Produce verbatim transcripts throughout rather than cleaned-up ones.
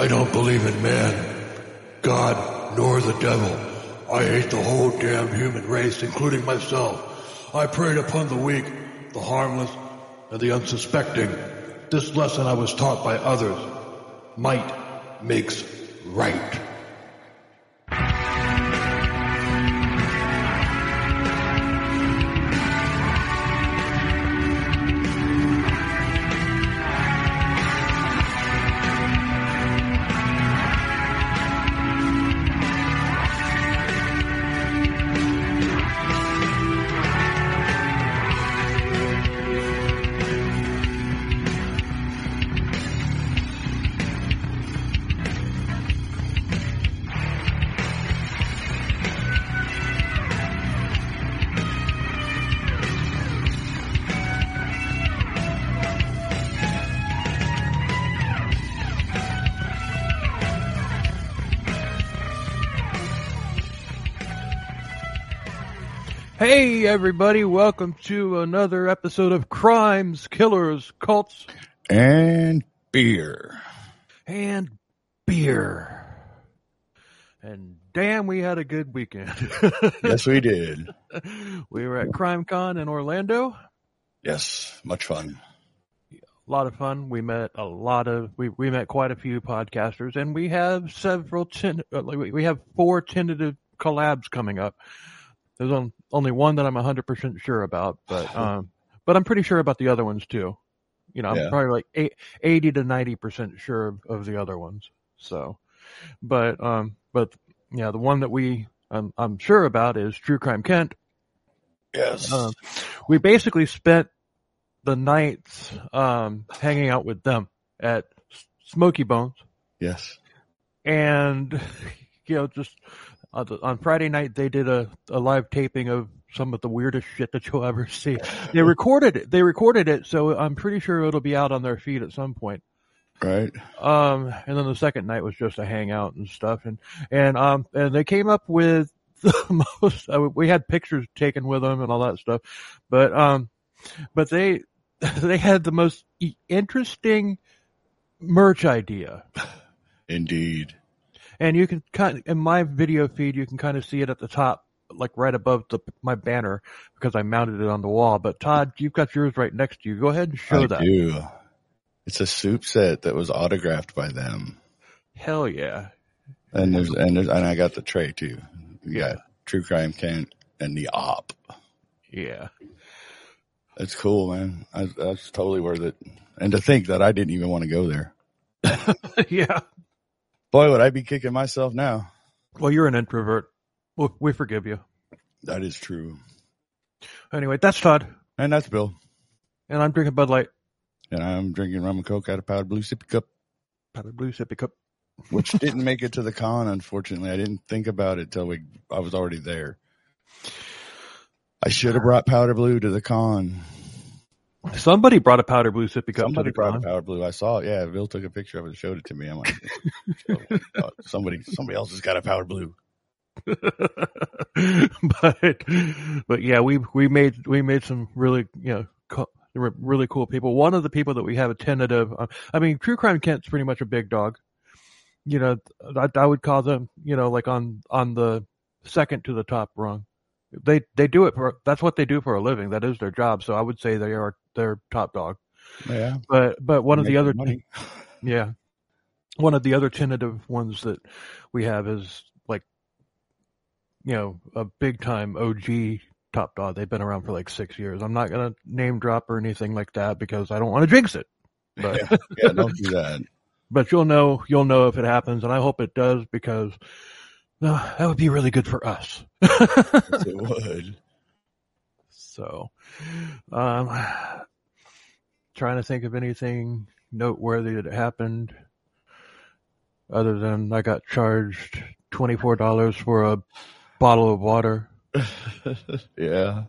I don't believe in man, God, nor the devil. I hate the whole damn human race, including myself. I preyed upon the weak, the harmless, and the unsuspecting. This lesson I was taught by others. Might makes right. Hey everybody, welcome to another episode of Crimes, Killers, Cults, and Beer. And beer. And damn, we had a good weekend. Yes, we did. We were at CrimeCon in Orlando. Yes, much fun. A lot of fun. We met a lot of, we, we met quite a few podcasters, and we have several, ten, we have four tentative collabs coming up. There's on, only one that I'm one hundred percent sure about, but um, but I'm pretty sure about the other ones too. You know, I'm Yeah. probably like eight, eighty to ninety percent sure of, of the other ones. So, but um, but yeah, the one that we I'm, I'm sure about is True Crime Kent. Yes. Um, we basically spent the nights um, hanging out with them at Smoky Bones. Yes. And, you know, just uh, the, on Friday night, they did a, a live taping of some of the weirdest shit that you'll ever see. They recorded it. They recorded it, so I'm pretty sure it'll be out on their feed at some point. Right. Um, and then the second night was just a hangout and stuff. And, and, um, and they came up with the most, uh, we had pictures taken with them and all that stuff. But, um, but they, they had the most interesting merch idea. Indeed. And you can kind of, in my video feed, you can kind of see it at the top, like right above the, my banner, because I mounted it on the wall. But Todd, you've got yours right next to you. Go ahead and show I that. I do. It's a soup set that was autographed by them. Hell yeah. And there's, and there's, and I got the tray too. You Yeah. got True Crime Kent and the Op. Yeah. It's cool, man. I, that's totally worth it. And to think that I didn't even want to go there. Yeah. Boy, would I be kicking myself now. Well, you're an introvert. Well, we forgive you. That is true. Anyway, that's Todd. And that's Bill. And I'm drinking Bud Light. And I'm drinking rum and coke out of powdered blue sippy cup. Powdered blue sippy cup. Which didn't make it to the con, unfortunately. I didn't think about it till we I was already there. I should have brought powder blue to the con. Somebody brought a powder blue sippy cup Somebody to the brought con. a powder blue. I saw it. Yeah, Bill took a picture of it and showed it to me. I'm like, oh, somebody, somebody else has got a powder blue. but but yeah, we we made we made some really you know co- really cool people. One of the people that we have a tentative. Uh, I mean, True Crime Kent's pretty much a big dog. You know, I, I would call them you know like on on the second to the top rung. They they do it for that's what they do for a living. That is their job. So I would say they are their top dog. Yeah, but but one of the other money. yeah one of the other tentative ones that we have is like you know a big time O G top dog. They've been around for like six years. I'm not gonna name drop or anything like that because I don't want to jinx it. But yeah, yeah, don't do that. But you'll know you'll know if it happens, and I hope it does because. No, that would be really good for us. Yes, it would. So, um, trying to think of anything noteworthy that happened other than I got charged twenty-four dollars for a bottle of water. Yeah.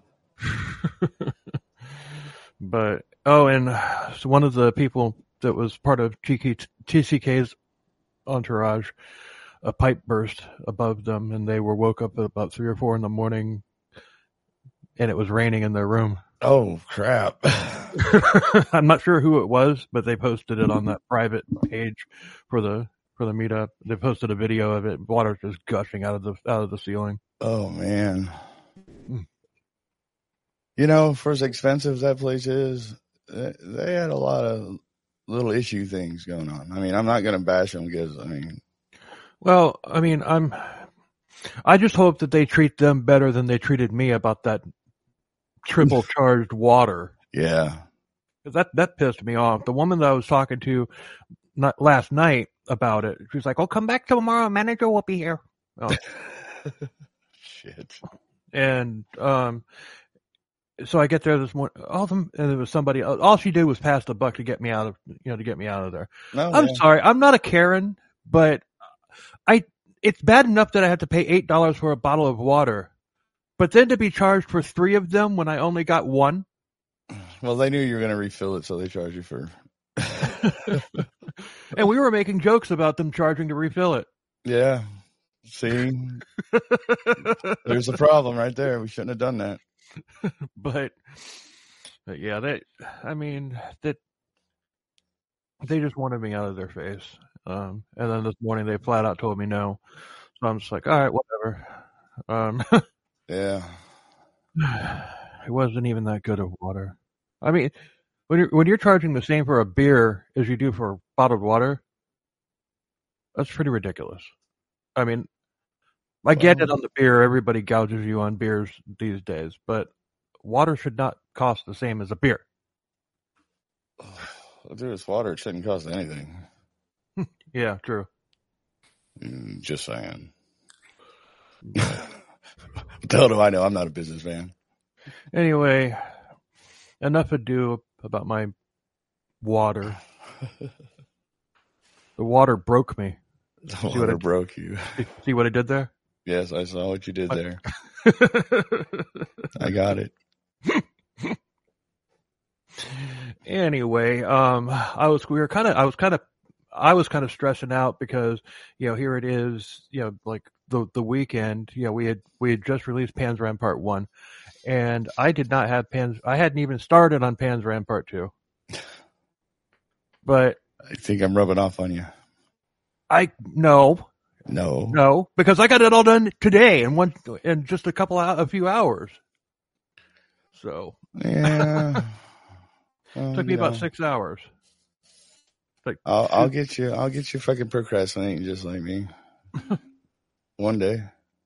But, oh, and so one of the people that was part of T C K's entourage, a pipe burst above them, and they were woke up at about three or four in the morning, and it was raining in their room. Oh, crap. I'm not sure who it was, but they posted it on that private page for the for the meetup. They posted a video of it. Water just gushing out of the out of the ceiling. Oh man. Mm. You know, for as expensive as that place is, they had a lot of little issue things going on. I mean, I'm not going to bash them because, I mean. Well, I mean, I'm. I just hope that they treat them better than they treated me about that triple charged water. Yeah. That that pissed me off. The woman that I was talking to not last night about it, she was like, "Oh, come back tomorrow. Manager will be here." Oh. Shit. And um, so I get there this morning. All them, and there was somebody. All she did was pass the buck to get me out of, you know, to get me out of there. No, I'm yeah. sorry, I'm not a Karen, but I. It's bad enough that I have to pay eight dollars for a bottle of water, but then to be charged for three of them when I only got one. Well, they knew you were going to refill it, so they charged you for. And we were making jokes about them charging to refill it. Yeah. See, there's a problem right there. We shouldn't have done that. but, but yeah, they. I mean that they just wanted me out of their face. Um, and then this morning they flat out told me no. So I'm just like, all right, whatever. Um, yeah. It wasn't even that good of water. I mean, when you're when you're charging the same for a beer as you do for bottled water, that's pretty ridiculous. I mean, I get it on the beer. Everybody gouges you on beers these days, but water should not cost the same as a beer. Well, dude, it's water. It shouldn't cost anything. Yeah, true. Mm, just saying. What the hell do I know? I'm not a businessman. Anyway, enough ado about my water. The water broke me. The See water what I, broke you. See what I did there? Yes, I saw what you did there. I got it. Anyway, um, I was we were kind of I was kind of I was kind of stressing out because, you know, here it is, you know, like the the weekend, you know, we had we had just released Panzram Part One, and I did not have Pans. I hadn't even started on Panzram Part Two. But I think I'm rubbing off on you. I no No, no because I got it all done today in one in just a couple of, a few hours. So yeah, well, it took me about know. six hours. Like, I'll, I'll get you. I'll get you fucking procrastinating just like me. One day,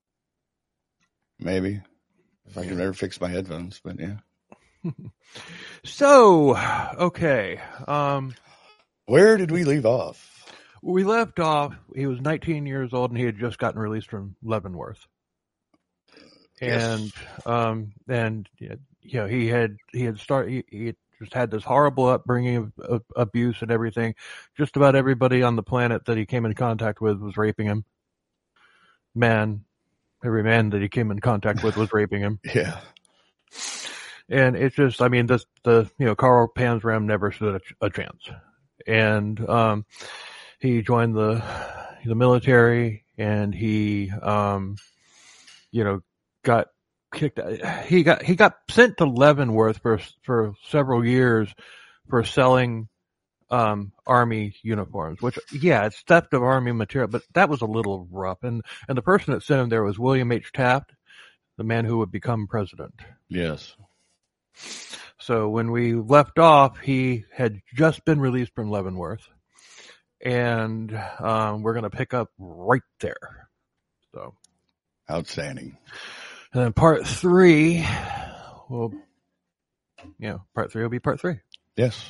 maybe, if I can ever fix my headphones. But yeah. So, okay. Um, Where did we leave off? We left off. He was nineteen years old, and he had just gotten released from Leavenworth. And, Yes. um, and you know, he had he had started. He, he had just had this horrible upbringing of, of abuse and everything. Just about everybody on the planet that he came in contact with was raping him. Man, every man that he came in contact with was raping him. Yeah. And it's just, I mean, this, the, you know, Carl Panzram never stood a, a chance. And, um, he joined the, the military, and he, um, you know, got kicked out. He got, he got sent to Leavenworth for, for several years for selling, um, army uniforms, which, yeah, it's theft of army material, but that was a little rough. And, and the person that sent him there was William H. Taft, the man who would become president. Yes. So when we left off, he had just been released from Leavenworth, and um, we're going to pick up right there. So, Outstanding. and then part three, well, yeah, part three will be part three. Yes.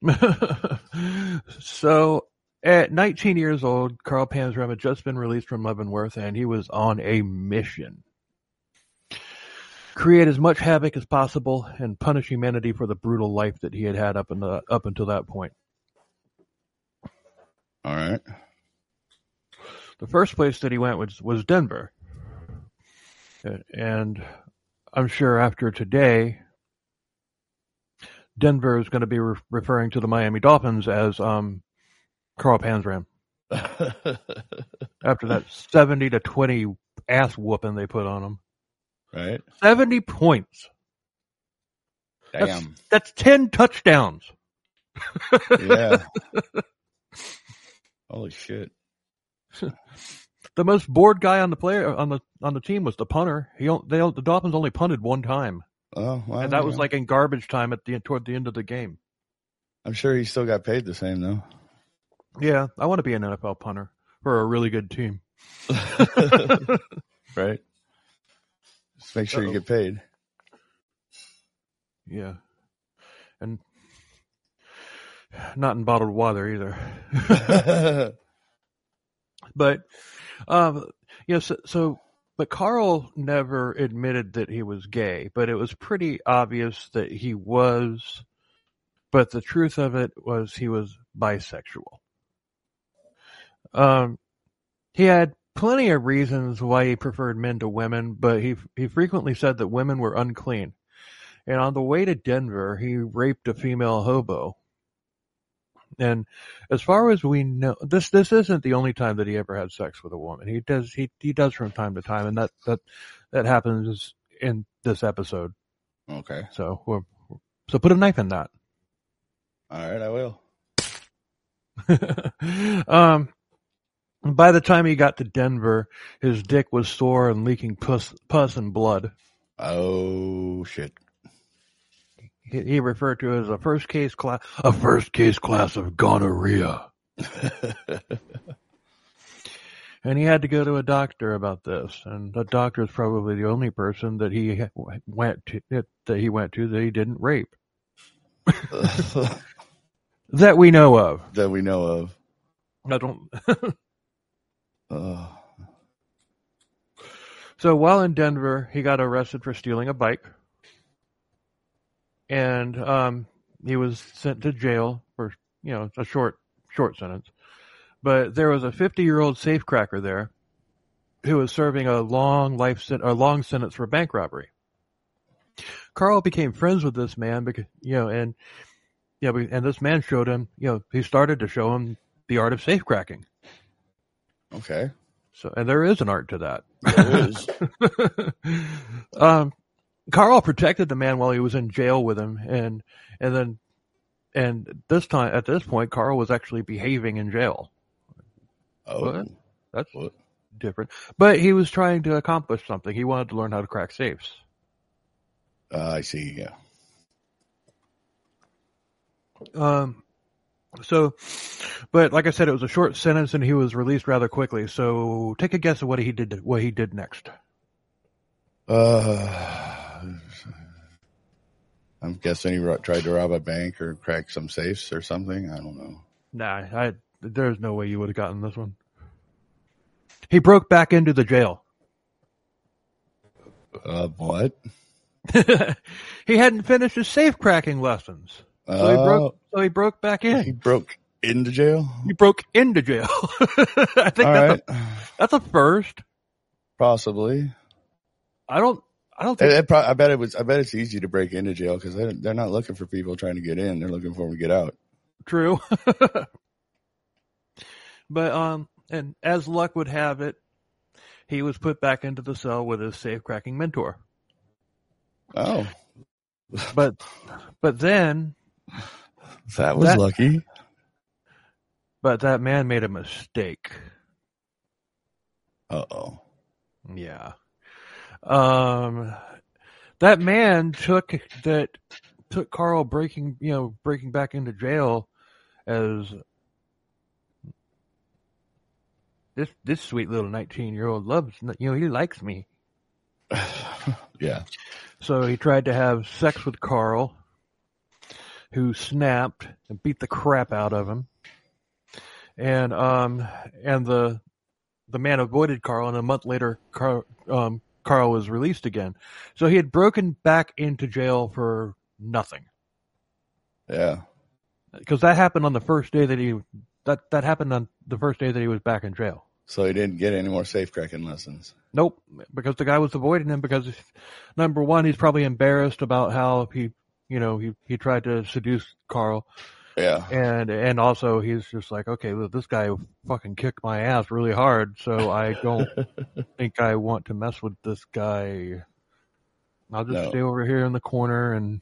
So, at nineteen years old, Carl Panzram had just been released from Leavenworth, and he was on a mission. Create as much havoc as possible and punish humanity for the brutal life that he had had up, in the, up until that point. All right. The first place that he went was, was Denver. And I'm sure after today, Denver is going to be re- referring to the Miami Dolphins as um, Carl Panzram. After that seventy to twenty ass whooping they put on him. Right. seventy points. Damn. That's, that's ten touchdowns. Yeah. Holy shit. The most bored guy on the player on the on the team was the punter. He they the Dolphins only punted one time, Oh, well, and that was yeah. like in garbage time at the toward the end of the game. I'm sure he still got paid the same though. Yeah, I want to be an N F L punter for a really good team. Right? Just make sure Uh-oh. you get paid. Yeah, and not in bottled water either. But, um, you know, so, so, but Carl never admitted that he was gay, but it was pretty obvious that he was. But the truth of it was he was bisexual. Um, he had plenty of reasons why he preferred men to women, but he he frequently said that women were unclean. And on the way to Denver, he raped a female hobo. And as far as we know, this this isn't the only time that he ever had sex with a woman. He does he he does from time to time, and that that that happens in this episode. Okay. So we're, so put a knife in that. All right, I will. um, by the time he got to Denver, his dick was sore and leaking pus pus and blood. Oh shit. He, he referred to it as a first case class a first case class of gonorrhea. And he had to go to a doctor about this, and the doctor is probably the only person that he went to that he went to that he didn't rape. That we know of. That we know of. I don't. uh. So while in Denver, he got arrested for stealing a bike, and um, he was sent to jail for you know a short short sentence. But there was a fifty-year-old safecracker there who was serving a long life sen- a long sentence for bank robbery. Carl became friends with this man because you know, and yeah, you know, and this man showed him, you know, he started to show him the art of safecracking. Okay. So, and there is an art to that. There is. um, Carl protected the man while he was in jail with him, and and then and this time at this point, Carl was actually behaving in jail. Oh, What? That's what? different. But he was trying to accomplish something. He wanted to learn how to crack safes. Uh, I see. Yeah. Um. So, but like I said, it was a short sentence, and he was released rather quickly. So, take a guess of what he did. What he did next. Uh, I'm guessing he ro- tried to rob a bank or crack some safes or something. I don't know. Nah, I, there's no way you would have gotten this one. He broke back into the jail. Uh, what? He hadn't finished his safe cracking lessons, so Uh, he broke. So he broke back in. he broke into jail? He broke into jail. I think All that's, right. a, that's a first. Possibly. I don't. I don't think. It, it pro- I bet it was. I bet it's easy to break into jail because they're, they're not looking for people trying to get in. They're looking for them to get out. True. But um, and as luck would have it, he was put back into the cell with his safe cracking mentor. Oh, But but then, that was That- lucky. but that man made a mistake. Uh oh. Yeah. Um, that man took that took Carl breaking, you know, breaking back into jail as this this sweet little nineteen year old loves, you know, he likes me. Yeah. So he tried to have sex with Carl, who snapped and beat the crap out of him. And um and the the man avoided Carl, and a month later, Carl um Carl was released again. So he had broken back into jail for nothing, Yeah. because that happened on the first day that he that that happened on the first day that he was back in jail. So he didn't get any more safe cracking lessons. Nope, because the guy was avoiding him because, number one, he's probably embarrassed about how he, you know, he, he tried to seduce Carl. Yeah. And and also he's just like, okay, well, this guy fucking kicked my ass really hard, so I don't think I want to mess with this guy. I'll just No. stay over here in the corner and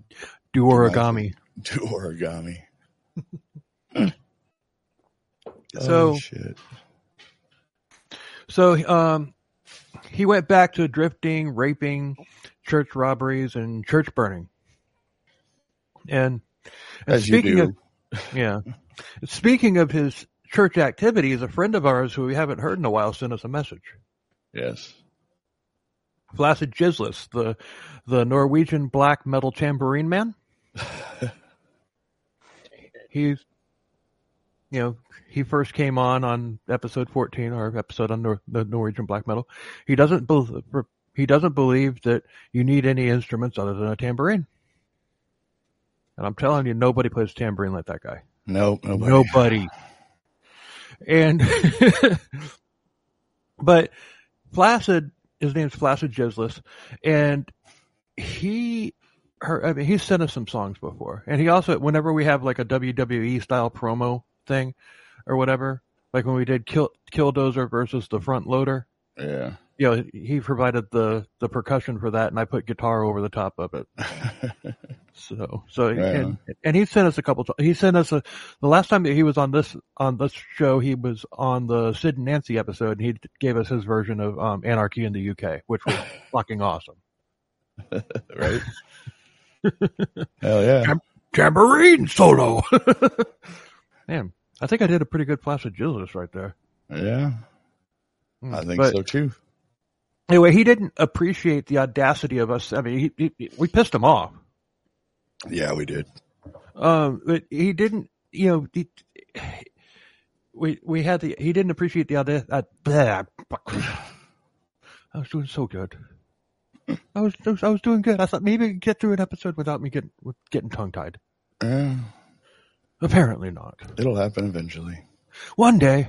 do origami. Do origami. So, oh, shit. so um, he went back to drifting, raping, church robberies, and church burning. And, and As you speaking do. of, yeah, speaking of his church activities, a friend of ours who we haven't heard in a while sent us a message. Yes. Flaccid Jizlis, the the Norwegian black metal tambourine man. He's, you know, he first came on on episode fourteen, our episode on Nor- the Norwegian black metal. He doesn't be- he doesn't believe that you need any instruments other than a tambourine. And I'm telling you, nobody plays tambourine like that guy. Nope, nobody. Nobody. And but Flaccid, his name's Flaccid Jizlis, and he, her, I mean, he's sent us some songs before, and he also, whenever we have like a W W E style promo thing or whatever, like when we did Kill Killdozer versus the Front Loader, Yeah. you know, he provided the the percussion for that, and I put guitar over the top of it. So, so, Right and, on. and he sent us a couple. He sent us a. The last time that he was on this on this show, he was on the Sid and Nancy episode, and he gave us his version of um, Anarchy in the U K, which was fucking awesome. Right? Hell yeah. Tam- tambourine solo. Man, I think I did a pretty good Flaccid Jizlis right there. Yeah. Mm, I think but so too. Anyway, he didn't appreciate the audacity of us. I mean, he, he, we pissed him off. Yeah, we did. Um, but he didn't, you know, he, we we had the he didn't appreciate the audacity. Uh, blah, I was doing so good. I was I was doing good. I thought maybe I could get through an episode without me getting with getting tongue tied. Yeah. Apparently not. It'll happen eventually. One day.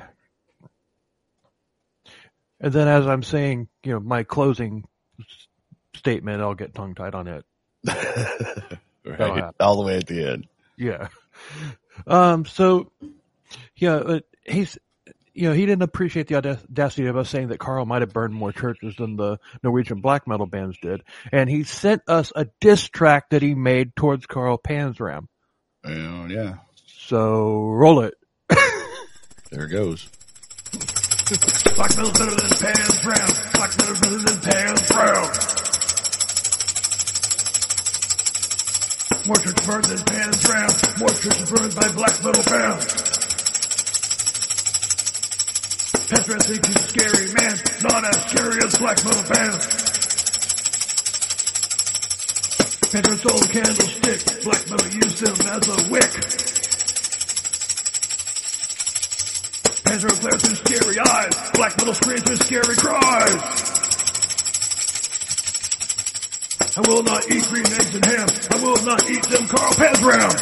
And then, as I'm saying, you know, my closing s- statement, I'll get tongue tied on it. Right. All the way at the end. Yeah. Um, so, yeah, uh, he's, you know, he didn't appreciate the audacity of us saying that Carl might have burned more churches than the Norwegian black metal bands did. And he sent us a diss track that he made towards Carl Panzram. Oh, yeah. So, roll it. There it goes. Black metal better than Pan's Brown. Black metal better than Pan's Brown. More church burned than Pan's Brown. More churches burned by black metal bands. Pan's Brown thinks he's a scary man, not as scary as black metal bands. Pan's Brown stole a candlestick. Black metal used him as a wick. Panzer glares through scary eyes. Black metal screams with scary cries. I will not eat green eggs and ham. I will not eat them Carl Panzram.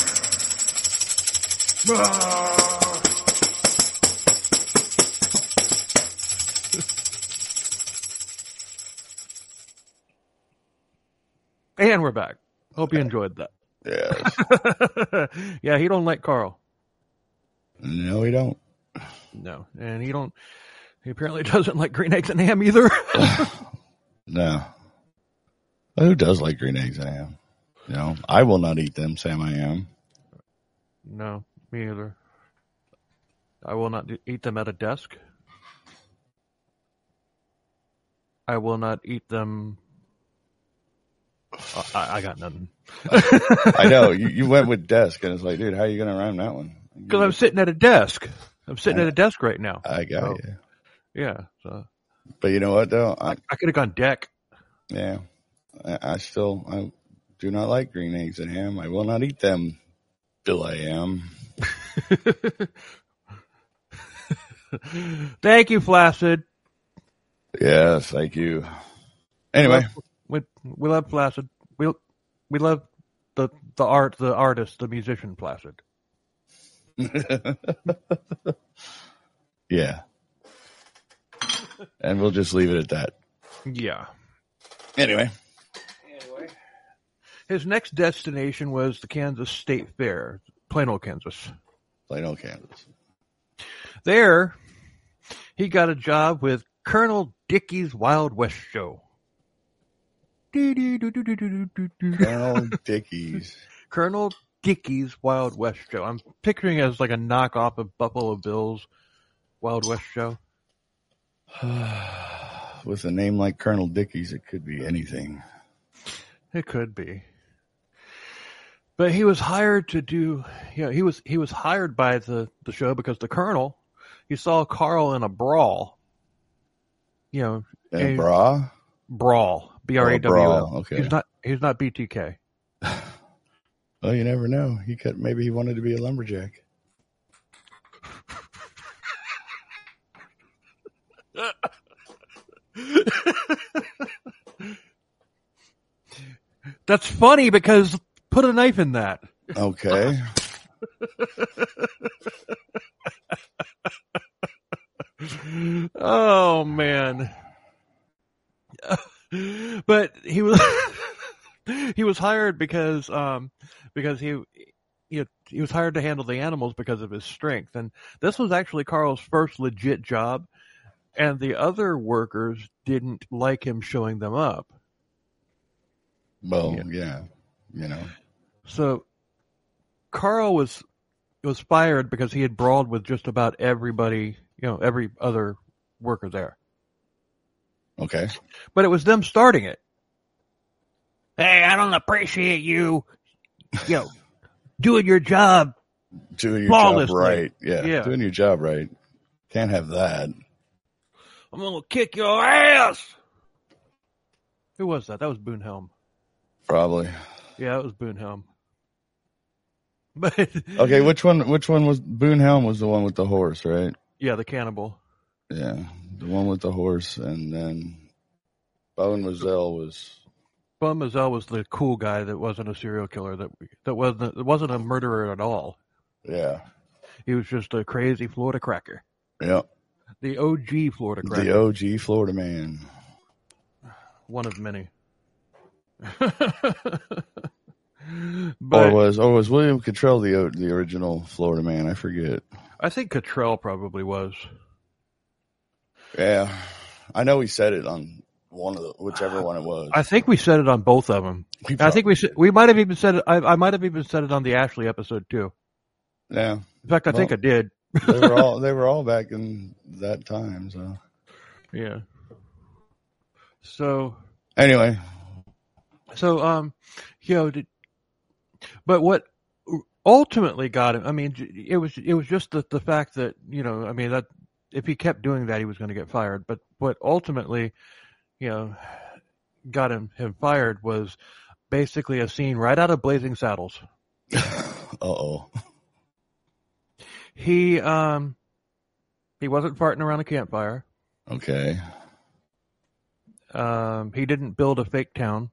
Ah. And we're back. Hope you enjoyed that. Yes. Yeah, he don't like Carl. No, we don't. No, and he don't. He apparently doesn't like green eggs and ham either. No. Well, who does like green eggs and ham? You know, I will not eat them, Sam I am. No, me either. I will not do- eat them at a desk. I will not eat them. Uh, I, I got nothing. I know. You, you went with desk, and it's like, dude, how are you going to rhyme that one? Because I'm sitting at a desk. I'm sitting at a desk right now. I got So, you. Yeah. So But you know what, though? I, I could have gone deck. yeah. I, I still I do not like green eggs and ham. I will not eat them, Bill I am. Thank you, Flaccid. Yes, thank you. Anyway. We, we love Flaccid. We we love the the art, the artist, the musician, Flaccid. Yeah. And we'll just leave it at that. Yeah. Anyway. Anyway, his next destination was the Kansas State Fair, Plano, Kansas. Plano, Kansas. There, he got a job with Colonel Dickey's Wild West Show. Colonel Dickey's. Colonel Dickey's Wild West Show. I'm picturing it as like a knockoff of Buffalo Bill's Wild West Show. With a name like Colonel Dickey's, it could be anything. It could be. But he was hired to do, you know, he was he was hired by the, the show because the Colonel, he saw Carl in a brawl. You know, In a bra? Brawl. B R A W L. Oh, brawl, okay. He's not he's not B T K. Well, you never know. He could maybe he wanted to be a lumberjack. That's funny because put a knife in that. Okay. Oh man. But he was he was hired because um because he you know, he was hired to handle the animals because of his strength, and this was actually Carl's first legit job, and the other workers didn't like him showing them up. Well, Yeah. yeah, you know. So Carl was was fired because he had brawled with just about everybody, you know, every other worker there. Okay. But it was them starting it. Hey, I don't appreciate you, you know, doing your job. Doing your Flawlessly. job right. Yeah. Yeah. Doing your job right. Can't have that. I'm gonna kick your ass. Who was that? That was Boonhelm. Probably. Yeah, it was Boonhelm. But Okay, which one which one was Boonhelm was the one with the horse, right? yeah, the cannibal. Yeah. The one with the horse, and then Bowen Mazel was Bum Mazel was the cool guy that wasn't a serial killer, that that wasn't wasn't a murderer at all. yeah. He was just a crazy Florida cracker. Yep. The O G Florida cracker. The O G Florida man. One of many. Or But was or was William Cottrell the o- the original Florida man? I forget. I think Cottrell probably was. Yeah. I know he said it on one of the whichever one it was. I think we said it on both of them. He I think we said, we might have even said it. I, I might have even said it on the Ashley episode too. Yeah. In fact, I Well, think I did. They were all they were all back in that time, so Yeah. So, anyway. so um, you know, did, but what ultimately got him? I mean, it was it was just the the fact that, you know, I mean, that if he kept doing that, he was going to get fired. But what ultimately, you know, got him him fired was basically a scene right out of Blazing Saddles. Uh oh. He um he wasn't farting around a campfire. Okay. Um, he didn't build a fake town.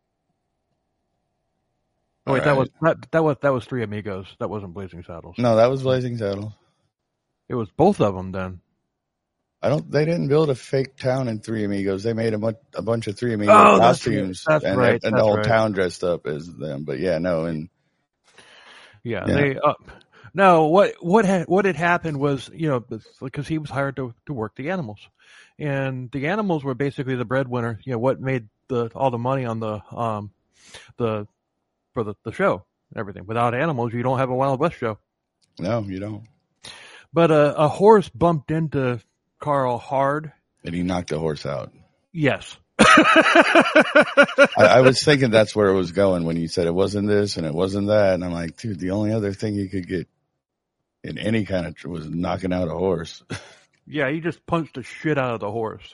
Oh, wait, All that right. was that, that was that was Three Amigos. That wasn't Blazing Saddles. No, that was Blazing Saddles. It was both of them then. I don't. They didn't build a fake town in Three Amigos. They made a bunch, a bunch of Three Amigos Oh, that's right. costumes, That's and, right. and That's the whole right. town dressed up as them. But yeah, no, and Yeah, Yeah. they. Uh, no, what what had what had happened was, you know, because he was hired to to work the animals, and the animals were basically the breadwinner. You know, what made the all the money on the um the for the the show and everything. Without animals, you don't have a Wild West show. no, you don't. But a, a horse bumped into Carl hard. And he knocked the horse out. Yes. I, I was thinking that's where it was going when you said it wasn't this and it wasn't that, and I'm like, dude, the only other thing you could get in any kind of tr- was knocking out a horse. Yeah, he just punched the shit out of the horse.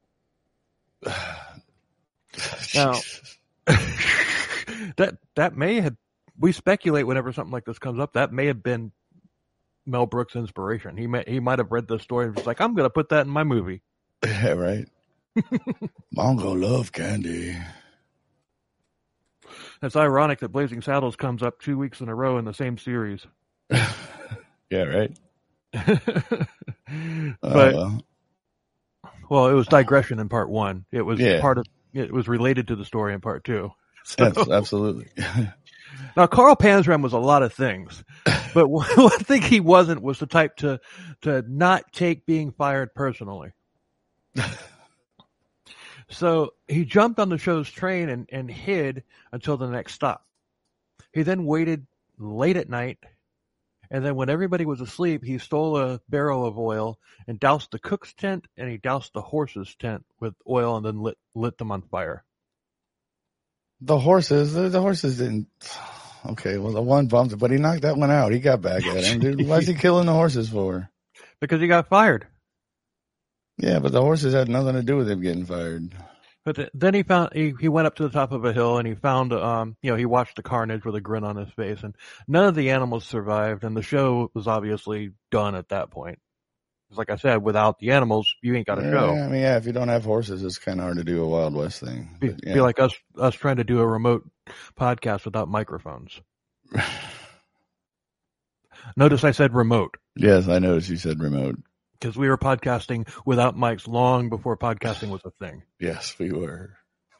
Now, that that may have, we speculate whenever something like this comes up, that may have been Mel Brooks' inspiration. He may he might have read this story and was like, I'm going to put that in my movie. Yeah, right. Mongo love candy. It's ironic that Blazing Saddles comes up two weeks in a row in the same series. Yeah, right. But Uh, well, it was digression in part one. It was Yeah. part of it was related to the story in part two. So, yes, absolutely. now, Carl Panzram was a lot of things, but one one thing he wasn't was the type to to not take being fired personally. So he jumped on the show's train and, and hid until the next stop. He then waited late at night. And then when everybody was asleep, he stole a barrel of oil and doused the cook's tent, and he doused the horse's tent with oil and then lit lit them on fire. The horses, the, the horses didn't. Okay, well, the one bumped it, but he knocked that one out. He got back at him, dude. Why is he killing the horses for? Because he got fired. Yeah, but the horses had nothing to do with him getting fired. But th- then he found he, he went up to the top of a hill and he found um you know he watched the carnage with a grin on his face, and none of the animals survived, and the show was obviously done at that point. Because like I said, without the animals, you ain't got a yeah, show. I mean, yeah, if you don't have horses, it's kind of hard to do a Wild West thing. Be, But, yeah. be like us us trying to do a remote podcast without microphones. Notice I said remote. Yes, I noticed you said remote. Because we were podcasting without mics long before podcasting was a thing. Yes, we were.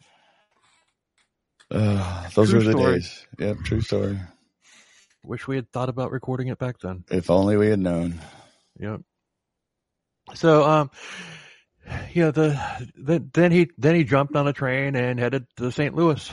Uh, those True were the story. days. Yep, true story. Wish we had thought about recording it back then. If only we had known. Yep. So, um, you know, the, the then he then he jumped on a train and headed to Saint Louis.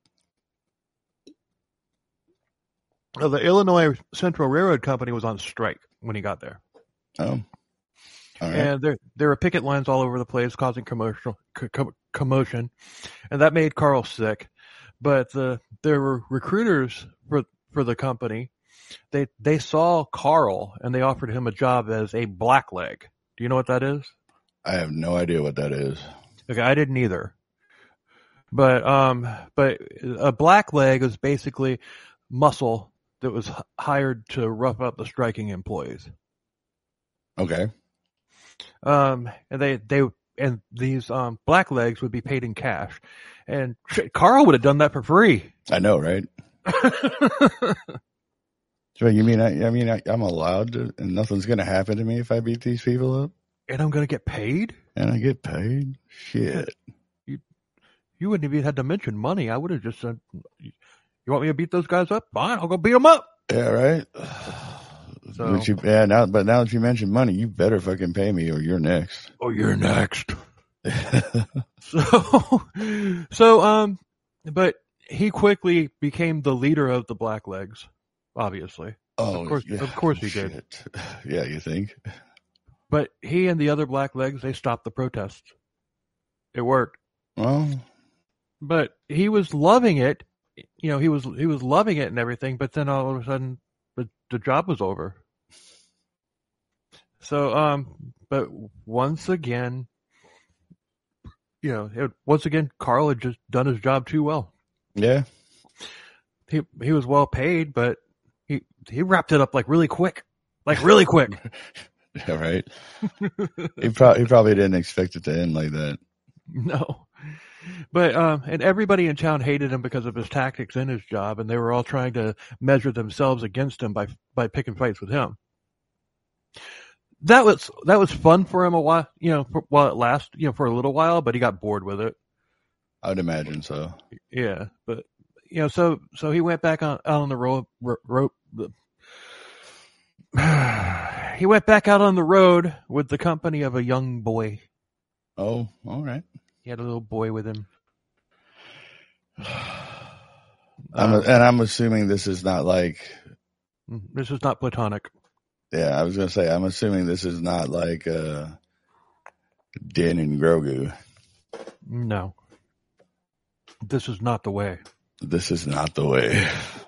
Well, the Illinois Central Railroad Company was on strike when he got there. Oh, all right. And there there were picket lines all over the place, causing commotion, co- commotion, and that made Carl sick. But the there were recruiters for for the company. They they saw Carl and they offered him a job as a blackleg. Do you know what that is? I have no idea what that is. Okay, I didn't either. But um, but a blackleg is basically muscle that was h- hired to rough up the striking employees. Okay. Um, and they, they, and these, um, blacklegs would be paid in cash. And shit, Carl would have done that for free. I know, right? So you mean I, I mean I, I'm allowed to, and nothing's gonna happen to me if I beat these people up, And I'm going to get paid? and I get paid? Shit. You wouldn't have even had to mention money. I would have just said, you want me to beat those guys up? Fine, I'll go beat them up. Yeah, right. So, But you, yeah, now, but now that you mentioned money, you better fucking pay me, or you're next. oh, you're next. So, so, um, but he quickly became the leader of the Blacklegs, obviously. Oh, Of course- yeah. of course he did. Shit. Yeah, you think? But he and the other Blacklegs, they stopped the protests. It worked. Well, But he was loving it. You know, he was he was loving it and everything. But then all of a sudden, the the job was over. So, um, but once again, you know, it, once again, Carl had just done his job too well. yeah. He he was well paid, but he he wrapped it up like really quick, like really quick. Yeah, right. he, pro- he probably didn't expect it to end like that. No. But, um, and everybody in town hated him because of his tactics in his job, and they were all trying to measure themselves against him by, by picking fights with him. That was, that was fun for him a while, you know, for, while it lasted, you know, for a little while, but he got bored with it. I would imagine so. Yeah. But, you know, so, so he went back on, out on the road, rope, the, he went back out on the road with the company of a young boy. Oh, all right. He had a little boy with him. I'm a, Um, and I'm assuming this is not like, This is not platonic. yeah, I was going to say, I'm assuming this is not like uh, Din and Grogu. No. This is not the way. This is not the way.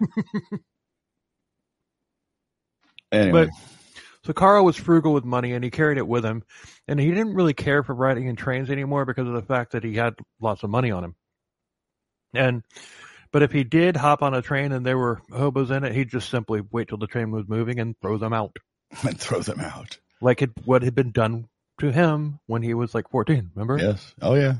Anyway. But so Carl was frugal with money and he carried it with him, and he didn't really care for riding in trains anymore because of the fact that he had lots of money on him. And but if he did hop on a train and there were hobos in it, he'd just simply wait till the train was moving and throw them out, And throw them out. like it, what had been done to him when he was like fourteen. Remember? Yes. Oh, yeah.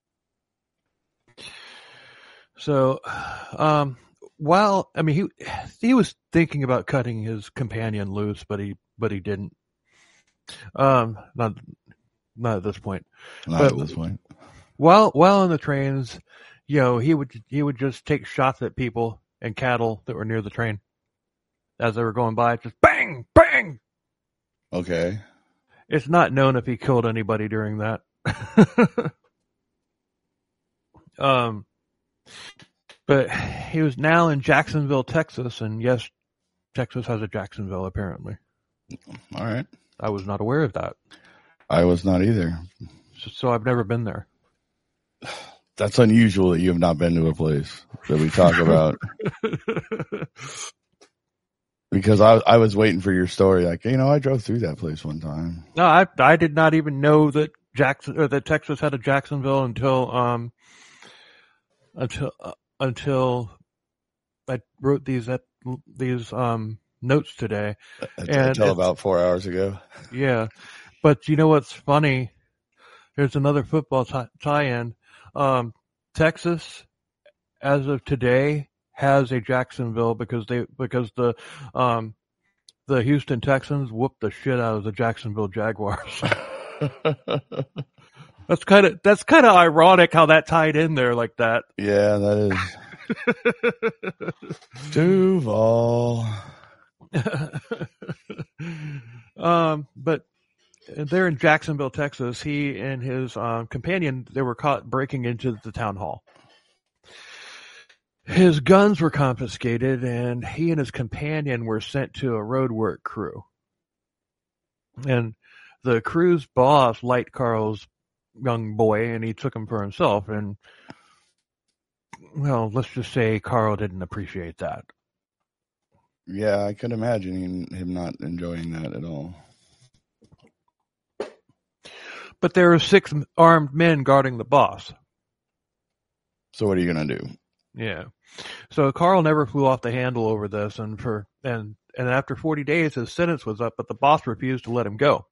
So, um, while I mean he he was thinking about cutting his companion loose, but he but he didn't. Um, not not at this point. Not But- at this point. While while on the trains, you know, he would he would just take shots at people and cattle that were near the train as they were going by. Just bang, bang. Okay. It's not known if he killed anybody during that. um, but he was now in Jacksonville, Texas, and yes, Texas has a Jacksonville, apparently. All right. I was not aware of that. I was not either. So, so I've never been there. That's unusual that you have not been to a place that we talk about. Because I I was waiting for your story. Like, you know, I drove through that place one time. No, I I did not even know that Jackson or that Texas had a Jacksonville until um until uh, until I wrote these at these um notes today. Until about four hours ago. Yeah, but you know what's funny? There's another football t- tie-in. Um, Texas, as of today, has a Jacksonville because they because the um the Houston Texans whooped the shit out of the Jacksonville Jaguars. That's kind of that's kind of ironic how that tied in there like that. Yeah, that is. Duval. um, but they're in Jacksonville, Texas. He and his um, companion, they were caught breaking into the town hall. His guns were confiscated, and he and his companion were sent to a roadwork crew. And the crew's boss liked Carl's young boy, and he took him for himself. And, well, let's just say Carl didn't appreciate that. Yeah, I could imagine him not enjoying that at all. But there are six armed men guarding the boss. So what are you going to do? Yeah. So Carl never flew off the handle over this, and for and and after forty days his sentence was up, but the boss refused to let him go.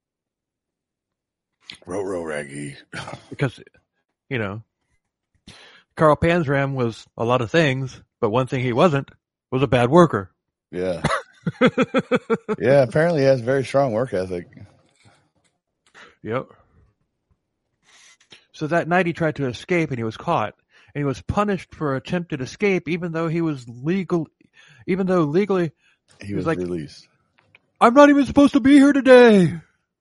Row, row, Raggy. Because, you know, Carl Panzram was a lot of things, but one thing he wasn't was a bad worker. Yeah. Yeah, apparently he has very strong work ethic. Yep. So that night he tried to escape and he was caught. And he was punished for attempted escape, even though he was legal, even though legally he, he was, was like, released. I'm not even supposed to be here today.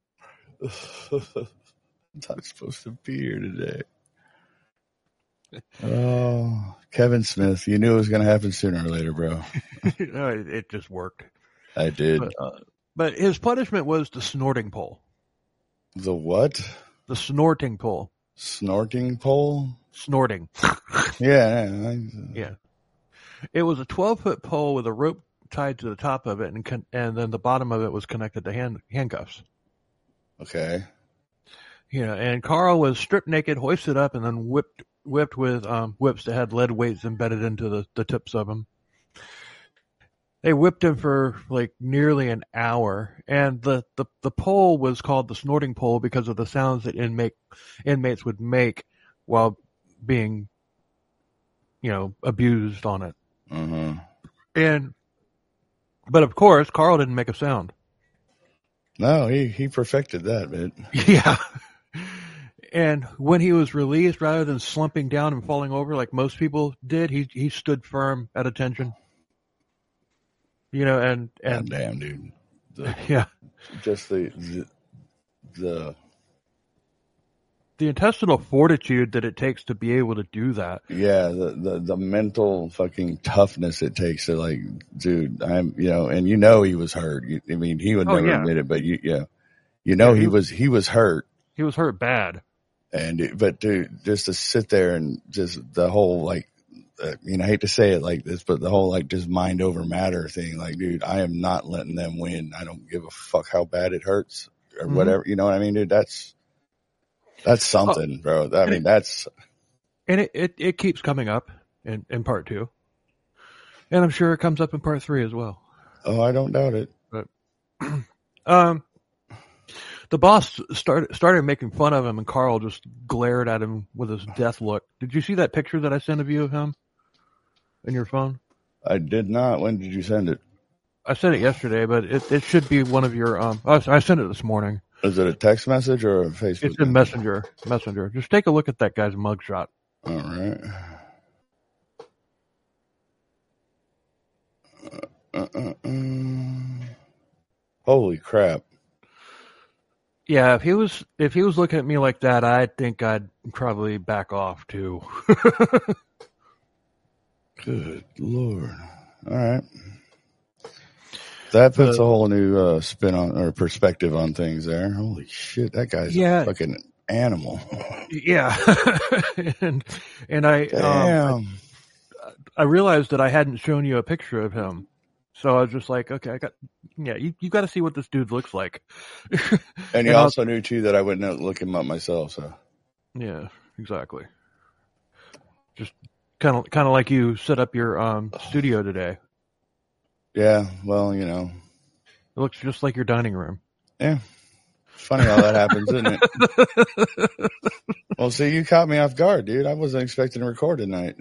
Not supposed to be here today. Oh, Kevin Smith, you knew it was going to happen sooner or later, bro. No, it, it just worked. I did. But, uh, but his punishment was the snorting pole. The what? The snorting pole. Snorting pole? Snorting. Yeah. I, yeah. It was a twelve-foot pole with a rope tied to the top of it, and con- and then the bottom of it was connected to hand- handcuffs. Okay. Yeah, and Carl was stripped naked, hoisted up, and then whipped whipped with um, whips that had lead weights embedded into the, the tips of them. They whipped him for like nearly an hour, and the, the, the pole was called the snorting pole because of the sounds that inmate inmates would make while being, you know, abused on it. Uh-huh. And, but of course, Carl didn't make a sound. No, he, he perfected that bit. Yeah. And when he was released, rather than slumping down and falling over like most people did, he he stood firm at attention. You know, and and God damn, dude. The, yeah, just the, the the the intestinal fortitude that it takes to be able to do that. Yeah, the the the mental fucking toughness it takes to, like, dude, I'm, you know, and you know he was hurt. You, I mean, he would Oh, never yeah. admit it, but you, yeah, you know, Yeah, he, he- was he was hurt. He was hurt bad. And it- but dude, just to sit there and just the whole, like, uh, you know, I hate to say it like this, but the whole, like, just mind over matter thing, like, dude, I am not letting them win. I don't give a fuck how bad it hurts or Mhm. whatever. You know what I mean, dude? That's that's something, bro. I mean, that's And it, it, it keeps coming up in, in part two. And I'm sure it comes up in part three as well. oh, I don't doubt it. Um, the boss started started making fun of him, and Carl just glared at him with his death look. Did you see that picture that I sent of you of him in your phone? I did not. When did you send it? I sent it yesterday, but it, it should be one of your. Um, I, I sent it this morning. Is it a text message or a Facebook? It's in Messenger. Messenger. Just take a look at that guy's mugshot. All right. Uh, uh, uh. Holy crap. Yeah, if he was if he was looking at me like that, I think I'd probably back off too. Good Lord. All right. That puts The- a whole new uh, spin on or perspective on things there. Holy shit, that guy's Yeah. a fucking animal. Yeah, and and I Damn. um I, I realized that I hadn't shown you a picture of him, so I was just like, okay, I got yeah, you you got to see what this dude looks like. and you and also knew too that I wouldn't look him up myself. So yeah, exactly. Just kind of kind of like you set up your um studio today. yeah, well, you know, It looks just like your dining room. yeah. Funny how that happens, isn't it? Well, see, you caught me off guard, dude. I wasn't expecting to record tonight.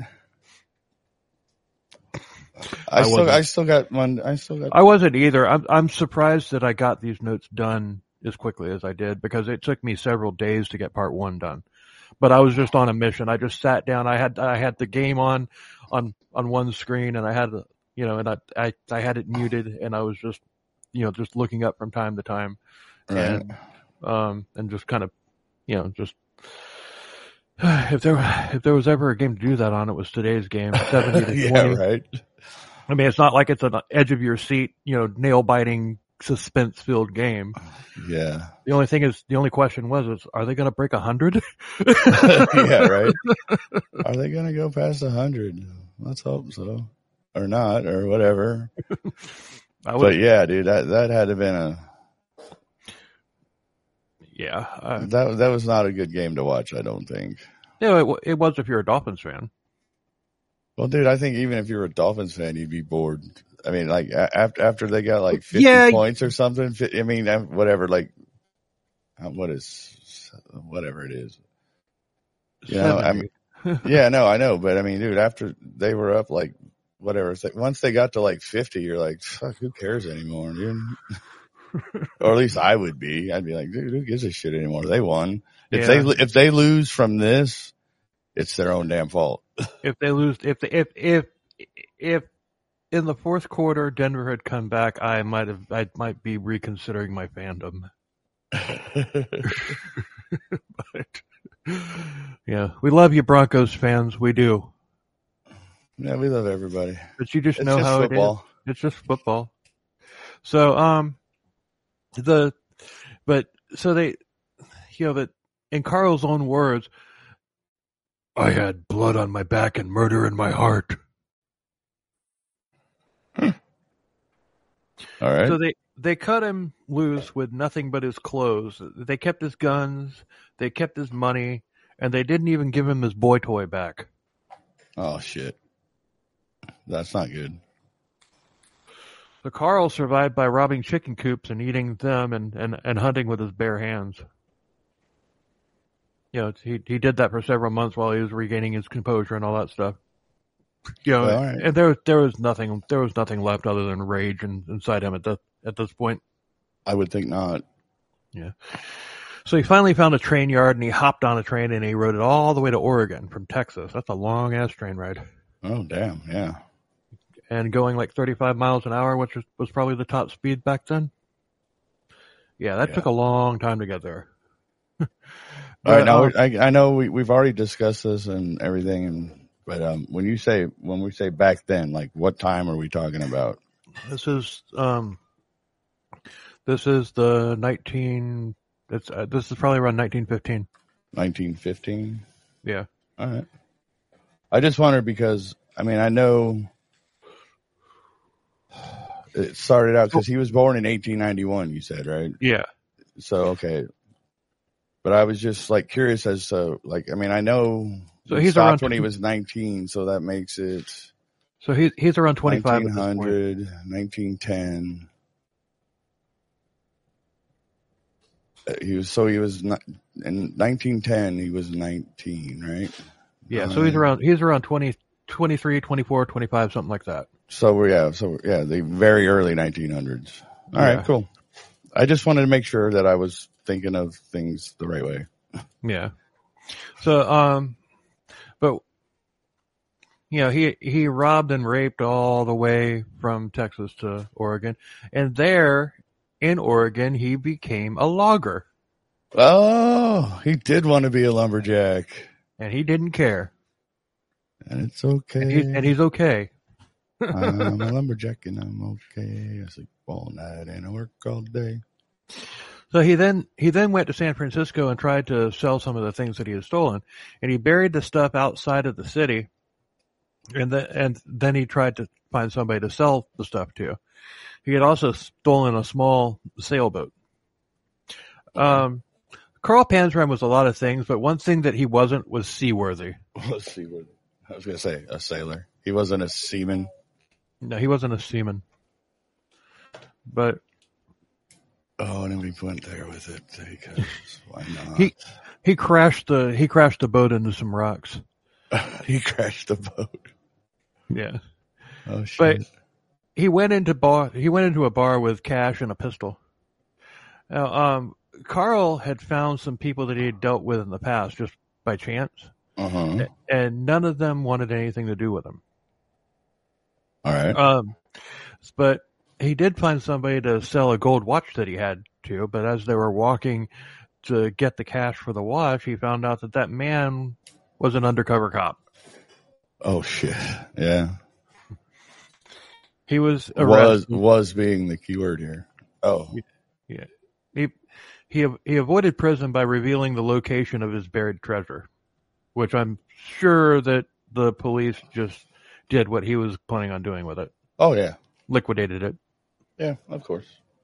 I, I still, wasn't. I still got one. I still got. I wasn't either. I'm I'm surprised that I got these notes done as quickly as I did because it took me several days to get part one done. But I was just on a mission. I just sat down. I had I had the game on on on one screen, and I had you know, and I I, I had it muted, and I was just you know just looking up from time to time, Right. and um and just kind of you know just. If there if there was ever a game to do that on, it was today's game, seventy to Yeah, twenty. right. I mean, it's not like it's an edge of your seat, you know, nail biting, suspense filled game. Yeah. The only thing is, the only question was, is are they going to break a hundred? Yeah, right. Are they going to go past a hundred? Let's hope so, or not, or whatever. I was, But yeah, dude, that that had to been a yeah, uh, that that was not a good game to watch. I don't think. yeah, it, wa- it was if you're a Dolphins fan. Well, dude, I think even if you're a Dolphins fan, you'd be bored. I mean, like after after they got like fifty Yeah. points or something. I mean, whatever. Like, what is whatever it is. You know, I mean, yeah, no, I know, but I mean, dude, after they were up like whatever, it's like, once they got to like fifty, you're like, fuck, who cares anymore, dude? Or at least I would be. I'd be like, dude, who gives a shit anymore? They won. If Yeah. they if they lose from this, it's their own damn fault. If they lose, if they, if if if in the fourth quarter Denver had come back, I might have, I might be reconsidering my fandom. But yeah, we love you, Broncos fans. We do. Yeah, we love everybody. But you just It's know just how football. it is. It's just football. So, um, the, but, so they, you know, that in Carl's own words, I had blood on my back and murder in my heart. All right. So they, they cut him loose with nothing but his clothes. They kept his guns, they kept his money, and they didn't even give him his boy toy back. Oh shit. That's not good. So Carl survived by robbing chicken coops and eating them and, and, and hunting with his bare hands. You know, he he did that for several months while he was regaining his composure and all that stuff. You know, All right. and there there was nothing there was nothing left other than rage in, inside him at this at this point. I would think not. Yeah. So he finally found a train yard and he hopped on a train and he rode it all the way to Oregon from Texas. That's a long ass train ride. Oh damn, yeah. And going like thirty-five miles an hour, which was, was probably the top speed back then. Yeah, that Yeah. took a long time to get there. All right, But, now um, I I know we we've already discussed this and everything, and but um, when you say when we say back then, like what time are we talking about? This is um, this is the nineteen. It's uh, this is probably around nineteen fifteen. nineteen fifteen. Yeah. All right. I just wondered because I mean I know it started out because he was born in eighteen ninety-one. You said right? Yeah. So okay, but I was just like curious as to like I mean I know So he he's stopped around when he was nineteen, so that makes it So he's he's around twenty-five at nineteen this point. hundred, nineteen ten. Uh, He was so he was not, in nineteen ten. He was nineteen, right? Yeah. So he's Uh, around he's around twenty, twenty-three, twenty-four, twenty-five, something like that. So we're yeah, so yeah, the very early nineteen hundreds. All Yeah. right, cool. I just wanted to make sure that I was thinking of things the right way. Yeah. So um, but you know he he robbed and raped all the way from Texas to Oregon, and there in Oregon he became a logger, Oh, he did want to be a lumberjack, and he didn't care, and it's okay. and, he, and he's okay. I'm a lumberjack and I'm okay. I sleep all night and I work all day. So he then he then went to San Francisco and tried to sell some of the things that he had stolen, and he buried the stuff outside of the city, and the, and then he tried to find somebody to sell the stuff to. He had also stolen a small sailboat. Um, Carl Panzram was a lot of things, but one thing that he wasn't was seaworthy. Let's see what I was gonna say. A sailor. He wasn't a seaman. No, he wasn't a seaman. But Oh, and then we went there with it because why not? he he crashed the he crashed the boat into some rocks. He crashed the boat. Yeah, Oh shit! but he went into bar he went into a bar with cash and a pistol. Now, um, Carl had found some people that he had dealt with in the past just by chance, Uh huh. and none of them wanted anything to do with him. All right. Um, but he did find somebody to sell a gold watch that he had to, but as they were walking to get the cash for the watch, he found out that that man was an undercover cop. Oh shit! Yeah. He was Was arrested. was being the key word here. Oh. Yeah. He, he, he avoided prison by revealing the location of his buried treasure, which I'm sure that the police just did what he was planning on doing with it. Oh yeah. Liquidated it. Yeah. Of course.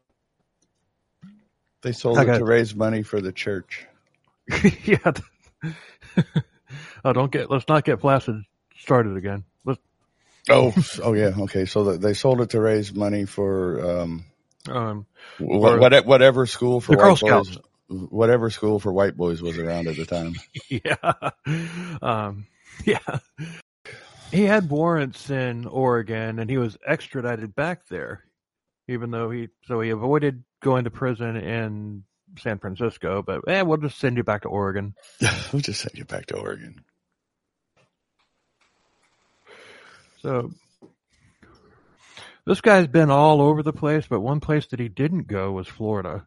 They sold I it got- to raise money for the church. Yeah. Oh, don't get, let's not get Flaccid started again. Let's, Oh. Oh yeah. Okay. So that they sold it to raise money for um um, what, what whatever school for the Girl white boys. Scouts. Whatever school for white boys was around at the time. Yeah. Um, yeah. He had warrants in Oregon and he was extradited back there, even though he, so he avoided going to prison in San Francisco, but eh, we'll just send you back to Oregon. We'll just send you back to Oregon. So this guy's been all over the place, but one place that he didn't go was Florida.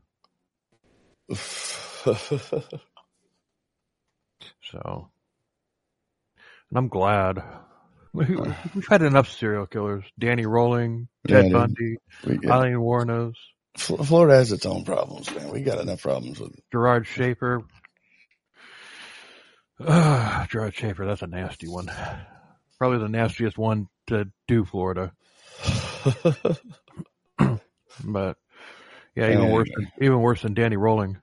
So, and I'm glad. We- We've had enough serial killers. Danny Rolling, Ted Yeah, dude. Bundy, We got, Eileen Wuornos, Fl- Florida has its own problems, man. We got enough problems with Gerard Schaefer. Uh, Gerard Schaefer, that's a nasty one. Probably the nastiest one to do Florida. But yeah, even Yeah, worse than, even worse than Danny Rolling.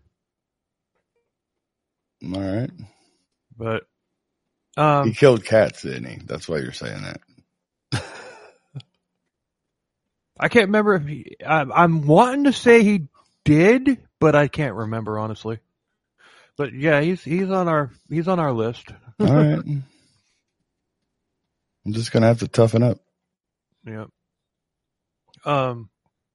All right. But um, He killed cats, didn't he? That's why you're saying that. I can't remember if he, I, I'm wanting to say he did, but I can't remember honestly. But yeah, he's he's on our he's on our list. All right. I'm just gonna have to toughen up. Yeah. Um.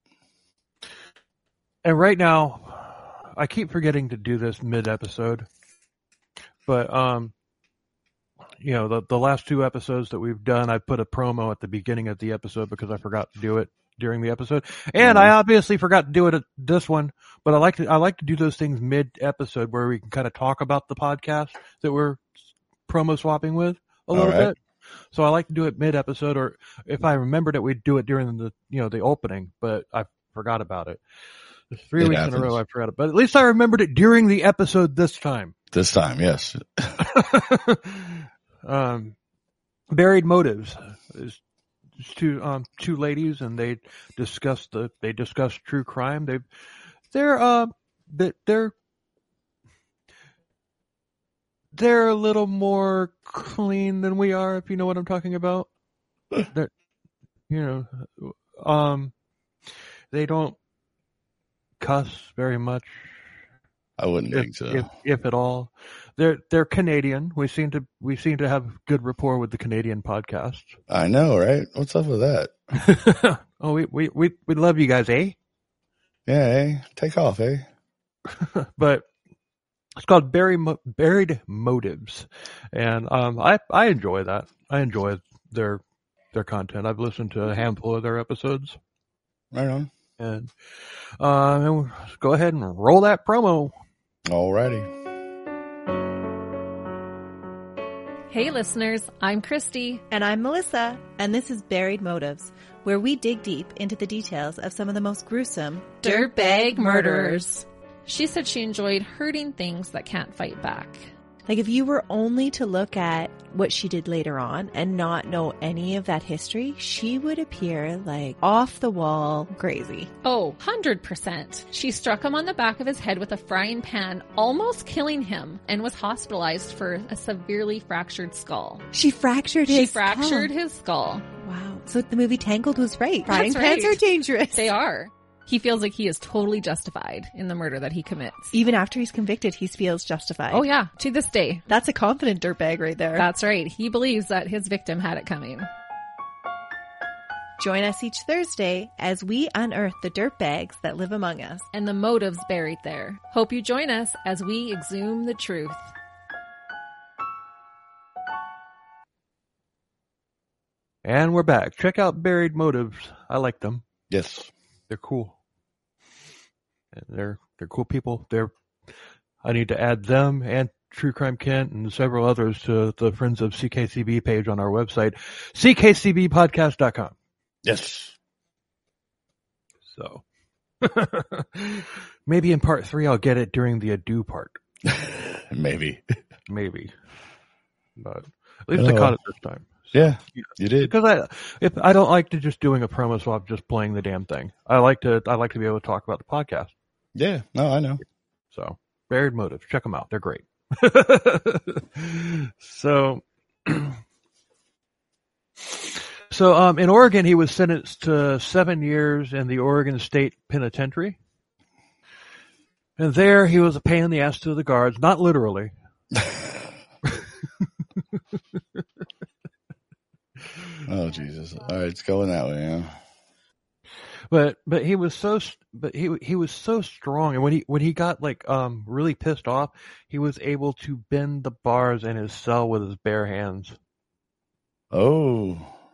And right now, I keep forgetting to do this mid-episode, but um, you know, the the last two episodes that we've done, I put a promo at the beginning of the episode because I forgot to do it during the episode, and I obviously forgot to do it at this one. But I like to I like to do those things mid-episode where we can kind of talk about the podcast that we're promo swapping with a little right. bit. So I like to do it mid-episode, or if I remembered it, we'd do it during the you know the opening. But I forgot about it. Three It weeks happens. in a row, I forgot it. But at least I remembered it during the episode this time. This time, yes. um, Buried Motives is it's two um two ladies, and they discuss the they discuss true crime. They they're uh they- they're they're a little more clean than we are, if you know what I'm talking about. They're, you know, um, they don't cuss very much, I wouldn't if, think so. if if at all. They're they're Canadian. We seem to we seem to have good rapport with the Canadian podcasts. I know, right? What's up with that? Oh, we, we we we love you guys, eh? Yeah, eh? Take off, eh? But it's called Buried Mo- Buried Motives, and um, I I enjoy that. I enjoy their their content. I've listened to a handful of their episodes, Right on. and uh, and we'll go ahead and roll that promo. Alrighty. Hey listeners, I'm Christy. And I'm Melissa, and this is Buried Motives, where we dig deep into the details of some of the most gruesome Dirtbag murderers. She said she enjoyed hurting things that can't fight back. Like, if you were only to look at what she did later on and not know any of that history, she would appear like off the wall crazy. Oh, one hundred percent. She struck him on the back of his head with a frying pan, almost killing him, and was hospitalized for a severely fractured skull. She fractured his She fractured skull. his skull. Wow. So the movie Tangled was right. That's Frying pans right. are dangerous. They are. He feels like he is totally justified in the murder that he commits. Even after he's convicted, he feels justified. Oh yeah, to this day. That's a confident dirtbag right there. That's right. He believes that his victim had it coming. Join us each Thursday as we unearth the dirtbags that live among us. And the motives buried there. Hope you join us as we exhume the truth. And we're back. Check out Buried Motives. I like them. Yes. They're cool. And they're they're cool people. They're I need to add them and True Crime Kent and several others to the Friends of C K C B page on our website, c k c b podcast dot com. Yes. So maybe in part three I'll get it during the ado part. Maybe. Maybe. But at least I Oh. caught it this time. Yeah, you did. Because I, if I don't like to just doing a promo swap, just playing the damn thing. I like to, I like to be able to talk about the podcast. Yeah, no, I know. So, Buried Motives, check them out. They're great. so, so um, in Oregon, he was sentenced to seven years in the Oregon State Penitentiary, and there he was a pain in the ass to the guards, not literally. Oh Jesus! All right, it's going that way. Yeah. But but he was so but he he was so strong, and when he when he got like um really pissed off, he was able to bend the bars in his cell with his bare hands. Oh,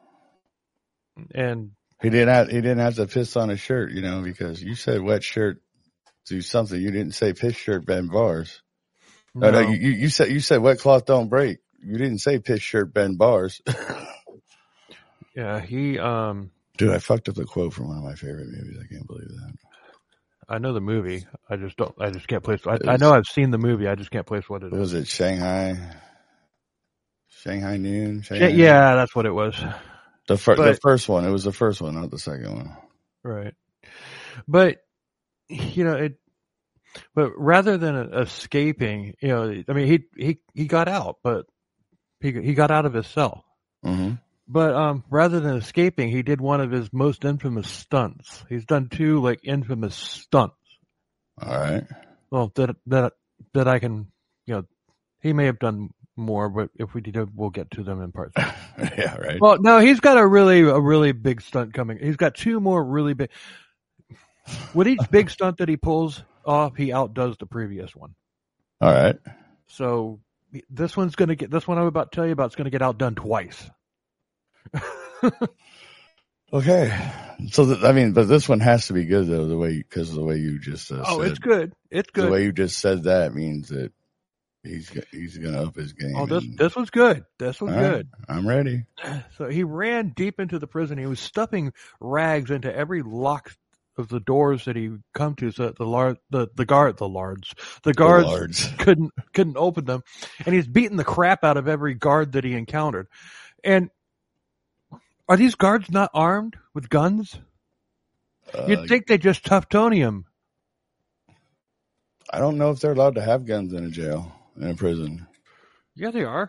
And he didn't have he didn't have to piss on his shirt, you know, because you said wet shirt do something. You didn't say piss shirt bend bars. No, no, no, you you said you said wet cloth don't break. You didn't say piss shirt bend bars. yeah, he um Dude, I fucked up the quote from one of my favorite movies. I can't believe that. I know the movie. I just don't. I just can't place. I, It I was- know I've seen the movie. I just can't place what it What is. was it? Shanghai, Shanghai Noon. Shanghai Yeah, yeah, that's what it was. the fir- the but- first one. It was the first one, not the second one. Right. But you know it. But rather than escaping, you know, I mean, he he he got out, but he he got out of his cell. Mm-hmm. But um, rather than escaping, he did one of his most infamous stunts. He's done two like infamous stunts. All right. Well, that that that I can, you know, he may have done more, but if we did, we'll get to them in part three. Yeah. Right. Well, no, he's got a really a really big stunt coming. He's got two more really big. With each big stunt that he pulls off, he outdoes the previous one. All right. So this one's going to get this one I'm about to tell you about is going to get outdone twice. Okay. So th- I mean, but this one has to be good though, the way because the way you just uh, Oh, said, it's good. It's the good. way you just said that means that he's go- he's gonna up his game. Oh, this and- this was good. This was All right, good. I'm ready. So he ran deep into the prison. He was stuffing rags into every lock of the doors that he come to, so that the lard, the the guard, the lards, the guards Lards. couldn't couldn't open them. And he's beating the crap out of every guard that he encountered. And are these guards not armed with guns? Uh, You'd think they just Tuftonium. I don't know if they're allowed to have guns in a jail in a prison. Yeah, they are.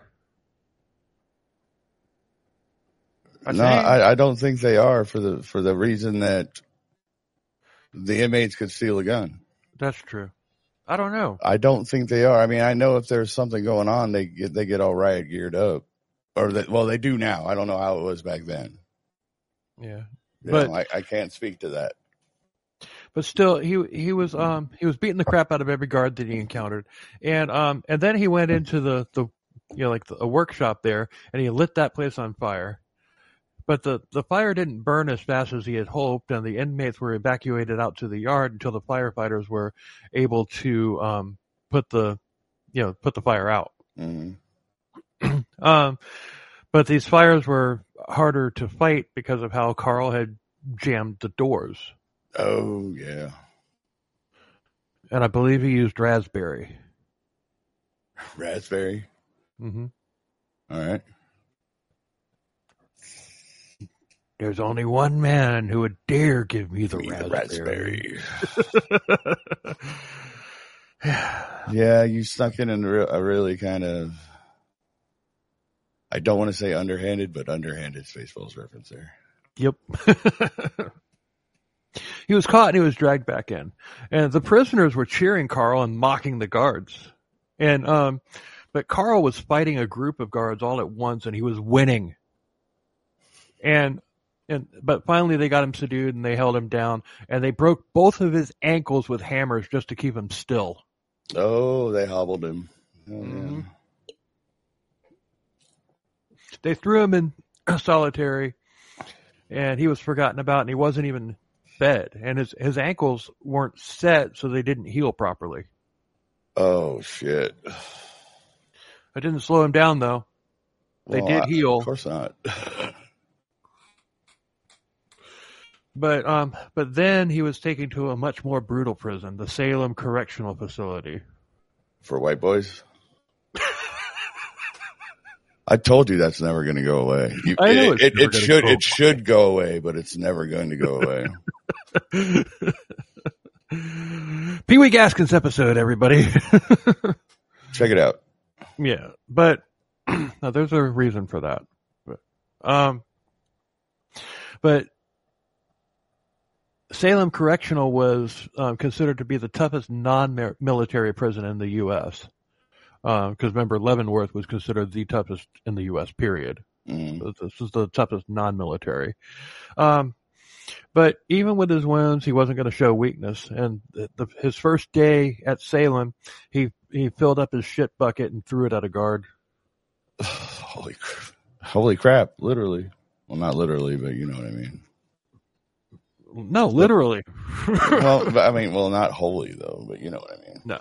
I no, think. I, I don't think they are for the for the reason that the inmates could steal a gun. That's true. I don't know. I don't think they are. I mean, I know if there's something going on, they get they get all riot geared up, or they, well, they do now. I don't know how it was back then. Yeah. You But- know, I, I can't speak to that. But still, he he was um he was beating the crap out of every guard that he encountered, and um and then he went into the the you know like the, a workshop there, and he lit that place on fire. But the the fire didn't burn as fast as he had hoped, and the inmates were evacuated out to the yard until the firefighters were able to um put the you know put the fire out. hmm Um, but these fires were harder to fight because of how Carl had jammed the doors. Oh, yeah. And I believe he used raspberry. Raspberry? Mm-hmm. All right. There's only one man who would dare give me the Me the raspberry. raspberry. Yeah, you snuck in a, re- a really kind of, I don't want to say underhanded, but underhanded Spaceballs reference there. Yep. He was caught and he was dragged back in. And the prisoners were cheering Carl and mocking the guards. And, um, but Carl was fighting a group of guards all at once and he was winning. And, and, but finally they got him subdued and they held him down and they broke both of his ankles with hammers just to keep him still. Oh, they hobbled him. Oh, Mm-hmm. yeah. They threw him in solitary and he was forgotten about and he wasn't even fed and his, his ankles weren't set so they didn't heal properly. Oh, shit. It didn't slow him down though. They Well, did I- heal. Of course not. But um, but then he was taken to a much more brutal prison, the Salem Correctional Facility. For white boys? I told you that's never going to go away. You, I know it, it's it, never it gonna should go it should go away, but it's never going to go away. Pee Wee Gaskins episode, everybody. Check it out. Yeah, but now there's a reason for that. But, um, but Salem Correctional was um, considered to be the toughest non-military prison in the U S Because uh, remember, Leavenworth was considered the toughest in the U S period. Mm. So this is the toughest non-military. Um, but even with his wounds, he wasn't going to show weakness. And the, the, his first day at Salem, he he filled up his shit bucket and threw it at a guard. Holy crap. Holy crap, literally. Well, not literally, but you know what I mean. No, literally. Well, but I mean, well, not holy though, but you know what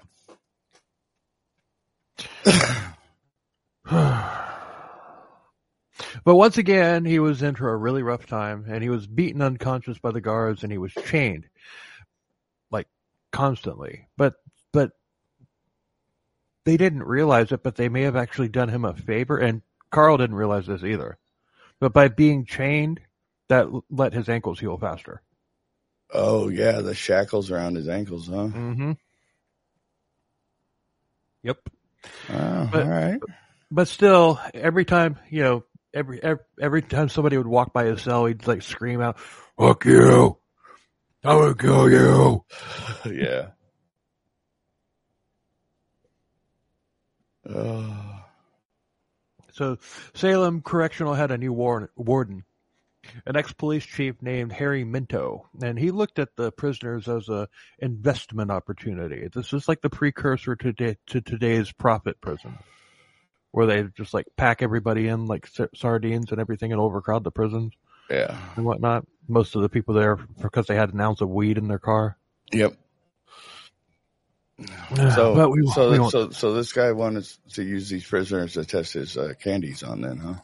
I mean. No. But once again, he was in for a really rough time, and he was beaten unconscious by the guards, and he was chained, like, constantly. But, but they didn't realize it, but they may have actually done him a favor, and Carl didn't realize this either. But by being chained, that let his ankles heal faster. Oh yeah, the shackles around his ankles, huh? Mm-hmm. Yep. Oh, But- all right. But still, every time, you know, every, every every time somebody would walk by his cell, he'd like scream out, "Fuck you! I will kill you!" Yeah. Oh. So Salem Correctional had a new war- warden, an ex-police chief named Harry Minto, and he looked at the prisoners as a investment opportunity. This is like the precursor to, de- to today's profit prison, where they just like pack everybody in like s- sardines and everything and overcrowd the prisons Yeah. and whatnot. Most of the people there because they had an ounce of weed in their car. Yep. So, But we, so, we won't- so, so this guy wanted to use these prisoners to test his uh, candies on, then, huh?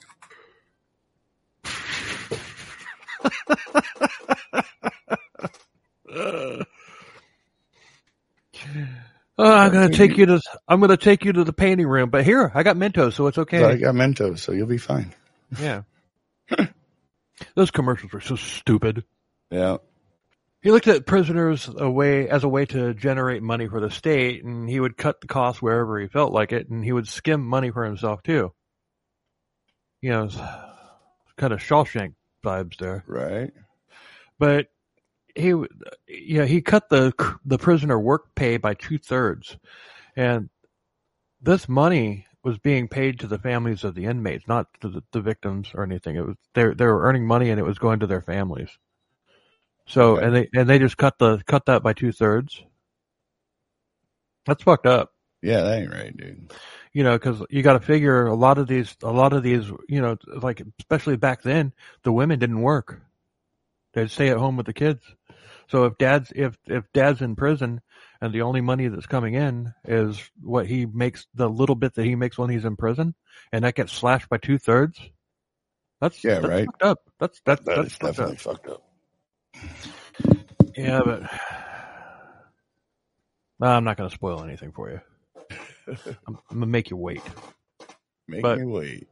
Oh, I'm gonna take you to. I'm gonna take you to the painting room. But here, I got Mentos, so it's okay. So I got Mentos, so you'll be fine. Yeah. Those commercials were so stupid. Yeah. He looked at prisoners a way as a way to generate money for the state, and he would cut the costs wherever he felt like it, and he would skim money for himself too. You know, kind of Shawshank vibes there. Right. But he, yeah, he cut the the prisoner work pay by two thirds, and this money was being paid to the families of the inmates, not to the, the victims or anything. It was they they were earning money, and it was going to their families. So Okay. and they and they just cut the cut that by two thirds. That's fucked up. Yeah, that ain't right, dude. You know, because you got to figure a lot of these, a lot of these, you know, like especially back then, the women didn't work; they'd stay at home with the kids. So if dad's if if dad's in prison and the only money that's coming in is what he makes, the little bit that he makes when he's in prison, and that gets slashed by two thirds. That's Yeah, that's right. fucked up. That's that's That that's is fucked definitely up. fucked up. Yeah, but no, I'm not going to spoil anything for you. I'm, I'm gonna make you wait. Make But- me wait.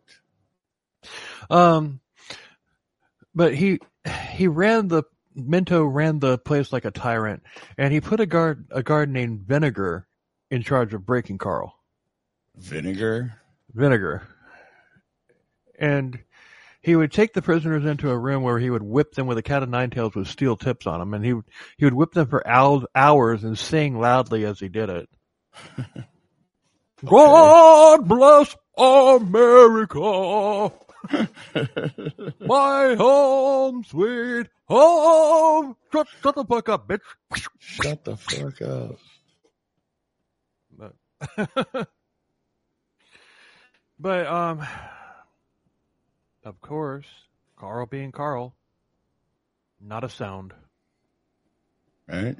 Um, but he he ran the Minto ran the place like a tyrant, and he put a guard a guard named Vinegar in charge of breaking Carl. Vinegar. Vinegar, and he would take the prisoners into a room where he would whip them with a cat of nine tails with steel tips on them, and he he would whip them for hours and sing loudly as he did it. God bless America, my home sweet home. Shut, shut the fuck up, bitch. Shut the fuck up. But, but um, of course, Carl being Carl, not a sound. Right?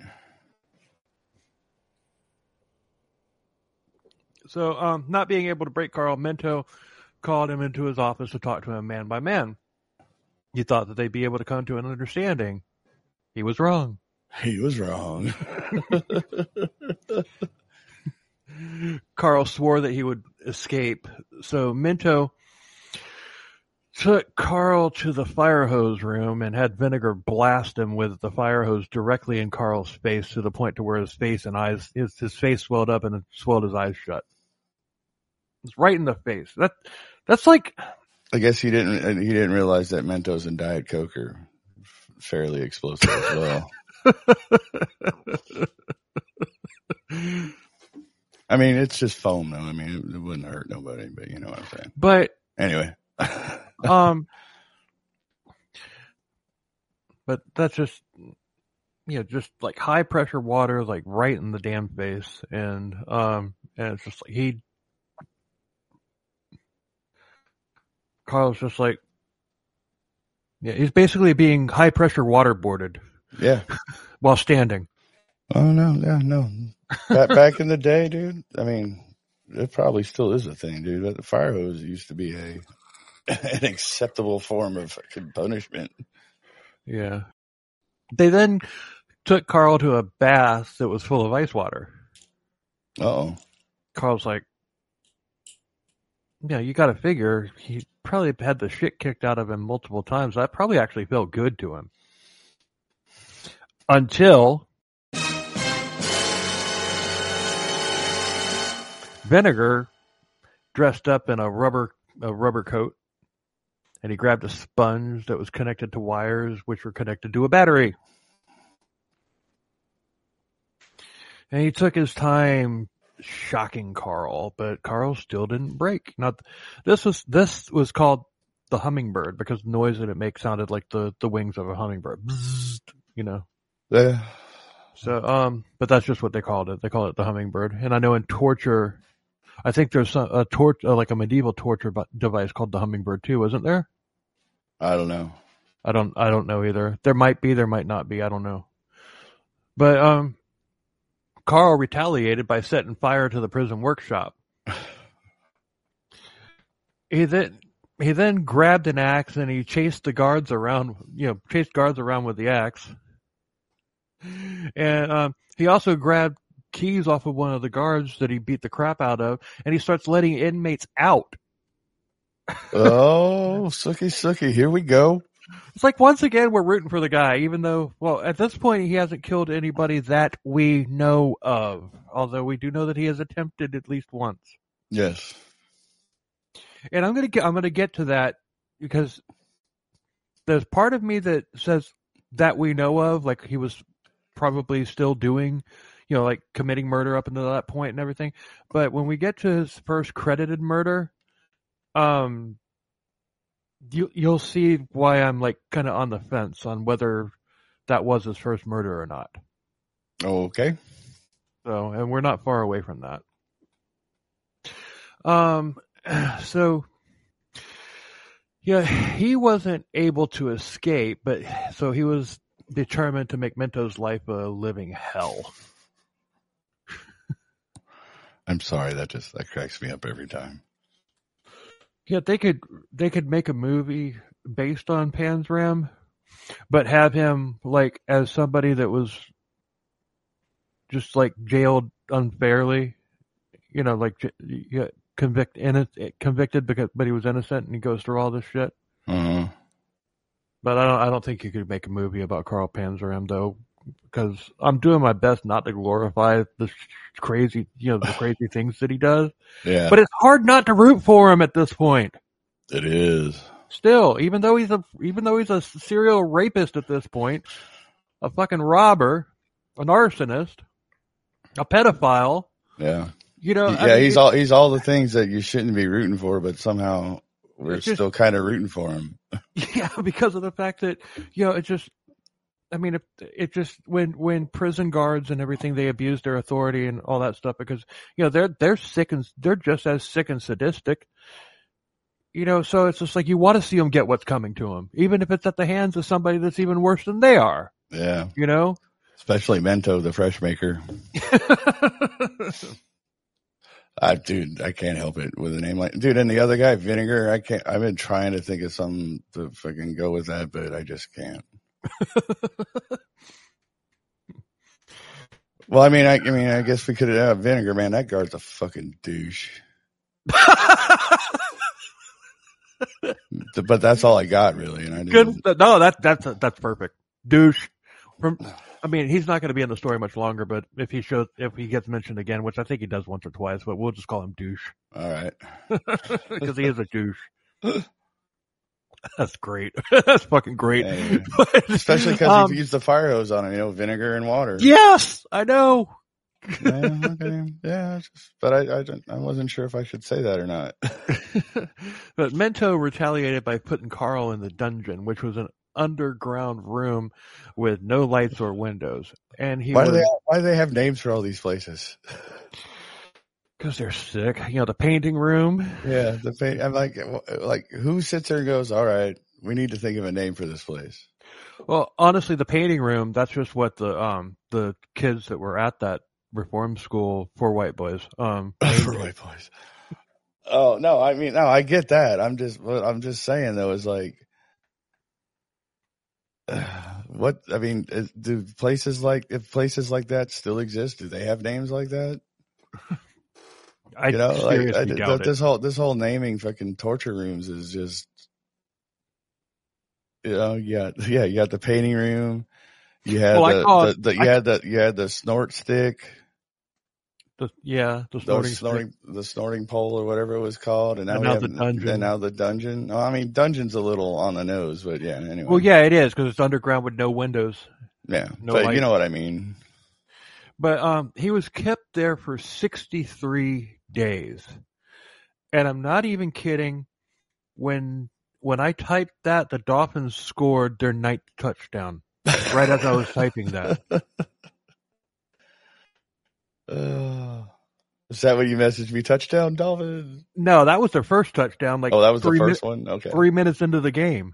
So, um, not being able to break Carl, Minto called him into his office to talk to him man by man. He thought that they'd be able to come to an understanding. He was wrong. He was wrong. Carl swore that he would escape. So Minto took Carl to the fire hose room and had Vinegar blast him with the fire hose directly in Carl's face to the point to where his face and eyes, his, his face swelled up and it swelled his eyes shut. It's right in the face. That that's like. I guess he didn't. He didn't realize that Mentos and Diet Coke are fairly explosive as well. I mean, it's just foam, though. I mean, it, it wouldn't hurt nobody, but you know what I'm saying. But Anyway, um, but that's just, you know, just like high pressure water, like right in the damn face, and um, and it's just like he. Carl's just like, yeah, he's basically being high pressure waterboarded yeah. while standing. Oh no, yeah, no. Back, back in the day, dude. I mean, it probably still is a thing, dude. But the fire hose used to be a an acceptable form of fucking punishment. Yeah. They then took Carl to a bath that was full of ice water. Uh-oh. Carl's like, yeah, you got to figure he probably had the shit kicked out of him multiple times. That probably actually felt good to him. Until Vinegar dressed up in a rubber a rubber coat, and he grabbed a sponge that was connected to wires which were connected to a battery. And he took his time shocking Carl, but Carl still didn't break. Now, this was this was called the hummingbird because the noise that it makes sounded like the, the wings of a hummingbird. Bzzzt, you know. Yeah. So, um, but that's just what they called it. They call it the hummingbird. And I know in torture, I think there's some, a torch, uh, like a medieval torture bu- device called the hummingbird too, isn't there? I don't know. I don't, I don't know either. There might be, there might not be. I don't know. But, um, Carl retaliated by setting fire to the prison workshop. He then, he then grabbed an axe and he chased the guards around, you know, chased guards around with the axe. And, um, he also grabbed keys off of one of the guards that he beat the crap out of, and he starts letting inmates out. Oh, sookie, sookie. Here we go. It's like, once again, we're rooting for the guy, even though, well, at this point, he hasn't killed anybody that we know of. Although we do know that he has attempted at least once. Yes. And I'm gonna get, I'm gonna get to that because there's part of me that says that we know of, like he was probably still doing, you know, like committing murder up until that point and everything. But when we get to his first credited murder, um, you, you'll see why I'm like kind of on the fence on whether that was his first murder or not. Okay. So, and we're not far away from that. Um, so yeah, he wasn't able to escape, but so he was determined to make Mento's life a living hell. I'm sorry, that just that cracks me up every time. Yeah, they could they could make a movie based on Panzram, but have him like as somebody that was just like jailed unfairly, you know, like yeah, convict innocent, convicted because but he was innocent and he goes through all this shit. Uh-huh. But I don't I don't think you could make a movie about Carl Panzram though, because I'm doing my best not to glorify the crazy, you know, the crazy things that he does. Yeah, But it's hard not to root for him at this point. it is. Still, even though he's a even though he's a serial rapist at this point, a fucking robber, an arsonist, a pedophile. Yeah, You know, yeah. I mean, he's all he's all the things that you shouldn't be rooting for, but somehow we're It's just- still kind of rooting for him. yeah, because of the fact that you know, it just. I mean, it, it just when when prison guards and everything they abuse their authority and all that stuff because you know they're they're sick and they're just as sick and sadistic. You know, so it's just like you want to see them get what's coming to them, even if it's at the hands of somebody that's even worse than they are. Yeah, You know. especially Mento, the fresh maker. I dude, I can't help it with a name like dude. And the other guy, Vinegar. I can't. I've been trying to think of something to fucking go with that, but I just can't. Well, I mean, I, I mean, I guess we could have Vinegar, man. That guard's a fucking douche. But that's all I got, really. And I didn't, Good. No, that that's that's perfect. Douche. From, I mean, he's not going to be in the story much longer, but if he shows, if he gets mentioned again, which I think he does once or twice, but we'll just call him douche all right. because he is a douche. That's great. That's fucking great. Yeah, yeah. But, Especially because um, he used the fire hose on him, you know, vinegar and water. yes, I know. Yeah, okay. Yeah, just, but I, I, don't, I wasn't sure if I should say that or not. But Mento retaliated by putting Carl in the dungeon, which was an underground room with no lights or windows. And he Why was, do they? Why do they have names for all these places? because they're sick. You know, the painting room. Yeah, the paint. I'm like, like who sits there and goes, "All right, we need to think of a name for this place." Well, honestly, the painting room, that's just what the um the kids that were at that reform school for white boys. Um For white boys. Oh no, I mean no, I get that. I'm just, what I'm just saying though is like, uh, what I mean, is, do places like if places like that still exist? Do they have names like that? I You know, like seriously I, doubt th- it. this whole this whole naming fucking torture rooms is just, you know, yeah, yeah. You got the painting room. You had Well, I the, call the, it- the you I- had the you had the snort stick. The, yeah, the The snorting. snorting, the snorting pole or whatever it was called, and now, And we now have, the dungeon. And now the dungeon. Oh, I mean, dungeon's a little on the nose, but yeah. Anyway, Well, yeah, it is because it's underground with no windows. yeah. no but light. you know what I mean. But um, he was kept there for sixty-three days, and I'm not even kidding. When when I typed that, the Dolphins scored their ninth touchdown right as I was typing that. Uh, is that what you messaged me? Touchdown, Dolphins. No, that was their first touchdown. Like Oh, that was the three first mi- one. Okay. Three minutes into the game.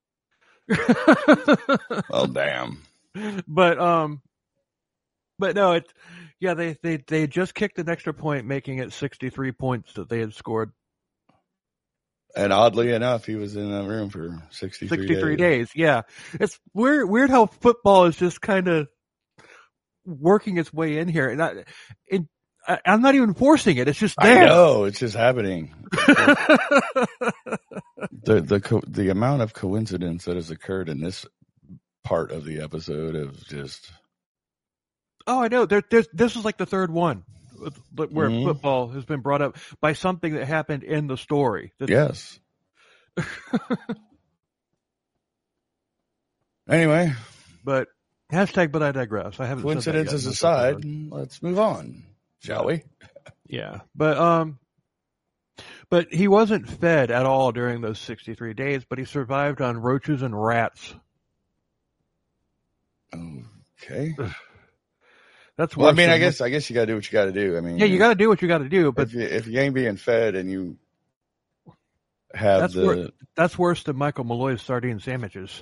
Oh, damn. But um, but no, it's yeah. They they they had just kicked an extra point, making it sixty-three points that they had scored. And oddly enough, he was in that room for sixty-three, sixty-three days. days. Yeah, it's weird. Weird how football is just kind of working its way in here, and I, it, I, I'm not even forcing it. It's just I there. know it's just happening. the the co- the amount of coincidence that has occurred in this part of the episode of just Oh, I know. There, there's, this is like the third one where Mhm. football has been brought up by something that happened in the story. That's- yes. Anyway, But hashtag, but I digress. I haven't said that yet coincidences in this aside, episode. let's move on, shall we? Yeah, but um, but he wasn't fed at all during those sixty-three days. But he survived on roaches and rats. Okay. That's Well, I worse mean, than I guess I guess you got to do what you got to do. I mean, Yeah, you got to do what you got to do, but if you, if you ain't being fed and you have That's the wor- that's worse than Michael Malloy's sardine sandwiches.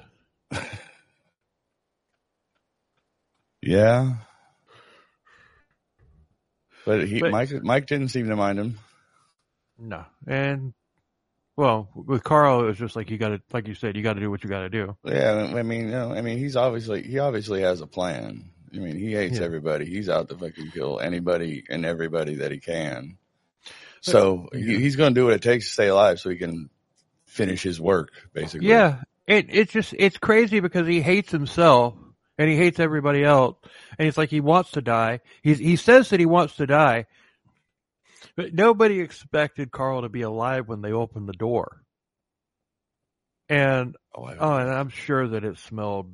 yeah. But he, But- Mike, Mike didn't seem to mind him. No, and well, with Carl, it was just like you got to, like you said, you got to do what you got to do. Yeah, I mean, you know, I mean, he's obviously he obviously has a plan. I mean, he hates Yeah. everybody. He's out to fucking kill anybody and everybody that he can. So he, he's going to do what it takes to stay alive, so he can finish his work, basically. Yeah, it it's just it's crazy because he hates himself and he hates everybody else, and it's like he wants to die. He he says that he wants to die, but nobody expected Carl to be alive when they opened the door. And Oh, I- oh, and I'm sure that it smelled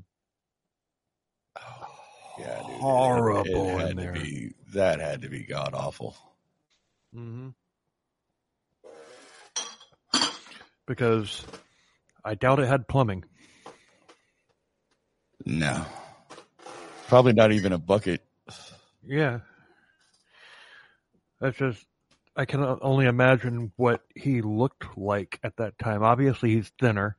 yeah, dude, it- horrible it had in to there. be- that had to be god awful. Mm-hmm. Because I doubt it had plumbing. No, probably not even a bucket. Yeah. That's just, I can only imagine what he looked like at that time. Obviously, he's thinner.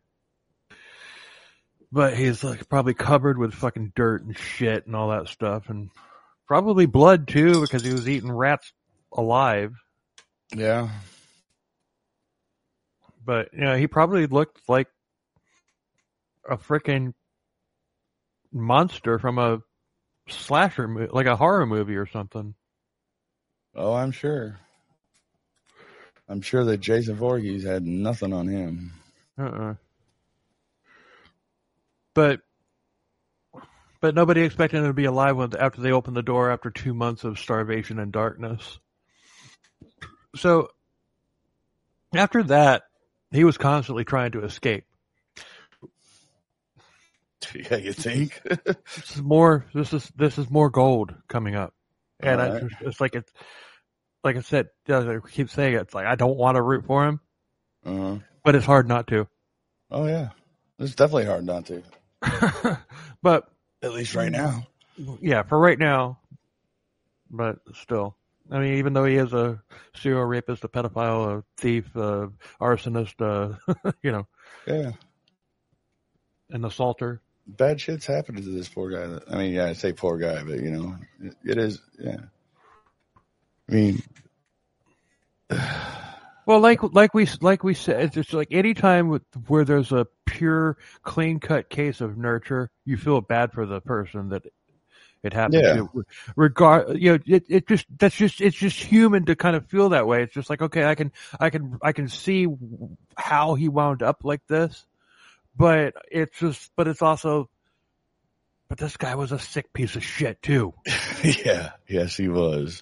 But he's like probably covered with fucking dirt and shit and all that stuff. And probably blood too, because he was eating rats alive. Yeah, But, you know, he probably looked like a freaking monster from a slasher movie, like a horror movie or something. oh, I'm sure. I'm sure that Jason Voorhees had nothing on him. Uh-uh. But, but nobody expected him to be alive when, after they opened the door after two months of starvation and darkness. So, after that, he was constantly trying to escape. Yeah, you think? This is more. This is this is more gold coming up, and I Alright. just, it's like it's like I said. I keep saying it, it's like I don't want to root for him, uh-huh. but it's hard not to. Oh yeah, it's definitely hard not to. But At least right now. yeah, for right now. But still, I mean, even though he is a serial rapist, a pedophile, a thief, a arsonist, uh, you know, Yeah, an assaulter. bad shit's happened to this poor guy. I mean, yeah, I say poor guy, but you know, it, it is. Yeah, I mean, Well, like like we like we said, it's just like any time with, where there's a pure, clean cut case of nurture, you feel bad for the person that it happened Yeah. to. Regard, you know, it it just that's just it's just human to kind of feel that way. It's just like, okay, I can I can I can see how he wound up like this, but it's just but it's also, but this guy was a sick piece of shit too. yeah, yes, he was.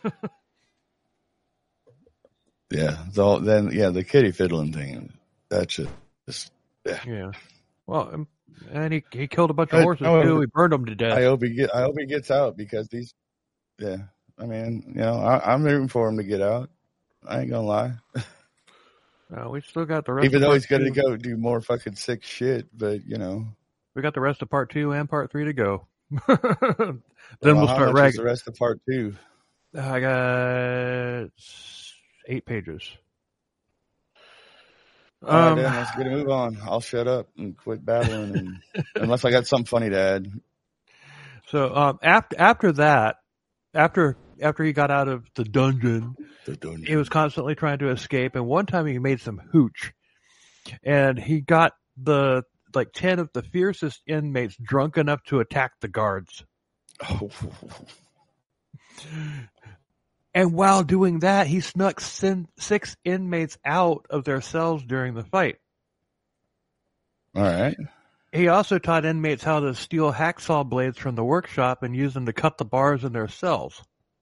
Yeah, so then yeah, the kitty fiddling thing. That's just. Yeah. Yeah. Well, um, and he he killed a bunch of I- horses I- too. He burned them to death. I hope he get. I hope he gets out because these. Yeah, I mean, you know, I, I'm rooting for him to get out. I ain't gonna lie. Uh, we still got the rest. Even of though part he's gonna two. go do more fucking sick shit, but you know. We got the rest of part two and part three to go. then Well, we'll how start much is ragging. the rest of part two. I got eight pages. All right, Um, then, let's get a move on. I'll shut up and quit babbling, and, unless I got something funny to add. so um, after after that, after after he got out of the dungeon, The dungeon. he was constantly trying to escape. And one time he made some hooch, and he got the like ten of the fiercest inmates drunk enough to attack the guards. Oh, And while doing that, he snuck sin- six inmates out of their cells during the fight. all right. He also taught inmates how to steal hacksaw blades from the workshop and use them to cut the bars in their cells.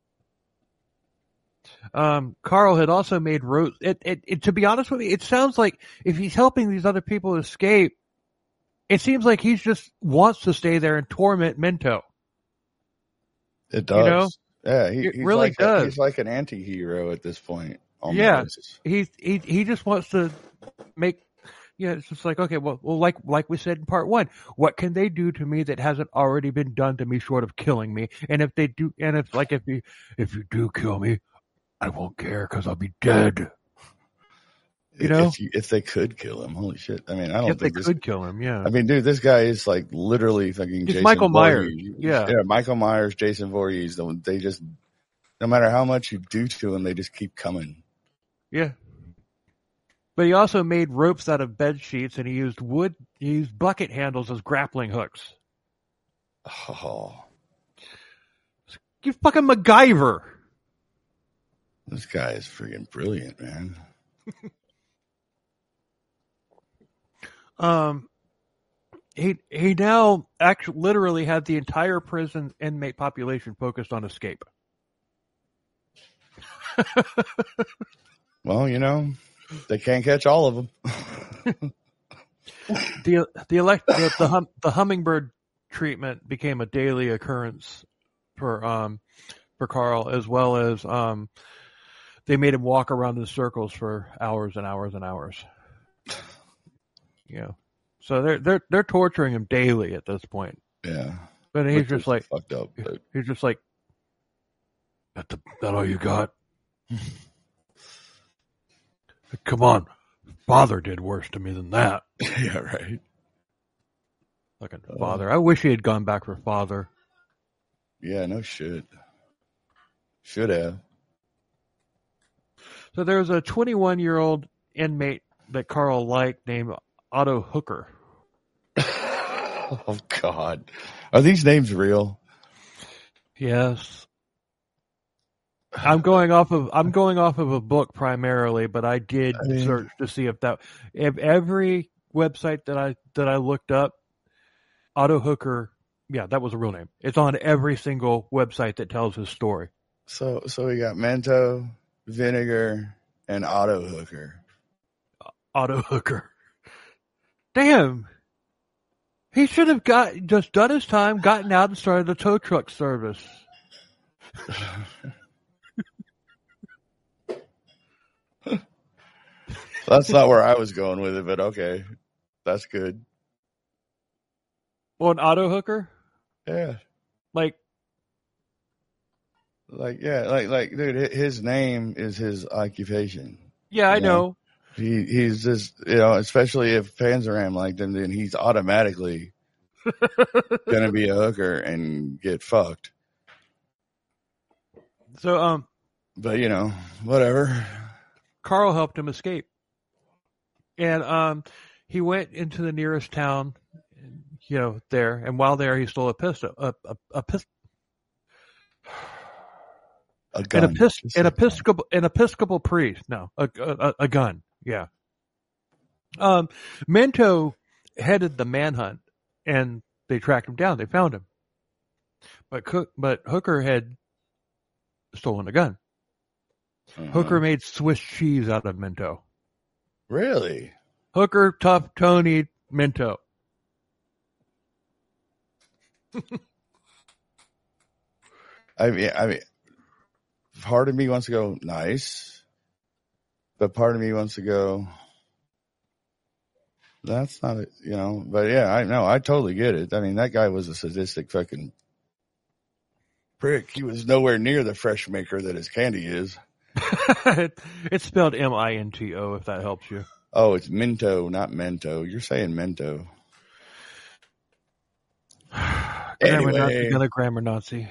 Um, Carl had also made ro- it, it, it. To be honest with you, it sounds like if he's helping these other people escape, it seems like he just wants to stay there and torment Minto. It does. know? Yeah, he, It he's really like does. A, he's like an anti-hero at this point. Almost. Yeah. He he he just wants to make. Yeah, it's just like, okay, well, well, like like we said in part one, what can they do to me that hasn't already been done to me, short of killing me? And if they do, and if like if you if you do kill me, I won't care because I'll be dead. You know, if, you, if they could kill him, holy shit! I mean, I don't if they think this. could kill him, yeah. I mean, dude, this guy is like literally fucking. He's Jason Michael Myers, Voorhees. yeah. yeah, Michael Myers, Jason Voorhees. They just no matter how much you do to them, they just keep coming. Yeah. But he also made ropes out of bed sheets, and he used wood. He used bucket handles as grappling hooks. Oh, You fucking MacGyver. this guy is freaking brilliant, man. Um, he he now actually literally had the entire prison inmate population focused on escape. Well, you know, they can't catch all of them. the the elect the the, hum, the hummingbird treatment became a daily occurrence for um for Carl, as well as um they made him walk around in circles for hours and hours and hours. You know, so they're they're they're torturing him daily at this point. Yeah, But he's Which just is like fucked up. But he's just like That, the, that all you got? Come on. Father did worse to me than that. yeah, right. fucking father. I wish he had gone back for father. Yeah, no shit. Should have. So there was a twenty-one year old inmate that Carl liked named Otto Hooker. Oh God, are these names real? Yes. I'm going off of I'm going off of a book primarily, but I did I mean- search to see if that if every website that I that I looked up, Otto Hooker, yeah, that was a real name. It's on every single website that tells his story. So, so we got Mento, Vinegar, and Otto Hooker. Otto Hooker. Damn. He should have got just done his time, gotten out, and started a tow truck service. That's not where I was going with it, but okay, that's good. Well, an Otto Hooker, Yeah, like like yeah, like like dude, hi- his name is his occupation. yeah, I Yeah. know. He he's just you know, especially if Panzeram like them, then he's automatically gonna be a hooker and get fucked. So, um, But you know, whatever. Carl helped him escape, and um, he went into the nearest town, you know, there, and while there, he stole a pistol, a a, a pistol. A An, gun. epis- Just an a episcopal, an episcopal priest. No, a, a, a gun. Yeah. Um, Mento headed the manhunt, and they tracked him down. They found him, but Cook, but Hooker had stolen a gun. gun. Uh-huh. Hooker made Swiss cheese out of Mento. Really? Hooker, tough, Tony, Mento. I mean, I mean, part of me wants to go nice, but part of me wants to go. That's not it, you know. But yeah, I know, I totally get it. I mean, that guy was a sadistic fucking prick. He was nowhere near the fresh maker that his candy is. It's spelled M I N T O, if that helps you. Oh, it's Minto, not Mento. You're saying Mento. Grammar Nazi, Anyway, another grammar Nazi.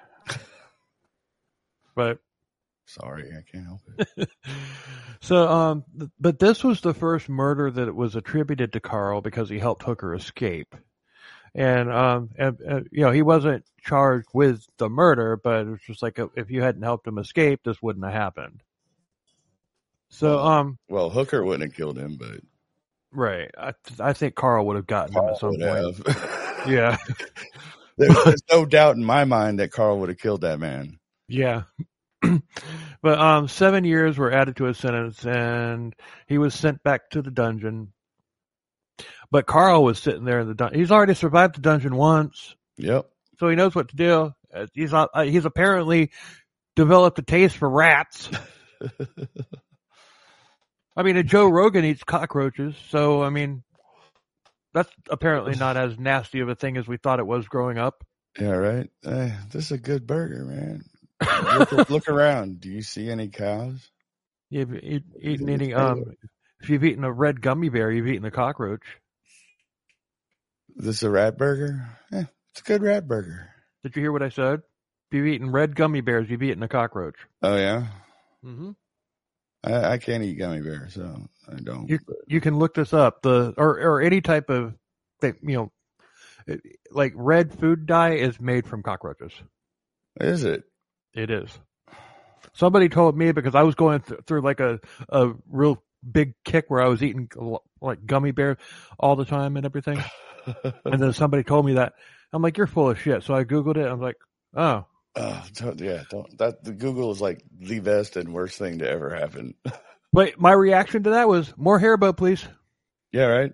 But sorry, I can't help it. so, um, th- but this was the first murder that was attributed to Carl because he helped Hooker escape, and um, and, and you know, he wasn't charged with the murder, but it was just like uh, if you hadn't helped him escape, this wouldn't have happened. So, um, Well, Hooker wouldn't have killed him, but right, I I think Carl would have gotten him Carl at some would point. have. Yeah, There's, there's no doubt in my mind that Carl would have killed that man. yeah. But um, seven years were added to his sentence, and he was sent back to the dungeon. But Carl was sitting there in the dungeon. He's already survived the dungeon once, Yep. so he knows what to do. Uh, He's not, uh, he's apparently developed a taste for rats. I mean, and Joe Rogan eats cockroaches, so I mean, that's apparently not as nasty of a thing as we thought it was growing up. Yeah, right. Eh, this is a good burger, man. Look, look around. Do you see any cows? You've eat, eaten any um, if you've eaten a red gummy bear, you've eaten a cockroach. This is a rat burger? Eh, it's a good rat burger. Did you hear what I said? If you've eaten red gummy bears, you've eaten a cockroach. Oh yeah. Mm-hmm. I, I can't eat gummy bears, so I don't. You but- you can look this up. The or or any type of thing, you know, it, like red food dye is made from cockroaches. Is it? It is. Somebody told me because I was going th- through like a a real big kick where I was eating like gummy bears all the time and everything, and then somebody told me that. I'm like, you're full of shit. So I googled it. I'm like, oh. Oh, don't, yeah, don't. That the Google is like the best and worst thing to ever happen. But my reaction to that was more Haribo, please. Yeah, right.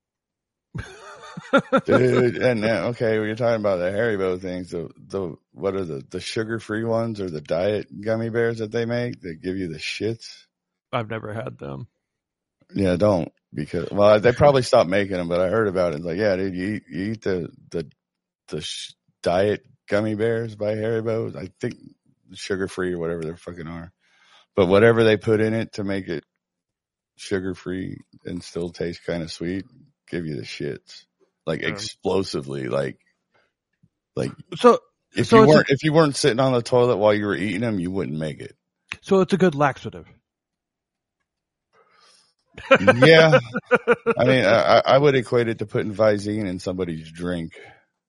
Dude, and uh, okay, when you're talking about the Haribo things, the the what are the the sugar free ones or the diet gummy bears that they make that give you the shits? I've never had them. Yeah, don't because well, they probably stopped making them, but I heard about it. It's like, yeah, dude, you eat, you eat the the the sh- diet gummy bears by Haribo. I think sugar free or whatever they fucking are, but whatever they put in it to make it sugar free and still taste kind of sweet, give you the shits. Like explosively, like, like so. If so you it's weren't a, if you weren't sitting on the toilet while you were eating them, you wouldn't make it. So it's a good laxative. Yeah, I mean, I, I would equate it to putting Visine in somebody's drink.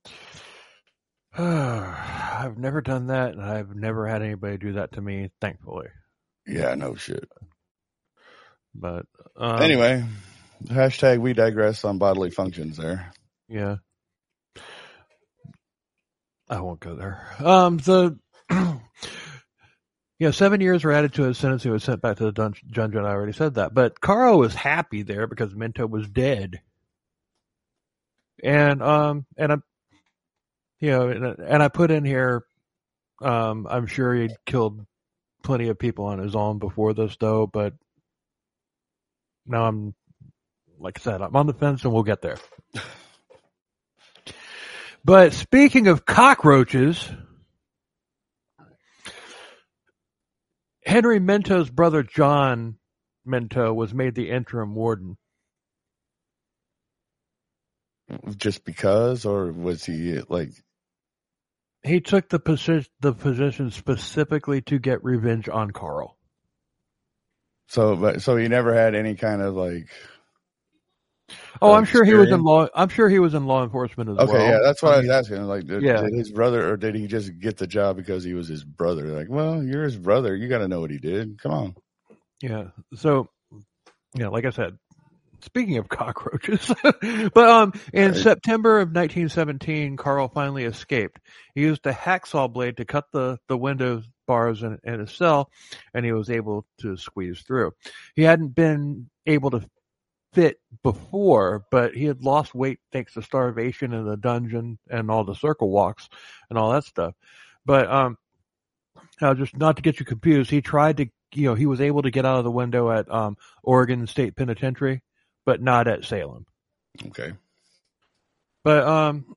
I've never done that, and I've never had anybody do that to me, thankfully. Yeah, no shit. But um, anyway, hashtag we digress on bodily functions. There. Yeah. I won't go there. Um, the yeah, seven years were added to his sentence. He was sent back to the dun- dungeon. I already said that, but Carl was happy there because Minto was dead, and um, and I'm, you know, and, and I put in here, um, I'm sure he'd killed plenty of people on his own before this, though. But now I'm, like I said, I'm on the fence, and we'll get there. But speaking of cockroaches, Henry Minto's brother John Minto was made the interim warden. Just because, or was he like? He took the position, the position specifically to get revenge on Carl. So, but so he never had any kind of like. Oh, uh, I'm sure he was in experience? law. I'm sure he was in law enforcement as Okay, well. yeah, that's what I was asking. Like, did, Yeah. did his brother, or did he just get the job because he was his brother? Like, well, you're his brother. You got to know what he did. Come on. Yeah. So, yeah, like I said, speaking of cockroaches, but um, in Right. September of nineteen seventeen, Carl finally escaped. He used a hacksaw blade to cut the the window bars in, in his cell, and he was able to squeeze through. He hadn't been able to fit before, but he had lost weight thanks to starvation in the dungeon and all the circle walks and all that stuff. But um, now just not to get you confused, he tried to, you know, he was able to get out of the window at um Oregon State Penitentiary, but not at Salem. Okay. But um,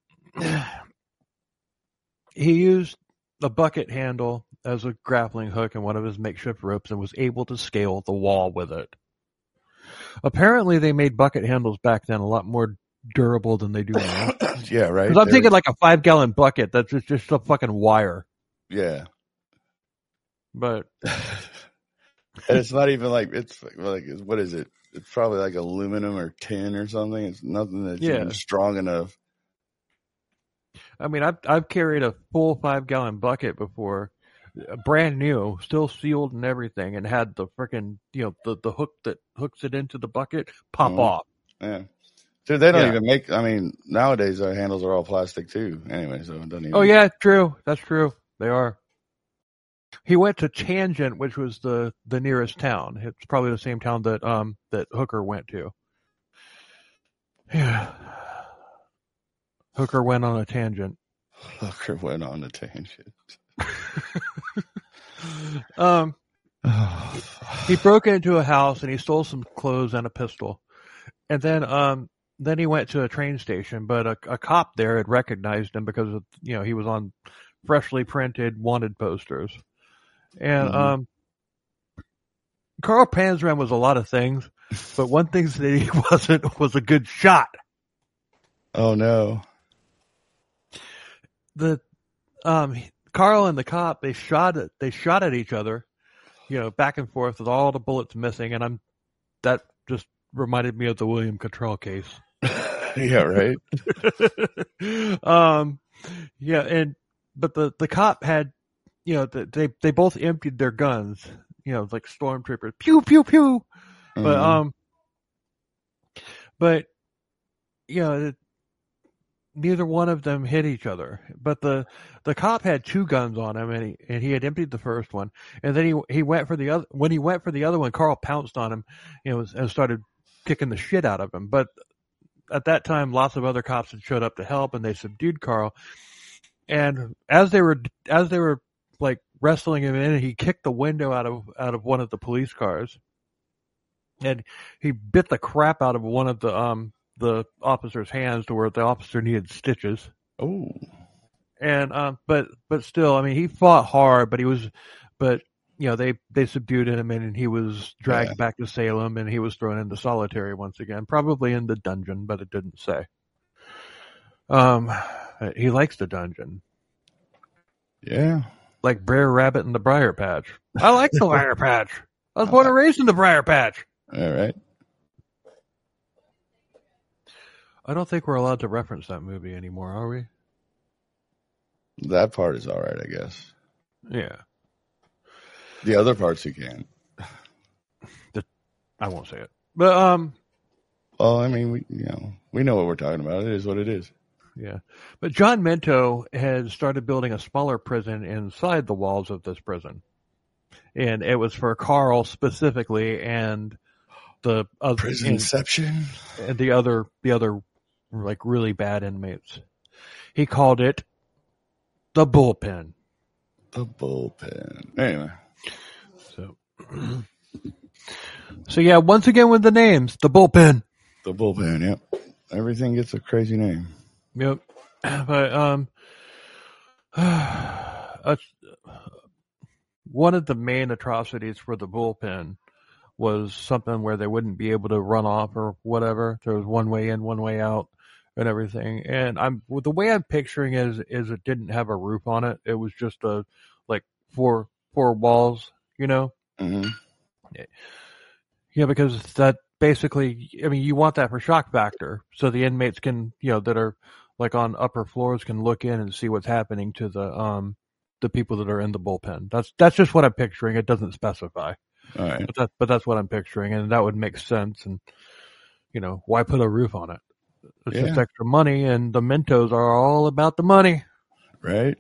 he used a bucket handle as a grappling hook and one of his makeshift ropes and was able to scale the wall with it. Apparently, they made bucket handles back then a lot more durable than they do now. Yeah, right. Because I'm There- thinking like a five gallon bucket that's just, just a fucking wire. yeah. But And it's not even like it's like what is it? It's probably like aluminum or tin or something. It's nothing that's Yeah. even strong enough. I mean, I've I've carried a full five gallon bucket before, uh, brand new, still sealed and everything, and had the freaking you know the, the hook that hooks it into the bucket pop Mhm. off. Yeah. Dude, they don't Yeah. even make. I mean, nowadays our handles are all plastic too. Anyway, so it doesn't even. Oh yeah, true. That's true. They are. He went to Tangent, which was the, the nearest town. It's probably the same town that um that Hooker went to. Yeah. Hooker went on a tangent. Hooker went on a tangent. um, Oh, he broke into a house and he stole some clothes and a pistol, and then um then he went to a train station. But a, a cop there had recognized him because of, you know he was on freshly printed wanted posters, and Mhm. um Carl Panzram was a lot of things, but one thing that he wasn't was a good shot. oh no. The um Carl and the cop, they shot at, they shot at each other, you know, back and forth with all the bullets missing. And I'm, that just reminded me of the William Cottrell case. Yeah, right. um, yeah. And, but the, the cop had, you know, the, they, they both emptied their guns, you know, like stormtroopers, pew, pew, pew. Mm-hmm. But, um, but, you know, it, neither one of them hit each other, but the the cop had two guns on him, and he and he had emptied the first one, and then he he went for the other. When he went for the other one, Carl pounced on him, you know, and started kicking the shit out of him. But at that time, lots of other cops had showed up to help, and they subdued Carl. And as they were as they were like wrestling him in, he kicked the window out of out of one of the police cars, and he bit the crap out of one of the um. the officer's hands to where the officer needed stitches. Oh, and um, but but still, I mean, he fought hard, but he was, but you know, they they subdued him, and he was dragged yeah. back to Salem, and he was thrown into solitary once again, probably in the dungeon, but it didn't say. Um, he likes the dungeon. Yeah, like Brer Rabbit in the Briar Patch. I like the Briar Patch. I was born and raised in the Briar Patch. All right. I don't think we're allowed to reference that movie anymore, are we? That part is all right, I guess. Yeah. The other parts you can. The, I won't say it. But um well, I mean, we you know, we know what we're talking about. It is what it is. Yeah. But John Minto had started building a smaller prison inside the walls of this prison. And it was for Carl specifically, and the other Prisonception and, and the other the other like really bad inmates. He called it the bullpen. The bullpen. Anyway. So So yeah, once again with the names, the bullpen. The bullpen, yep. Everything gets a crazy name. Yep. But um uh, one of the main atrocities for the bullpen was something where they wouldn't be able to run off or whatever. There was one way in, one way out, and everything. And I'm well, the way I'm picturing it is, is it didn't have a roof on it. It was just a like four four walls, you know. Mm-hmm. Yeah, because that basically, I mean, you want that for shock factor, so the inmates can, you know, that are like on upper floors can look in and see what's happening to the um the people that are in the bullpen. That's that's just what I'm picturing. It doesn't specify. All right. But, that, but that's what I'm picturing, and that would make sense. And, you know, why put a roof on it? It's yeah. just extra money, and the Mentos are all about the money. Right.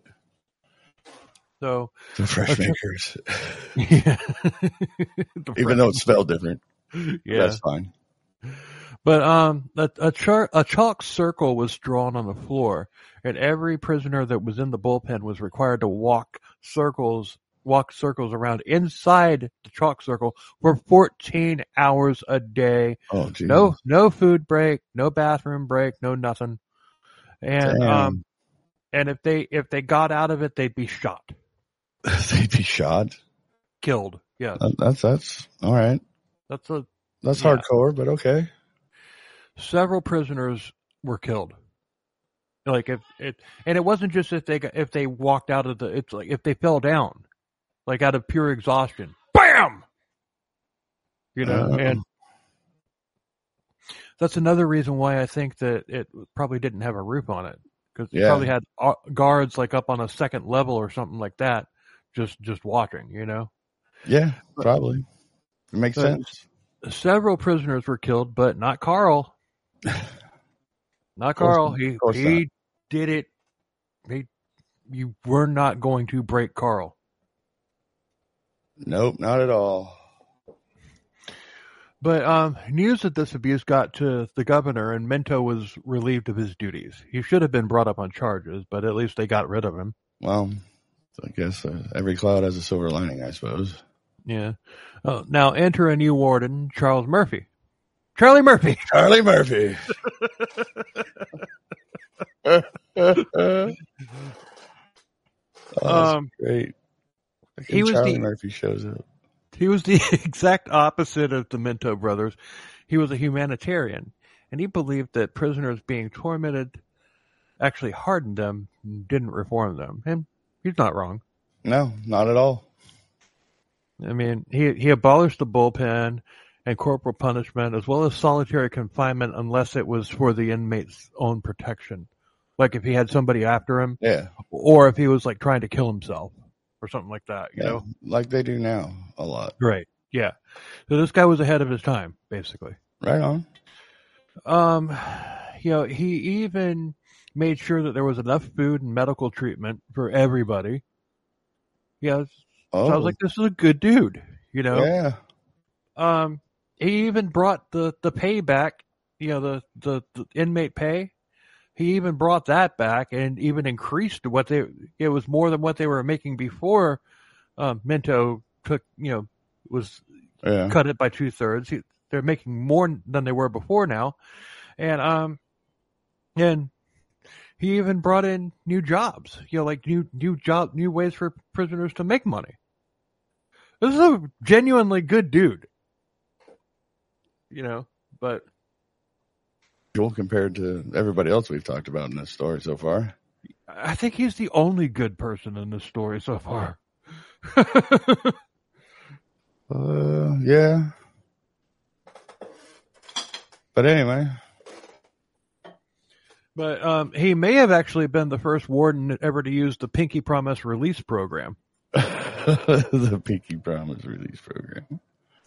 So the fresh makers. Yeah. the Even though it's spelled different. Yeah. That's fine. But um, a, a, char- a chalk circle was drawn on the floor, and every prisoner that was in the bullpen was required to walk circles walk circles around inside the chalk circle for fourteen hours a day. Oh, geez. No, no food break, no bathroom break, no nothing. And, Damn. um, and if they, if they got out of it, they'd be shot. They'd be shot? Killed. Yeah. That, that's, that's all right. That's a, that's yeah. hardcore, but okay. Several prisoners were killed. Like if it, and it wasn't just if they got, if they walked out of the, it's like if they fell down. Like out of pure exhaustion. Bam! You know, uh, and that's another reason why I think that it probably didn't have a roof on it. Because it yeah. probably had guards like up on a second level or something like that, just just watching, you know? Yeah, probably. It makes but sense. Several prisoners were killed, but not Carl. Not Carl. He he not. did it. He, you were not going to break Carl. Nope, not at all. But um, news of this abuse got to the governor, and Minto was relieved of his duties. He should have been brought up on charges, but at least they got rid of him. Well, I guess uh, every cloud has a silver lining, I suppose. Yeah. Uh, now enter a new warden, Charles Murphy. Charlie Murphy. Charlie Murphy. oh, um, great. He was Charlie the, Murphy shows up. He was the exact opposite of the Minto brothers. He was a humanitarian, and he believed that prisoners being tormented actually hardened them, didn't reform them. And He's not wrong. No, not at all. I mean, he, he abolished the bullpen and corporal punishment as well as solitary confinement unless it was for the inmate's own protection. Like if he had somebody after him. Yeah. Or if he was like trying to kill himself or something like that, you yeah, know? like they do now a lot. Right. Yeah. So this guy was ahead of his time, basically. Right on. Um, you know, he even made sure that there was enough food and medical treatment for everybody. Yeah. Oh. So I was like, this is a good dude, you know? Yeah. Um, he even brought the, the pay back, you know, the, the, the inmate pay. He even brought that back and even increased what they, it was more than what they were making before, um, Minto took, you know, was Yeah. cut it by two thirds. They're making more than they were before now. And, um, and he even brought in new jobs, you know, like new, new job, new ways for prisoners to make money. This is a genuinely good dude, you know, but compared to everybody else we've talked about in this story so far. I think he's the only good person in this story so far. uh, yeah. But anyway. But um, he may have actually been the first warden ever to use the Pinky Promise release program. The Pinky Promise release program.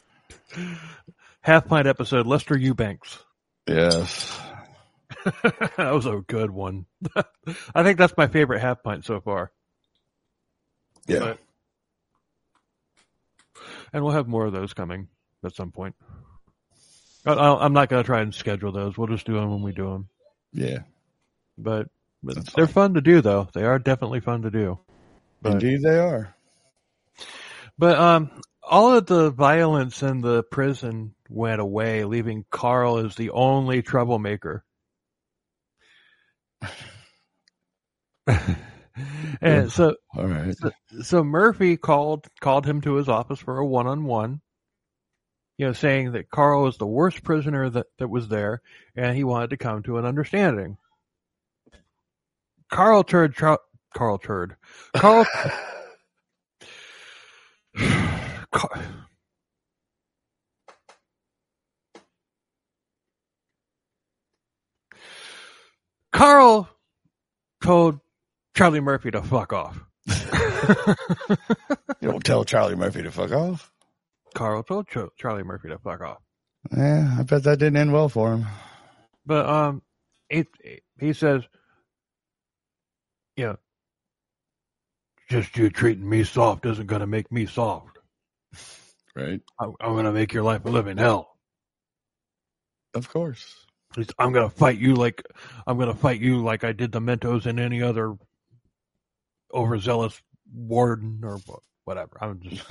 Half Pint episode, Lester Eubanks. Yes. That was a good one. I think that's my favorite Half Pint so far. Yeah. But, and we'll have more of those coming at some point. I, I'm not going to try and schedule those. We'll just do them when we do them. Yeah. But, but That's they're fine. fun to do, though. They are definitely fun to do. But, Indeed they are. But um, all of the violence in the prison went away, leaving Carl as the only troublemaker. And so, All right. so, so Murphy called called him to his office for a one-on-one, you know, saying that Carl was the worst prisoner that, that was there, and he wanted to come to an understanding. Carl Turd, Char- Carl Turd, Carl. Car- Carl told Charlie Murphy to fuck off. You don't tell Charlie Murphy to fuck off. Carl told Ch- Charlie Murphy to fuck off. Yeah, I bet that didn't end well for him. But um, it, it, he says, you know, just you treating me soft isn't going to make me soft. Right? I, I'm going to make your life a living hell. Of course. He's, I'm going to fight you like I'm going to fight you like I did the Mentos and any other overzealous warden or whatever. I'm just.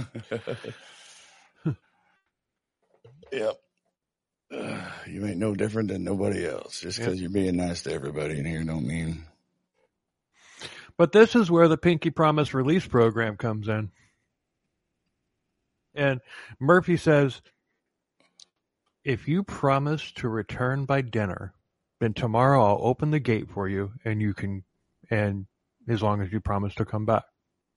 Yep. Uh, you ain't no different than nobody else. Just because you're being nice to everybody in here don't mean. But this is where the Pinky Promise release program comes in. And Murphy says, if you promise to return by dinner, then tomorrow I'll open the gate for you and you can, and as long as you promise to come back.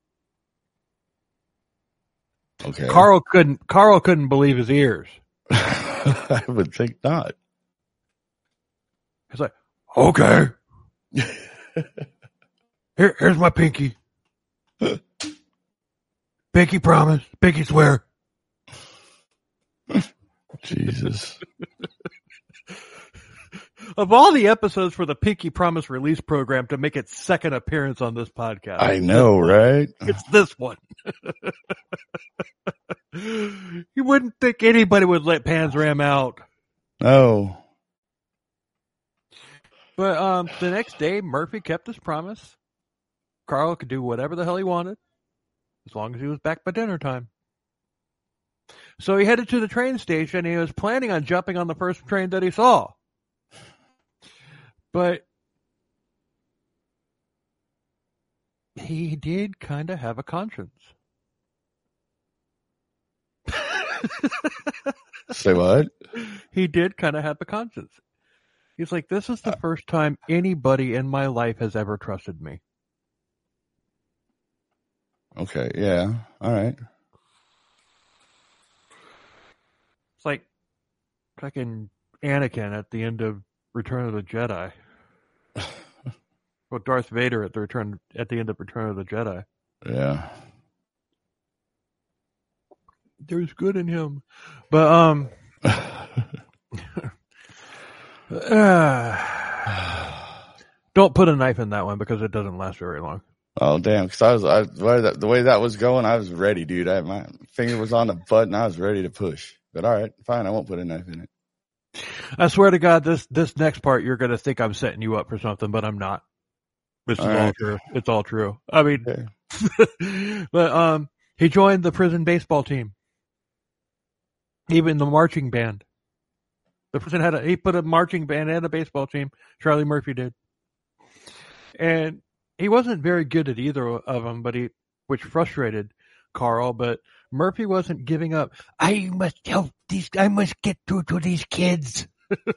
Okay. Carl couldn't, Carl couldn't believe his ears. I would think not. He's like, okay. Here, here's my pinky. Pinky promise. Pinky swear. Jesus. Of all the episodes for the Pinky Promise release program to make its second appearance on this podcast. I know, right? It's this one. You wouldn't think anybody would let Pans Ram out. No. But um, the next day, Murphy kept his promise. Carl could do whatever the hell he wanted, as long as he was back by dinner time. So he headed to the train station. And he was planning on jumping on the first train that he saw. But he did kind of have a conscience. Say what? He did kind of have a conscience. He's like, this is the first time anybody in my life has ever trusted me. Okay, yeah, all right. It's like fucking Anakin at the end of Return of the Jedi. Well, Darth Vader at the return at the end of Return of the Jedi. Yeah. There's good in him, but um, uh, don't put a knife in that one because it doesn't last very long. Oh damn! Because I was I, the way that the way that was going, I was ready, dude. I, my finger was on the button. I was ready to push. But all right, fine. I won't put a knife in it. I swear to God, this this next part you're gonna think I'm setting you up for something, but I'm not. This all is right. all true. It's all true. I mean, Okay. but um, he joined the prison baseball team, even the marching band. The prison had a he put a marching band and a baseball team. Charlie Murphy did, and he wasn't very good at either of them, but he which frustrated Carl. But Murphy wasn't giving up. I must help these. I must get through to these kids.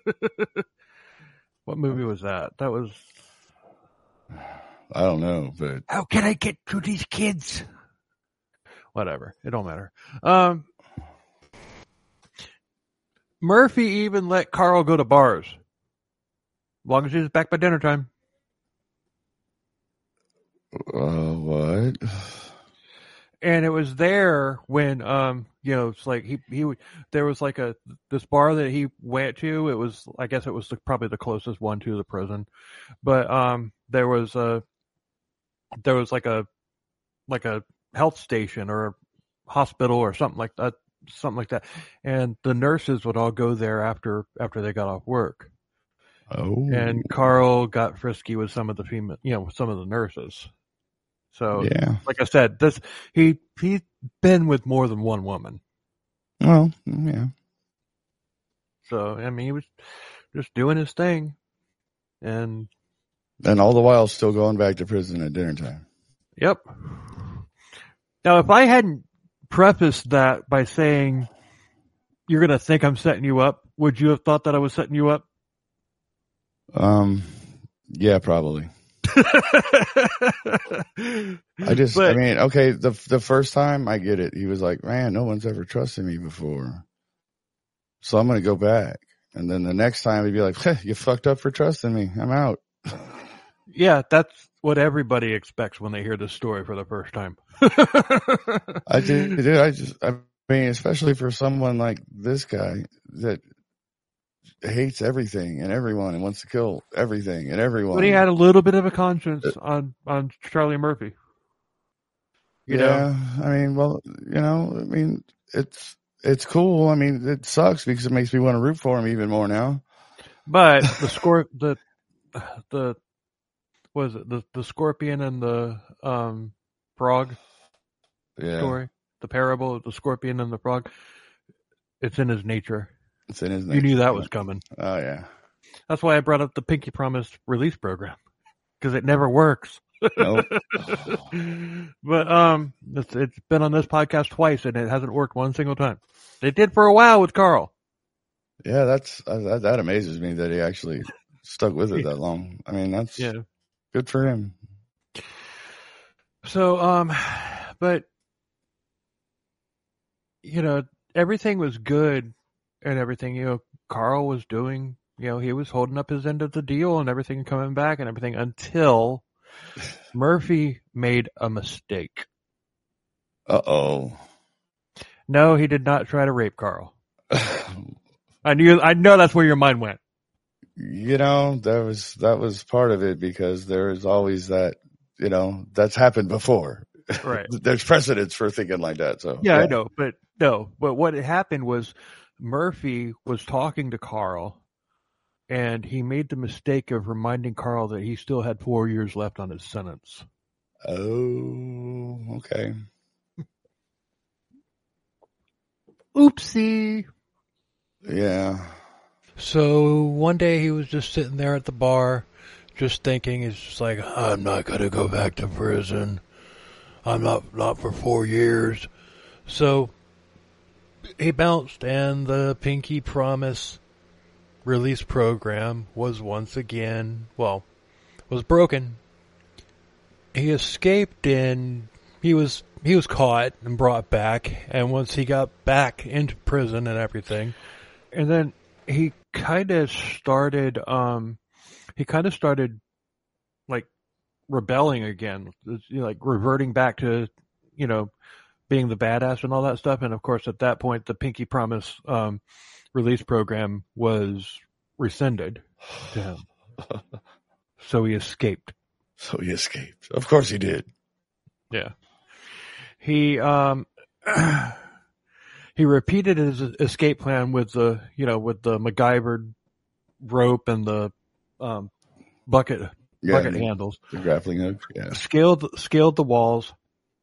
What movie was that? That was. I don't know, but How can I get to these kids? Whatever. It don't matter. Um, Murphy even let Carl go to bars. As long as he was back by dinner time. uh, what? And it was there when, um, you know, it's like he, he, would- there was like a, this bar that he went to. It was, I guess it was the, probably the closest one to the prison. But, um, there was a, there was like a, like a health station or a hospital or something like that, something like that. And the nurses would all go there after, after they got off work. Oh, And Carl got frisky with some of the female, you know, with some of the nurses. So, yeah. like I said, this he he's been with more than one woman. Well, yeah. So I mean, he was just doing his thing, and And all the while, still going back to prison at dinner time. yep. Now, if I hadn't prefaced that by saying you're going to think I'm setting you up, would you have thought that I was setting you up? Um, yeah, probably. I just, But- I mean, okay, the the first time I get it, he was like, man, no one's ever trusted me before. So I'm going to go back. And then the next time he'd be like, hey, you fucked up for trusting me. I'm out. Yeah, that's what everybody expects when they hear this story for the first time. I did, dude, I just, I mean, especially for someone like this guy that hates everything and everyone and wants to kill everything and everyone. But he had a little bit of a conscience on, on Charlie Murphy. You yeah, know? I mean, well, you know, I mean, it's it's cool. I mean, it sucks because it makes me want to root for him even more now. But the score, the, the, what is it? The, the scorpion and the, um, frog Yeah, story, the parable of the scorpion and the frog. It's in his nature. it's in his name. You knew that was coming. Oh yeah. That's why I brought up the Pinky Promise release program. Cause it never works. Nope. But, um, it's, it's been on this podcast twice and it hasn't worked one single time. It did for a while with Carl. Yeah, that's uh, that, that amazes me that he actually stuck with it that long. I mean, that's Yeah. good for him. So, um, but, you know, everything was good and everything, you know, Carl was doing, you know, he was holding up his end of the deal and everything coming back and everything until Murphy made a mistake. Uh oh. No, he did not try to rape Carl. I knew, I know that's where your mind went. You know, that was that was part of it because there is always that. You know, that's happened before. Right. There's precedence for thinking like that. So Yeah, I know, but no, but what had happened was Murphy was talking to Carl and he made the mistake of reminding Carl that he still had four years left on his sentence. Oh, okay. Oopsie. Yeah. So one day he was just sitting there at the bar, just thinking, he's just like, I'm not going to go back to prison. I'm not, not for four years. So he bounced and the Pinky Promise release program was once again, well, was broken. He escaped and he was he was caught and brought back, and once he got back into prison and everything, and then he kind of started, um, he kind of started, like, rebelling again, you know, like reverting back to, you know, being the badass and all that stuff. And of course, at that point, the Pinky Promise um, release program was rescinded to him, so he escaped. So he escaped. Of course he did. Yeah. He um he repeated his escape plan with the you know with the MacGyver rope and the um bucket Yeah, bucket the, handles. the grappling hook. Yeah. Scaled scaled the walls,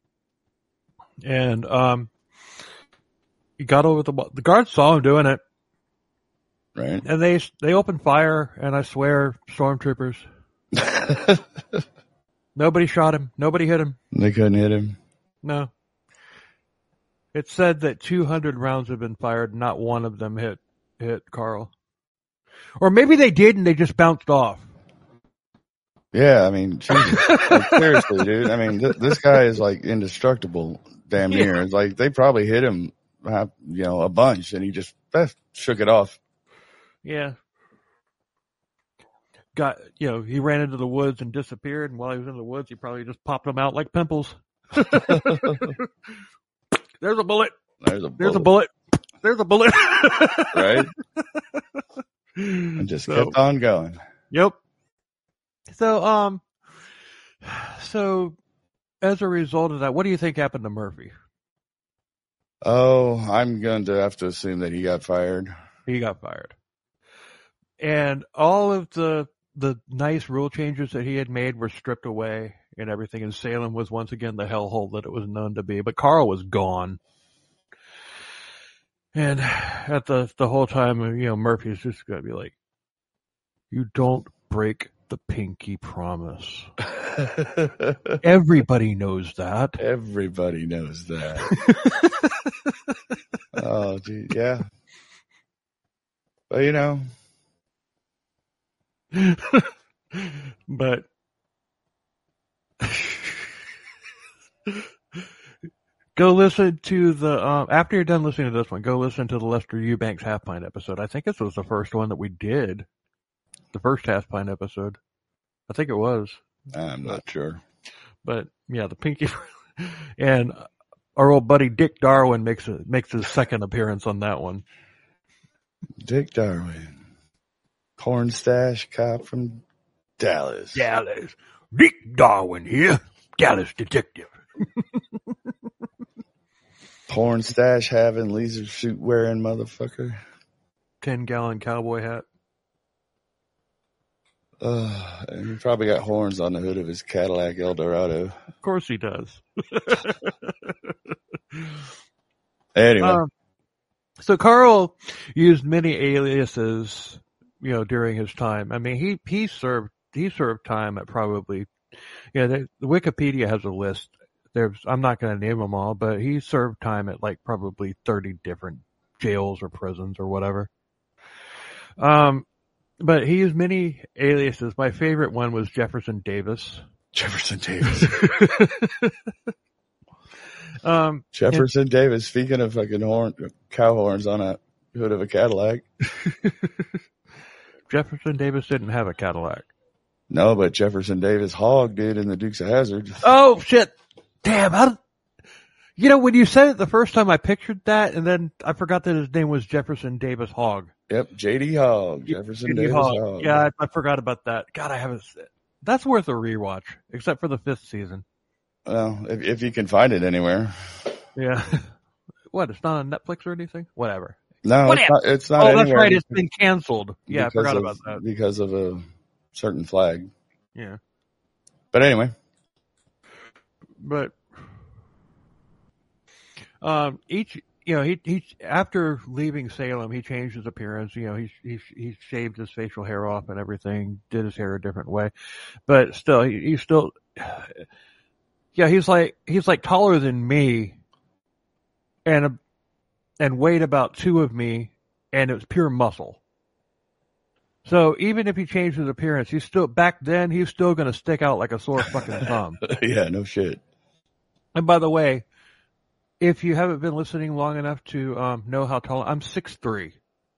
and um he got over the wall. The guards saw him doing it, Right. and they they opened fire. And I swear, stormtroopers. Nobody shot him. Nobody hit him. They couldn't hit him. No. It said that two hundred rounds have been fired. Not one of them hit hit Carl. Or maybe they did and they just bounced off. Yeah, I mean, Jesus. Like, seriously, dude. I mean, th- this guy is like indestructible, damn near. Yeah. It's like they probably hit him, uh, you know, a bunch, and he just eh, shook it off. Yeah. Got, you know, he ran into the woods and disappeared. And while he was in the woods, he probably just popped them out like pimples. There's a bullet. There's a bullet. There's a bullet. There's a bullet. Right? And just So- kept on going. Yep. So, um, so as a result of that, what do you think happened to Murphy? Oh, I'm going to have to assume that he got fired. He got fired. And all of the the nice rule changes that he had made were stripped away and everything. And Salem was once again the hellhole that it was known to be. But Carl was gone. And at the the whole time, you know, Murphy's just going to be like, you don't break the Pinky Promise. Everybody knows that. Everybody knows that. Oh, gee, yeah. But, you know, But go listen to the um, after you're done listening to this one, go listen to the Lester Eubanks Half Pint episode. I think this was the first one that we did. The first Half Pint episode. I think it was. I'm not sure. But yeah, the Pinky and our old buddy Dick Darwin makes a, makes his second appearance on that one. Dick Darwin. Corn stash cop from Dallas. Dallas. Dick Darwin here. Dallas detective. Porn stash having, laser suit wearing motherfucker. Ten gallon cowboy hat. Uh, and he probably got horns on the hood of his Cadillac Eldorado. Of course he does. Anyway. Um, so Carl used many aliases, you know, during his time. I mean, he, he served, he served time at probably, yeah, the, the Wikipedia has a list. There's, I'm not going to name them all, but he served time at like probably thirty different jails or prisons or whatever. Um, but he used many aliases. My favorite one was Jefferson Davis. Jefferson Davis. um, Jefferson and, Davis, speaking of fucking horn, cow horns on a hood of a Cadillac. Jefferson Davis didn't have a Cadillac. No, but Jefferson Davis hogged dude in the Dukes of Hazzard. Oh shit! Damn! How did, you know, when you said it the first time, I pictured that, and then I forgot that his name was Jefferson Davis Hogg. Yep, J D Hogg, Jefferson J D Davis Hogg. Hogg. Yeah, I, I forgot about that. God, I haven't. That's worth a rewatch, except for the fifth season. Well, if if you can find it anywhere. Yeah. What? It's not on Netflix or anything? Whatever. No, Whatever. it's not. It's not Oh, anywhere that's right. It's been canceled. Yeah, I forgot of, about that. because of a certain flag. Yeah. But anyway, but um, each you know he he after leaving Salem, he changed his appearance. You know, he he he shaved his facial hair off and everything, did his hair a different way, but still, he, he's still yeah he's like he's like taller than me, and a, and weighed about two of me, and it was pure muscle. So even if he changed his appearance, he's still, back then, he's still going to stick out like a sore fucking thumb. yeah, no shit. And by the way, if you haven't been listening long enough to um, know how tall I'm, six three.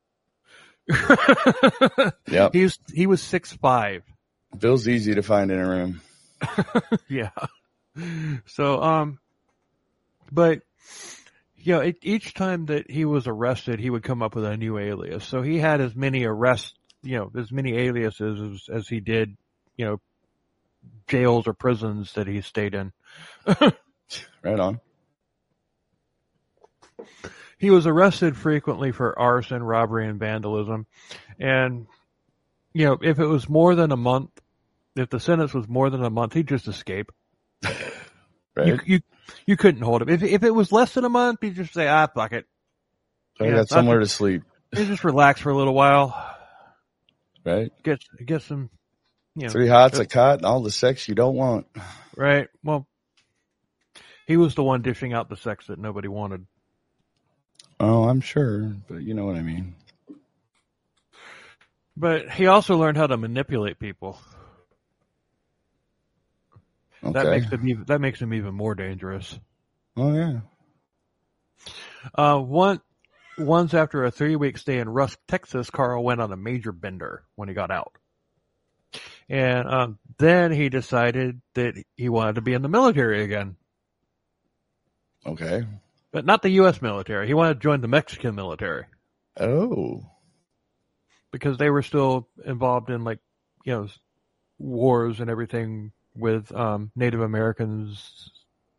Yep. He's he was six five. Bill's easy to find in a room. Yeah. So um, but you know, it, each time that he was arrested, he would come up with a new alias. So he had as many arrests, you know, as many aliases as, as he did, you know, jails or prisons that he stayed in. Right on. He was arrested frequently for arson, robbery, and vandalism. And, you know, if it was more than a month, if the sentence was more than a month, he'd just escape. Right. You, you, you couldn't hold him. If, if it was less than a month, you'd just say, ah, fuck it. So I Yeah, got somewhere just, to sleep. You just relax for a little while. Right. Get, get some, you know. Three hots, a cot, and all the sex you don't want. Right. Well, he was the one dishing out the sex that nobody wanted. Oh, I'm sure, but you know what I mean. But he also learned how to manipulate people. Okay. That makes him even, that makes him even more dangerous. Oh yeah. Uh, one, once after a three-week stay in Rusk, Texas, Carl went on a major bender when he got out, and um, then he decided that he wanted to be in the military again. Okay. But not the U S military. He wanted to join the Mexican military. Oh. Because they were still involved in, like, you know, wars and everything with um, Native Americans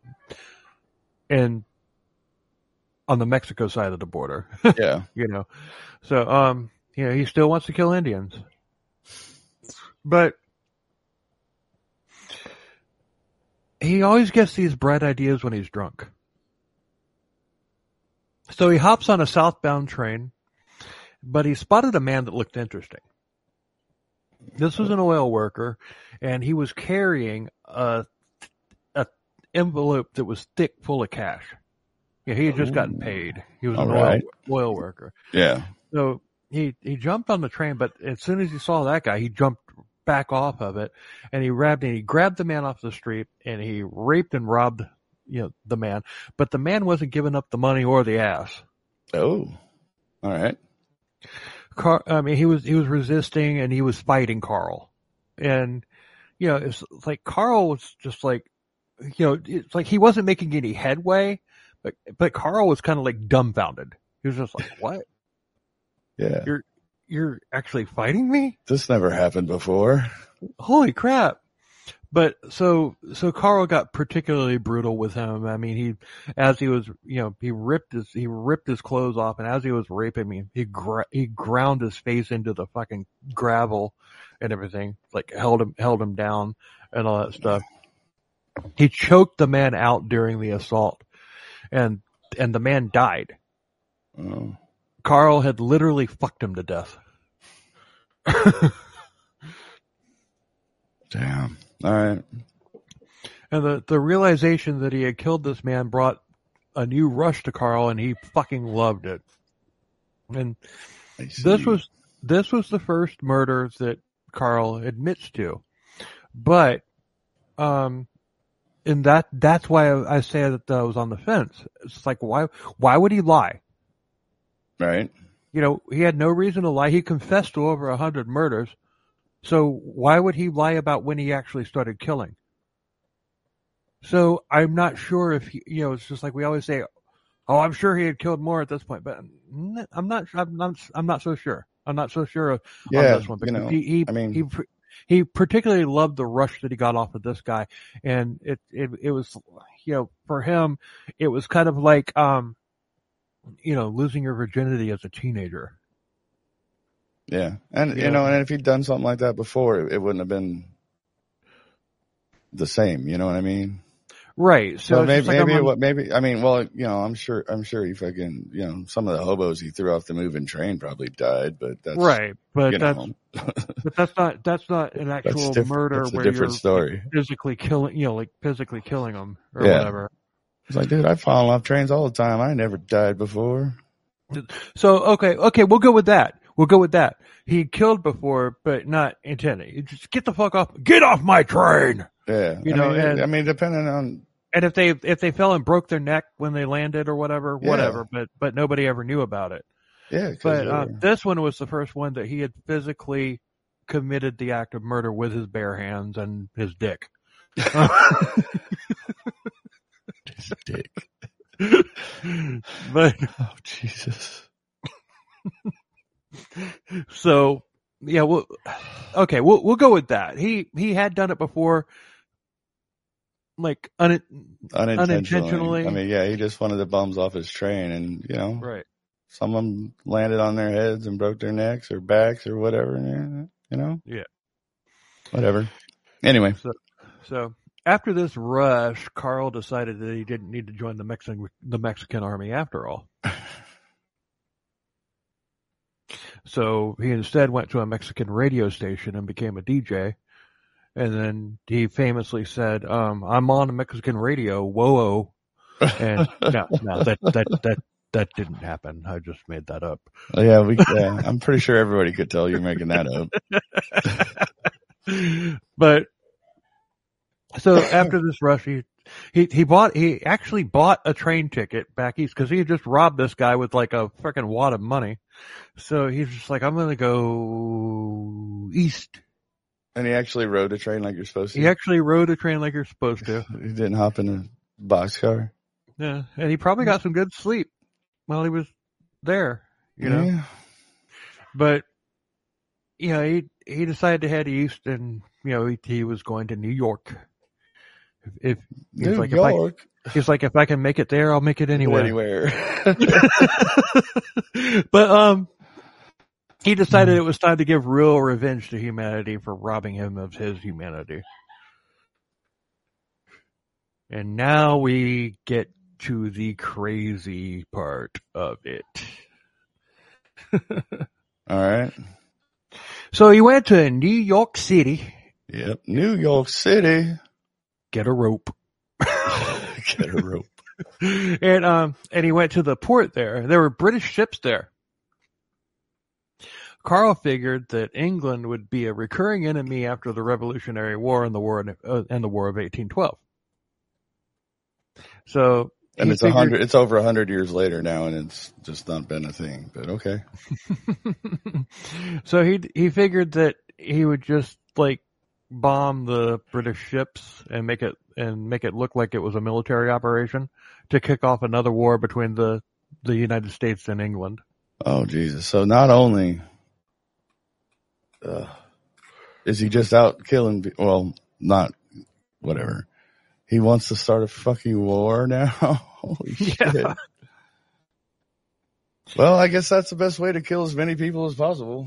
and on the Mexico side of the border. Yeah. You know. So, um, you know, he still wants to kill Indians. But he always gets these bright ideas when he's drunk. So he hops on a southbound train, but he spotted a man that looked interesting. This was an oil worker, and he was carrying a, a envelope that was thick full of cash. Yeah, he had just gotten paid. He was All an oil, right. oil worker. Yeah. So he, he jumped on the train, but as soon as he saw that guy, he jumped back off of it, and he grabbed and he grabbed the man off the street, and he raped and robbed, you know, the man. But the man wasn't giving up the money or the ass. Oh. All right. Car, I mean, he was he was resisting and he was fighting Carl, and you know, it's like Carl was just like, you know, it's like he wasn't making any headway, but but Carl was kind of like dumbfounded. He was just like, "What? Yeah. You're you're actually fighting me? This never happened before. Holy crap!" But so so Carl got particularly brutal with him. I mean, he as he was, you know, he ripped his he ripped his clothes off, and as he was raping me, he gra- he ground his face into the fucking gravel and everything, like held him held him down and all that stuff. He choked the man out during the assault, and and the man died. Oh. Carl had literally fucked him to death. Damn. All right. And the, the realization that he had killed this man brought a new rush to Carl, and he fucking loved it. And this was this was the first murder that Carl admits to. But um and that that's why I, I say that I was on the fence. It's like, why why would he lie? Right. You know, he had no reason to lie. He confessed to over a hundred murders. So why would he lie about when he actually started killing? So I'm not sure if he, you know, it's just like we always say, oh, I'm sure he had killed more at this point, but I'm not, I'm not, I'm not so sure. I'm not so sure of, Yeah, on this one because you know, he, he, I mean, he, he particularly loved the rush that he got off of this guy. And it, it, it was, you know, for him, it was kind of like, um, you know, losing your virginity as a teenager. Yeah. And, Yeah. you know, and if he'd done something like that before, it, it wouldn't have been the same. You know what I mean? Right. So So it's maybe, just like maybe, I'm on- what, maybe, I mean, well, you know, I'm sure, I'm sure he fucking, you know, some of the hobos he threw off the moving train probably died, but that's, right. But you that's, know, but that's not, that's not an that's, actual diff- murder that's a where different you're story. physically killing, you know, like physically killing them or Yeah. whatever. It's like, dude, I've fallen off trains all the time. I never died before. So, okay, okay, we'll go with that. We'll go with that. He killed before, but not intending. You just get the fuck off, get off my train! Yeah. You I know, mean, and- I mean, depending on, And if they if they fell and broke their neck when they landed or whatever, Yeah. whatever. But but nobody ever knew about it. Yeah, 'cause But they uh, were- this one was the first one that he had physically committed the act of murder with his bare hands and his dick. his dick. But Oh Jesus. so yeah, well, okay, we'll we'll go with that. He he had done it before, like un, Unintentionally. Unintentionally. I mean, yeah, he just wanted the bums off his train, and you know, right. some of them landed on their heads and broke their necks or backs or whatever. and, You know. Yeah. Whatever. Anyway. So, so after this rush, Carl decided that he didn't need to join the Mexican the Mexican army after all. So he instead went to a Mexican radio station and became a D J. And then he famously said, um, "I'm on a Mexican radio, whoa!" And no, no, that that that that didn't happen. I just made that up. Oh, yeah, we. Yeah, I'm pretty sure everybody could tell you're making that up. But so after this rush, he, he, he bought, he actually bought a train ticket back east because he had just robbed this guy with like a freaking wad of money. So he's just like, I'm going to go east. And he actually rode a train like you're supposed to. He actually rode a train like you're supposed to. He didn't hop in a boxcar. Yeah. And he probably got some good sleep while he was there, you know, Yeah. but you know, he, he decided to head east and, you know, he, he was going to New York. If, if he's New like, if I, York. he's like, if I can make it there, I'll make it anywhere. Anywhere. But, um, he decided it was time to give real revenge to humanity for robbing him of his humanity. And now we get to the crazy part of it. All right. So he went to New York City. Yep. New York City. Get a rope. Get a rope. And, um, and he went to the port there. There were British ships there. Carl figured that England would be a recurring enemy after the Revolutionary War and the War uh, and the War of eighteen twelve. So, And he it's a figured- hundred. It's over a hundred years later now, and it's just not been a thing. But okay. So he he figured that he would just like bomb the British ships and make it and make it look like it was a military operation to kick off another war between the the United States and England. Oh Jesus! So not only uh, is he just out killing, pe- well, not whatever. He wants to start a fucking war now. Holy Yeah. shit! Well, I guess that's the best way to kill as many people as possible.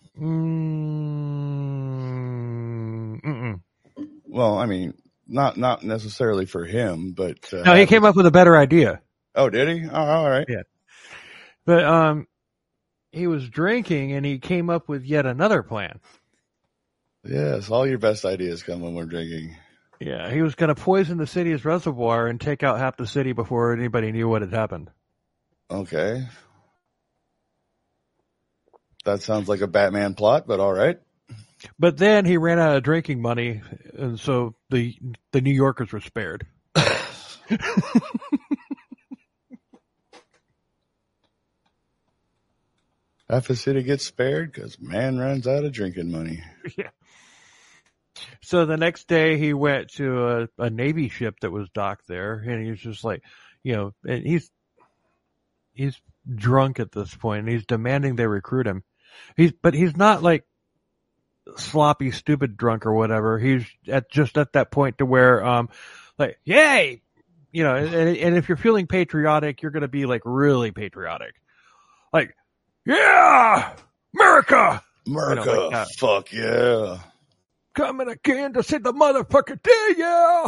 Mm, mm-mm. Well, I mean, not not necessarily for him, but uh, No, he came up with a better idea. Oh, did he? Oh, all right. Yeah. But um, he was drinking and he came up with yet another plan. Yes, all your best ideas come when we're drinking. Yeah, he was going to poison the city's reservoir and take out half the city before anybody knew what had happened. Okay. That sounds like a Batman plot, but all right. But then he ran out of drinking money, and so the the New Yorkers were spared. Half the city gets spared because man runs out of drinking money. Yeah. So the next day he went to a, a Navy ship that was docked there, and he was just like, you know, and he's he's drunk at this point, and he's demanding they recruit him. He's but he's not like sloppy, stupid drunk or whatever. He's at just at that point to where, um, like, yay, you know, and, and if you're feeling patriotic, you're going to be like really patriotic, like, yeah, America, America, You know, like that. fuck yeah. coming again to see the motherfucker day, yeah.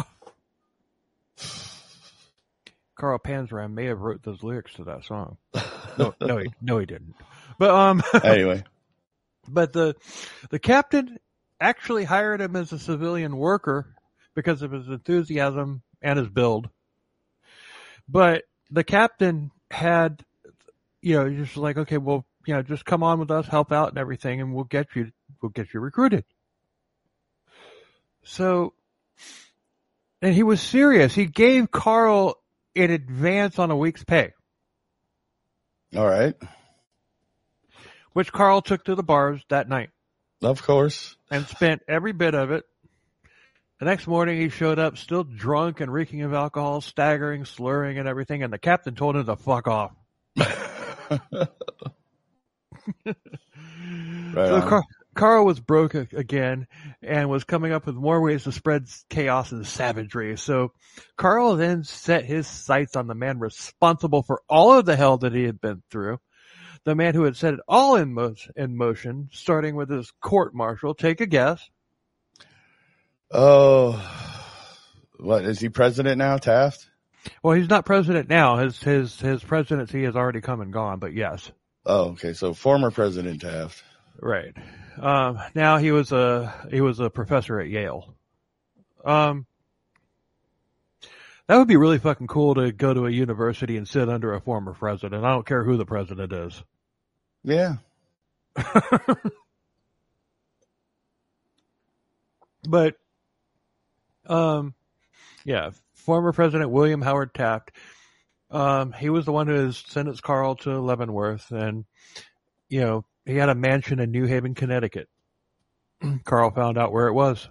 Carl Panzram may have wrote those lyrics to that song. No, no, he, no, he didn't. But um, Anyway, but the the captain actually hired him as a civilian worker because of his enthusiasm and his build. But the captain had, you know, just like, okay, well, you know, just come on with us, help out and everything, and we'll get you, we'll get you recruited. So And he was serious. He gave Carl in advance on a week's pay. All right. Which Carl took to the bars that night. Of course. And spent every bit of it. The next morning he showed up still drunk and reeking of alcohol, staggering, slurring and everything, and the captain told him to fuck off. Right so on. Carl, Carl was broke again and was coming up with more ways to spread chaos and savagery. So Carl then set his sights on the man responsible for all of the hell that he had been through. The man who had set it all in, mo- in motion, starting with his court-martial. Take a guess. Oh, what, is he president now, Taft? Well, he's not president now. His his his presidency has already come and gone, but yes. Oh, okay. So former President Taft. Right. Um, now he was a he was a professor at Yale. Um, that would be really fucking cool to go to a university and sit under a former president. I don't care who the president is. Yeah. But, um, yeah, former President William Howard Taft. Um, he was the one who sentenced Carl to Leavenworth, and you know he had a mansion in New Haven, Connecticut. Carl found out where it was.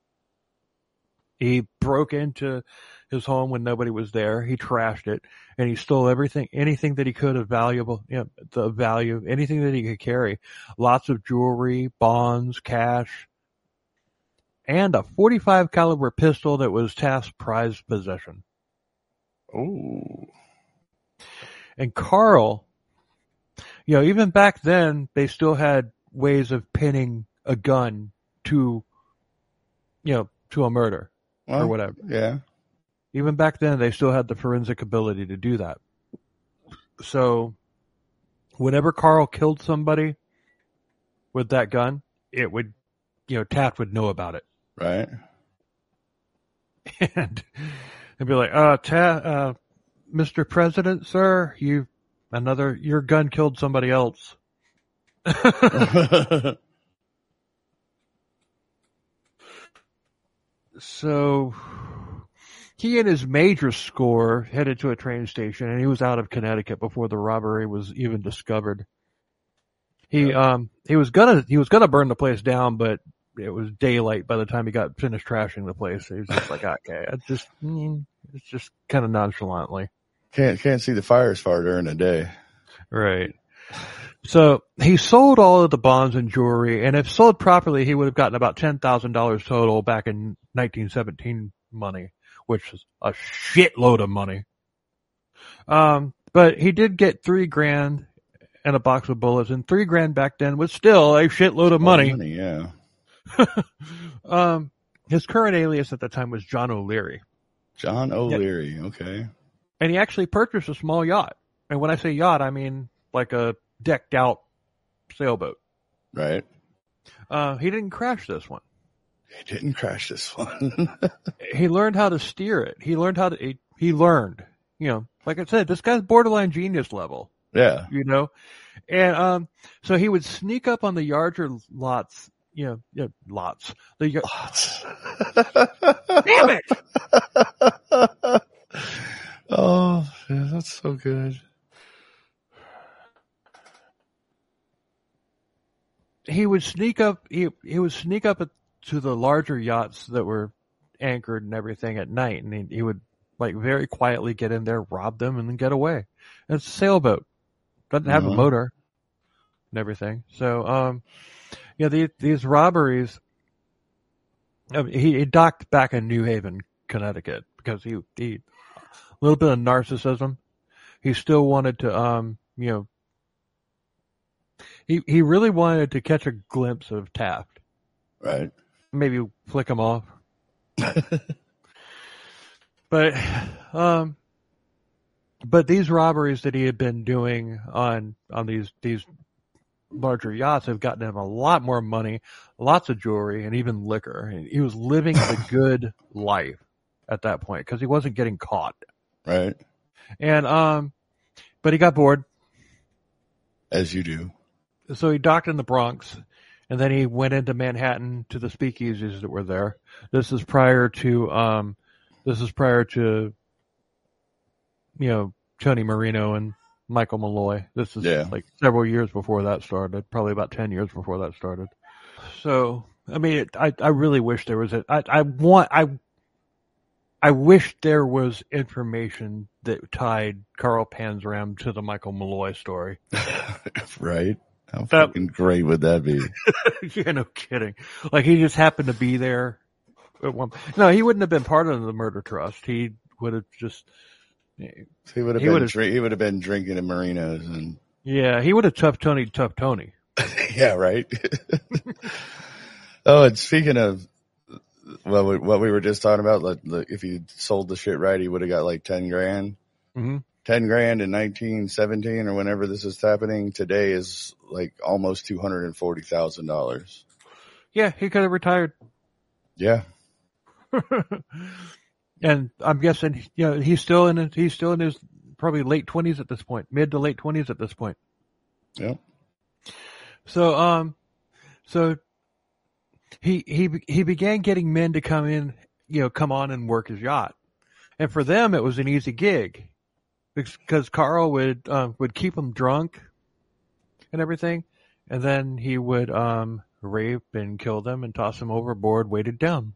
He broke into his home when nobody was there. He trashed it, and he stole everything, anything that he could of valuable, you know, the value, anything that he could carry. Lots of jewelry, bonds, cash, and a forty-five caliber pistol that was Taft's prized possession. Ooh. And Carl, you know, even back then, they still had ways of pinning a gun to, you know, to a murder Well, or whatever. Yeah. Even back then, they still had the forensic ability to do that. So, whenever Carl killed somebody with that gun, it would, you know, Taft would know about it. Right. And they'd be like, uh, Taft, uh, Mister President, sir, you, another, your gun killed somebody else. So, he and his major score headed to a train station, and he was out of Connecticut before the robbery was even discovered. He, um, he was gonna, he was gonna burn the place down, but it was daylight by the time he got finished trashing the place. He was just like, okay, I just, mm, it's just kind of nonchalantly. Can't can't see the fires far during the day. Right. So he sold all of the bonds and jewelry, and if sold properly, he would have gotten about ten thousand dollars total back in nineteen seventeen money, which is a shitload of money. Um, but he did get three grand and a box of bullets, and three grand back then was still a shitload of money. money yeah. um, his current alias at the time was John O'Leary. John O'Leary. Okay. And he actually purchased a small yacht. And when I say yacht, I mean like a decked out sailboat. Right. Uh, he didn't crash this one. He didn't crash this one. He learned how to steer it. He learned how to, he, he learned, you know, like I said, this guy's borderline genius level, Yeah. you know? And, um, so he would sneak up on the larger lots, you know, you know lots. The, y- Lots. Damn it! Oh, yeah, that's so good. He would sneak up, he, he would sneak up to the larger yachts that were anchored and everything at night, and he, he would like very quietly get in there, rob them, and then get away. And it's a sailboat. Doesn't have Mhm. a motor and everything. So, um, yeah, the, these robberies, I mean, he, he docked back in New Haven, Connecticut, because he, he, a little bit of narcissism. He still wanted to, um, you know, he, he really wanted to catch a glimpse of Taft. Right. Maybe flick him off. But, um, but these robberies that he had been doing on, on these, these larger yachts have gotten him a lot more money, lots of jewelry, and even liquor. He was living the good life at that point because he wasn't getting caught. Right. And, um, but he got bored. As you do. So he docked in the Bronx, and then he went into Manhattan to the speakeasies that were there. This is prior to, um, This is prior to, you know, Tony Marino and Michael Malloy. This is Yeah. like several years before that started, probably about ten years before that started. So, I mean, it, I, I really wish there was a, I, I want, I, I wish there was information that tied Carl Panzram to the Michael Malloy story. Right? How That- fucking great would that be? Yeah, no kidding. Like he just happened to be there. At one, no, he wouldn't have been part of the murder trust. He would have just, He would have He been would've- drink, he would have been drinking in marinas and yeah, he would have tough Tony, tough Tony. yeah, right. Oh, and speaking of well, we, what we were just talking about, like, like if he sold the shit right, he would have got like ten grand. Mm-hmm. Ten grand in nineteen seventeen or whenever this is happening today is like almost two hundred and forty thousand dollars. Yeah, he could have retired. Yeah, And I'm guessing, you know, he's still in, he's still in his probably late twenties at this point, mid to late twenties at this point. Yep. So, um, so he, he, he began getting men to come in, you know, come on and work his yacht. And for them, it was an easy gig because Carl would, um, would keep them drunk and everything. And then he would, um, rape and kill them and toss them overboard, weighted down.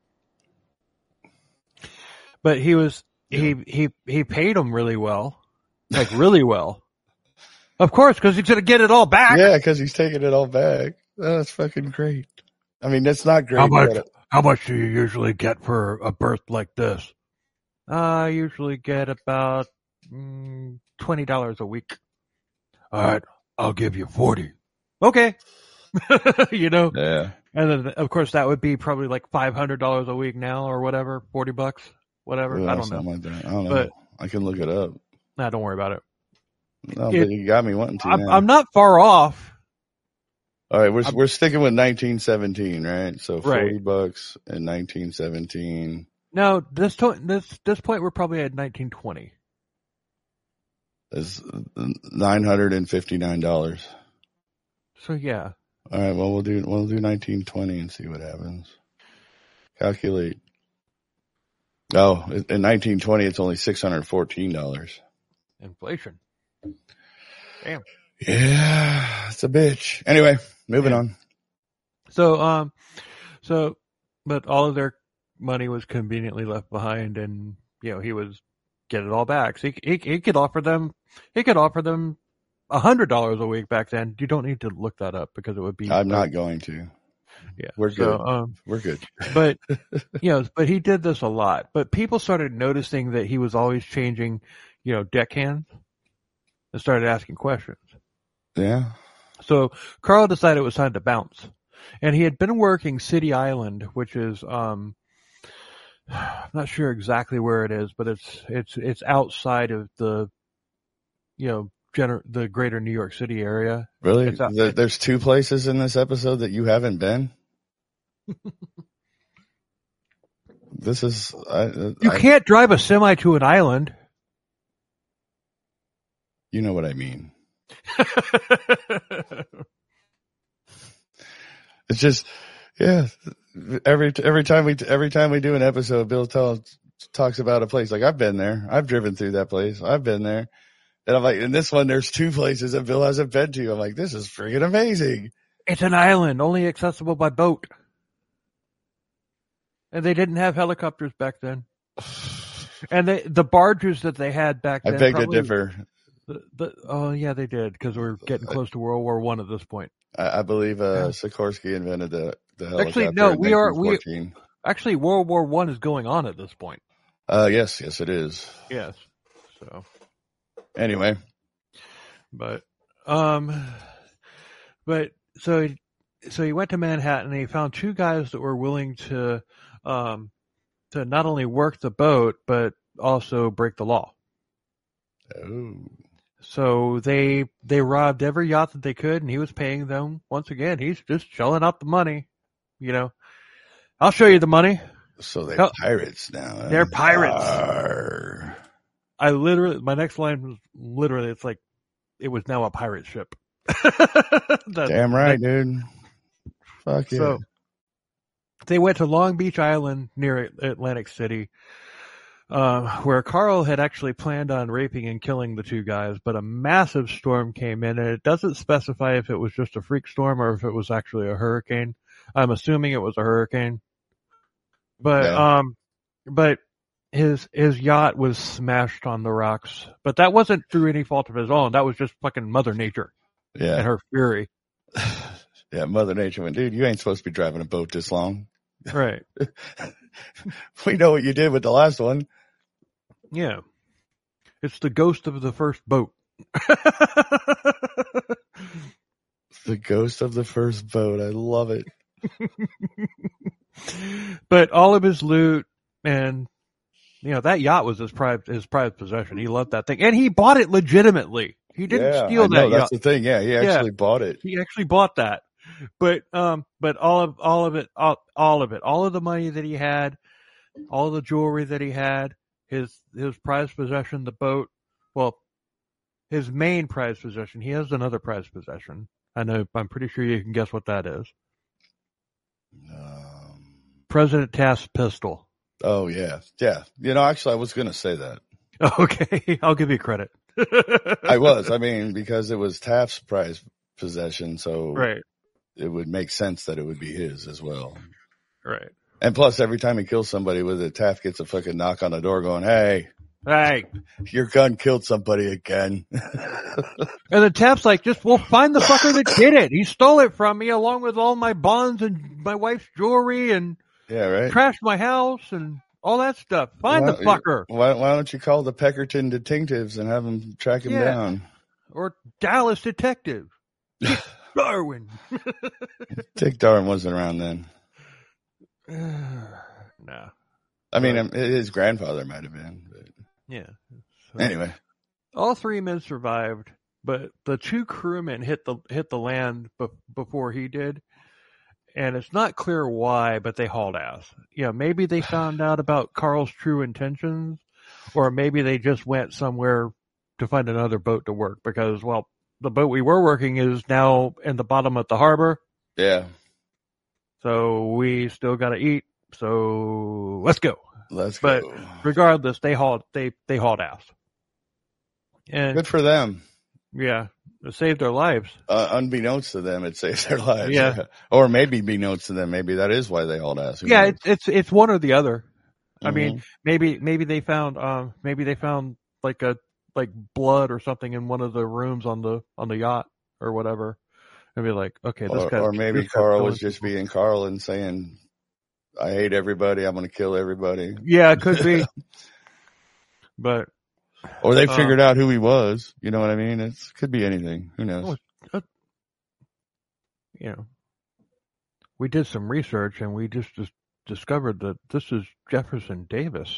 But he was, he, he, he paid them really well, like really well. Of course, because he's going to get it all back. Yeah, because he's taking it all back. That's fucking great. I mean, that's not great. How much? but- How much do you usually get for a berth like this? I usually get about mm, twenty dollars a week. All right, I'll give you forty. Okay. You know, Yeah. and then of course that would be probably like five hundred dollars a week now or whatever, forty bucks, whatever. Well, I don't know. something like that. I don't know. But- I can look it up. Nah, don't worry about it. No, It- but you got me wanting to. I'm, now. I'm not far off. All right, we're I'm- we're sticking with nineteen seventeen, right? So forty Right. bucks in nineteen seventeen. No, this to, this this point we're probably at nineteen twenty. Is nine hundred and fifty nine dollars. So yeah, All right, well we'll do we'll do nineteen twenty and see what happens. Calculate. Oh, in nineteen twenty it's only six hundred fourteen dollars. inflation. Damn. Yeah, it's a bitch. Anyway, moving Yeah. on. So um, so but all of their money was conveniently left behind, and you know he was get it all back. So he he, he could offer them he could offer them a hundred dollars a week back then. You don't need to look that up because it would be. I'm not going to. Yeah, We're So, good. um, We're good. but you know, but he did this a lot. But people started noticing that he was always changing, you know, deckhands, and started asking questions. Yeah. So Carl decided it was time to bounce, and he had been working City Island, which is um, I'm not sure exactly where it is, but it's it's it's outside of the, you know, gener- the greater New York City area. Really? It's out- There- There's two places in this episode that you haven't been? This is I, You I, can't drive a semi to an island. you know what I mean. It's just, yeah. Every every time we every time we do an episode, Bill tells talks about a place. Like I've been there. I've driven through that place. I've been there. And I'm like, in this one, there's two places that Bill hasn't been to. I'm like, this is freaking amazing. It's an island, only accessible by boat. And they didn't have helicopters back then. And they, the barges that they had back I then. beg to probably- differ. The, the, oh yeah, they did because we're getting close to World War One at this point. I, I believe uh, Yeah. Sikorsky invented the the helicopter. Actually, no, in we are- we- nineteen fourteen. Actually, World War One is going on at this point. Uh, yes, yes, it is. Yes. So, Anyway, but um, but so he, so he went to Manhattan and he found two guys that were willing to um to not only work the boat but also break the law. oh, So they they robbed every yacht that they could, and he was paying them. Once again, he's just shelling out the money. You know, I'll show you the money. so they're Oh, pirates now. huh? they're pirates. Arr. I literally, my next line was literally, it's like it was now a pirate ship. That- Damn right, dude. Fuck yeah. So they went to Long Beach Island near Atlantic City. uh, where Carl had actually planned on raping and killing the two guys, but a massive storm came in, and it doesn't specify if it was just a freak storm or if it was actually a hurricane. I'm assuming it was a hurricane. But, Yeah. um, but his, his yacht was smashed on the rocks, but that wasn't through any fault of his own. That was just fucking Mother Nature and Yeah. her fury. Yeah. Mother Nature went, dude, you ain't supposed to be driving a boat this long. Right. We know what you did with the last one. Yeah. It's the ghost of the first boat. The ghost of the first boat. I love it. But all of his loot and, you know, that yacht was his private, his private possession. He loved that thing. And he bought it legitimately. He didn't yeah, steal I that know, yacht. that's the thing. Yeah, he actually bought it. He actually bought that. But, um, but all of, all of it, all, all of it, all of the money that he had, all the jewelry that he had, his, his prized possession, the boat, well, his main prized possession. He has another prized possession. I know, I'm pretty sure you can guess what that is. Um, President Taft's pistol. oh, yeah. Yeah. You know, actually, I was going to say that. Okay. I'll give you credit. I was. I mean, because it was Taft's prized possession, so Right. it would make sense that it would be his as well. Right. And plus, every time he kills somebody with it, Taft gets a fucking knock on the door going, hey, Hey. your gun killed somebody again. And then Taft's like, just, well, find the fucker that did it. He stole it from me along with all my bonds and my wife's jewelry and Yeah, right? trashed my house and all that stuff. Find Why- the fucker. Why, why don't you call the Peckerton detectives and have them track him Yeah. down? Or Dallas detective. Darwin. Dick Darwin wasn't around then. No. I mean, um, his grandfather might have been. But Yeah. So, anyway, all three men survived, but the two crewmen hit the hit the land be- before he did, and it's not clear why, but they hauled ass. Yeah, maybe they found out about Carl's true intentions, or maybe they just went somewhere to find another boat to work because, well, the boat we were working is now in the bottom of the harbor, yeah, so we still got to eat. So let's go. let's But go. regardless, they hauled they they hauled ass, and Good for them. yeah, it saved their lives. Uh, unbeknownst to them, it saves their lives. Yeah. Or maybe beknownst to them. Maybe that is why they hauled ass. Who Yeah, knows? it's it's it's one or the other. I Mhm. mean, maybe maybe they found um maybe they found like a like blood or something in one of the rooms on the on the yacht or whatever, and be like, okay, this or, guy. or maybe Carl was just being Carl and saying, I hate everybody. I'm going to kill everybody. Yeah, it could be. But Or they Uh, figured out who he was. You know what I mean? It could be anything. Who knows? you know, we did some research and we just, just discovered that this is Jefferson Davis.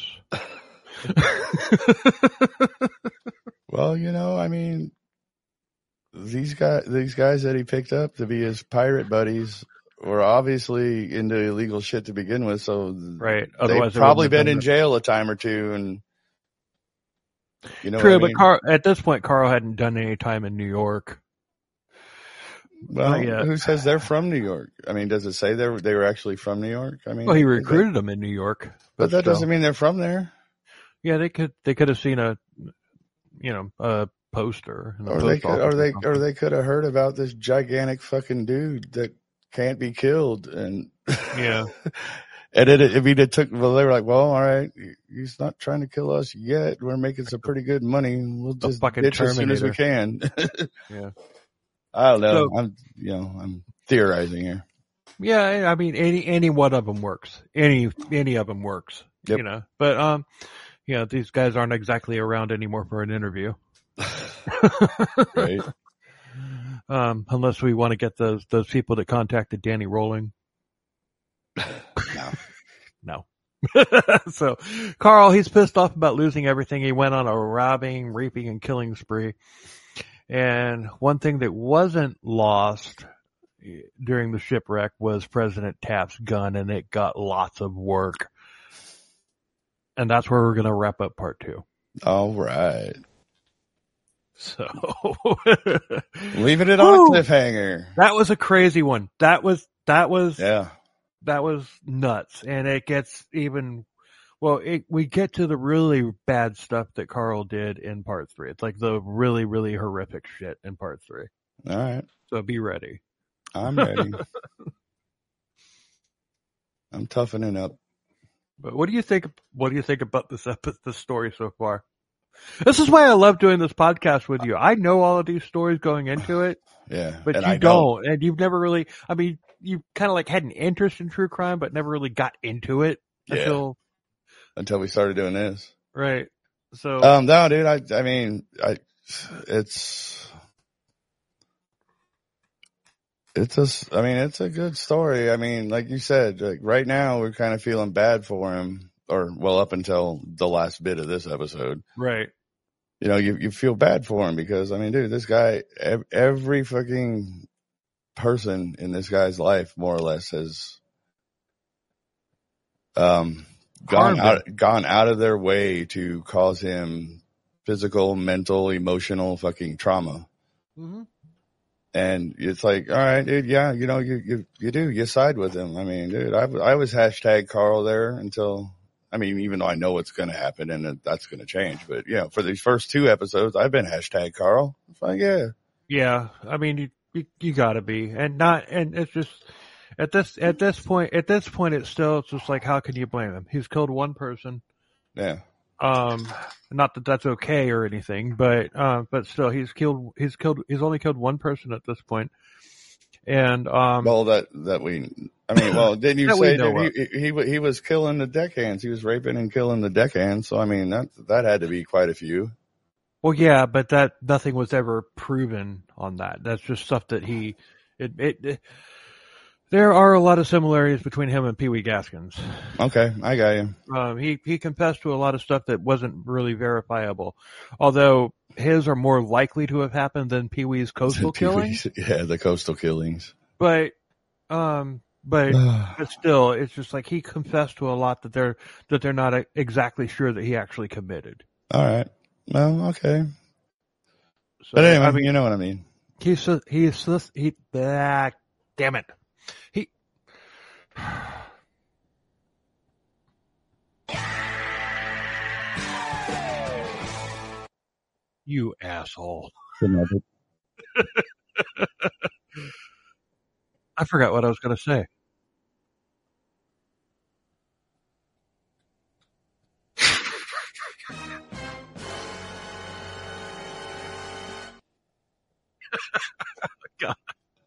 Well, you know, I mean, these guys, these guys that he picked up to be his pirate buddies were obviously into illegal shit to begin with. So Right. they've Otherwise, they probably wouldn't have been done in it. jail a time or two. And you know, True, what I mean? but Carl, at this point, Carl hadn't done any time in New York. Well, Not yet. who says they're from New York? I mean, does it say they were, they were actually from New York? I mean, Well, he they- recruited them in New York, but that still. doesn't mean they're from there. Yeah, they could. They could have seen a, you know, a poster. in the Or post they could, office or they, something. or they could have heard about this gigantic fucking dude that can't be killed. And Yeah. and it, I mean, it took. Well, they were like, well, all right, he's not trying to kill us yet. We're making some pretty good money. We'll The just fucking ditch as soon as we can. Yeah. I don't know. So- I'm, you know, I'm theorizing here. Yeah, I mean, any any one of them works. Any any of them works. Yep. You know, but um, you know, these guys aren't exactly around anymore for an interview. Right. Um, unless we want to get those those people that contacted Danny Rolling. No. No. So, Carl, he's pissed off about losing everything. He went on a robbing, raping, and killing spree. And one thing that wasn't lost during the shipwreck was President Taft's gun, and it got lots of work. And that's where we're going to wrap up part two. All right. So, Leaving it on Woo! a cliffhanger. that was a crazy one. That was, that was, Yeah. that was nuts. And it gets even Well, it, we get to the really bad stuff that Carl did in part three. It's like the really, really horrific shit in part three. All right. So be ready. I'm ready. I'm toughening up. But what do you think? What do you think about this episode, this story so far? This is why I love doing this podcast with you. I know all of these stories going into it. Yeah. But and you I don't. And you've never really, I mean, you kind of like had an interest in true crime, but never really got into it Yeah. until, Until we started doing this. right. So, Um, no, dude, I, I mean, I, it's, it's a, I mean, it's a good story. I mean, like you said, like right now we're kind of feeling bad for him, or well, up until the last bit of this episode. right. You know, you, you feel bad for him because, I mean, dude, this guy, ev- every fucking person in this guy's life, more or less, has um, gone Harmed out, gone out of their way to cause him physical, mental, emotional fucking trauma. Mm-hmm. And it's like, all right, dude, yeah, you know, you, you, you do, you side with him. I mean, dude, I, I was hashtag Carl there until, I mean, even though I know what's going to happen and that that's going to change, but you know, for these first two episodes, I've been hashtag Carl. It's like, yeah. Yeah. I mean, you, you, you gotta be. And not, and it's just, at this, at this point, at this point, it's still, it's just like, how can you blame him? He's killed one person. Yeah. Um, not that that's okay or anything, but, uh, but still, he's killed, he's killed, he's only killed one person at this point. And, um, Well, that, that we, I mean, well, didn't you That we say know that he, he, he was killing the deckhands? He was raping and killing the deckhands. So, I mean, that, that had to be quite a few. well, yeah, but that, nothing was ever proven on that. That's just stuff that he, it, it, it there are a lot of similarities between him and Pee Wee Gaskins. Okay. I got you. Um, he, he confessed to a lot of stuff that wasn't really verifiable, although his are more likely to have happened than Pee Wee's coastal killing. Yeah. The coastal killings. But, um, but, but still, it's just like he confessed to a lot that they're, that they're not exactly sure that he actually committed. All right. Well, okay. So, But anyway, I mean, you know what I mean. he's, he's, he, ah, damn it. He, you asshole. I forgot what I was going to say. God.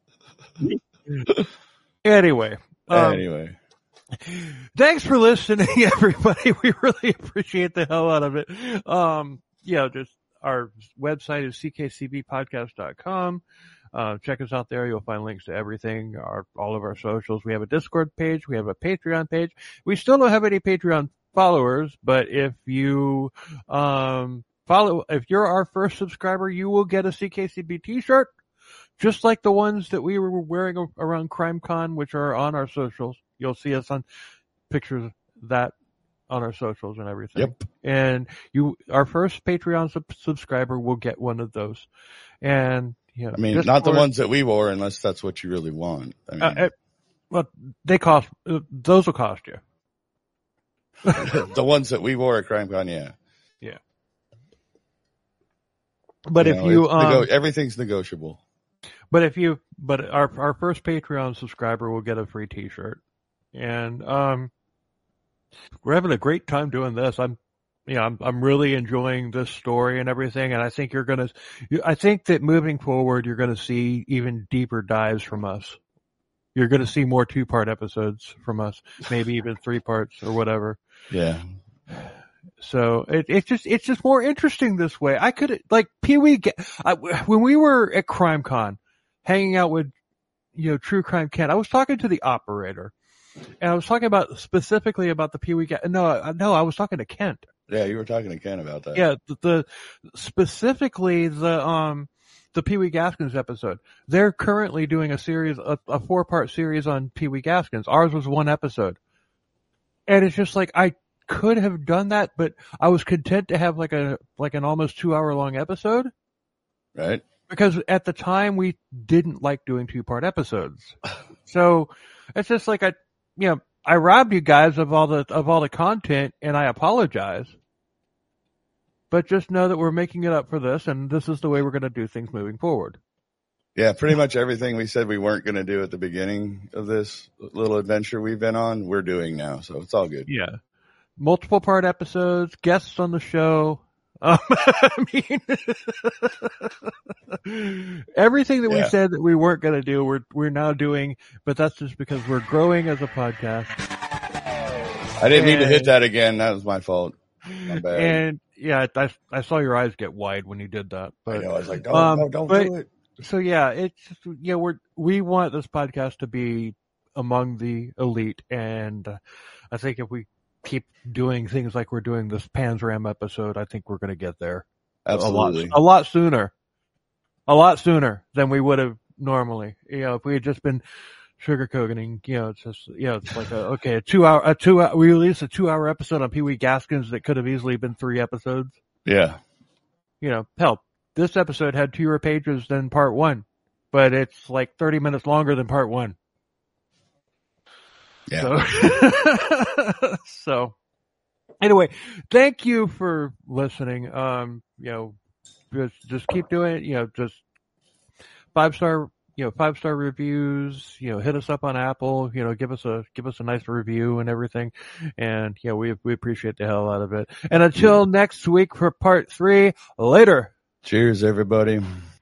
Anyway. Um, Anyway. Thanks for listening, everybody. We really appreciate the hell out of it. Um, yeah, just our website is c k c b podcast dot com. Uh, check us out there. You'll find links to everything, our, all of our socials. We have a Discord page. We have a Patreon page. We still don't have any Patreon followers, but if you, um, follow, if you're our first subscriber, you will get a C K C B t-shirt, just like the ones that we were wearing around CrimeCon, which are on our socials. You'll see us on pictures of that on our socials and everything. Yep. And you, our first Patreon sub- subscriber will get one of those. And, you know, I mean, just not the for- ones that we wore unless that's what you really want. I mean, Uh, uh, well, they cost, uh, those will cost you. the ones that we wore at CrimeCon, yeah. Yeah. But You if know, you, it's um, nego- everything's negotiable. but if you, but our, our first Patreon subscriber will get a free t-shirt. And, um, we're having a great time doing this. I'm, you know, I'm, I'm really enjoying this story and everything. And I think you're going to, I think that moving forward, you're going to see even deeper dives from us. You're going to see more two part episodes from us, maybe even three parts or whatever. Yeah. So it, it's just, it's just more interesting this way. I could, like, Pee Wee, I, when we were at CrimeCon hanging out with, you know, True Crime Kent, I was talking to the operator and I was talking about specifically about the Pee Wee, no, no, I was talking to Kent. Yeah, you were talking to Ken about that. Yeah, the, the specifically the, um, the Pee Wee Gaskins episode. They're currently doing a series, a, a four part series on Pee Wee Gaskins. Ours was one episode. And it's just like, I could have done that, but I was content to have like a, like an almost two hour long episode. Right? Because at the time we didn't like doing two part episodes. So it's just like I, you know, I robbed you guys of all the of all the content, and I apologize. But just know that we're making it up for this, and this is the way we're going to do things moving forward. Yeah, pretty much everything we said we weren't going to do at the beginning of this little adventure we've been on, we're doing now. So it's all good. Yeah. Multiple part episodes, guests on the show. Um, I mean, everything that we Yeah. said that we weren't going to do, we're we're now doing, but that's just because we're growing as a podcast. I didn't mean to And- hit that again. That was my fault. My bad. And yeah, I, I saw your eyes get wide when you did that. But I know. I was like, don't, um, no, don't but- do it. So yeah, it's yeah we're we want this podcast to be among the elite, and uh, I think if we keep doing things like we're doing this Panzram episode, I think we're going to get there Absolutely. a lot, a lot sooner, a lot sooner than we would have normally. You know, if we had just been sugarcoating, you know, it's just you know, it's like a okay, a two hour, a two hour, we released a two hour episode on Pee Wee Gaskins that could have easily been three episodes. Yeah. You know, hell, this episode had fewer pages than part one, but it's like thirty minutes longer than part one. Yeah. So, so anyway, thank you for listening. Um, you know, just, just keep doing it. You know, just five star, you know, five star reviews, you know, hit us up on Apple, you know, give us a, give us a nice review and everything. And, you know, we, we appreciate the hell out of it. And until next week for part three, later. Cheers, everybody.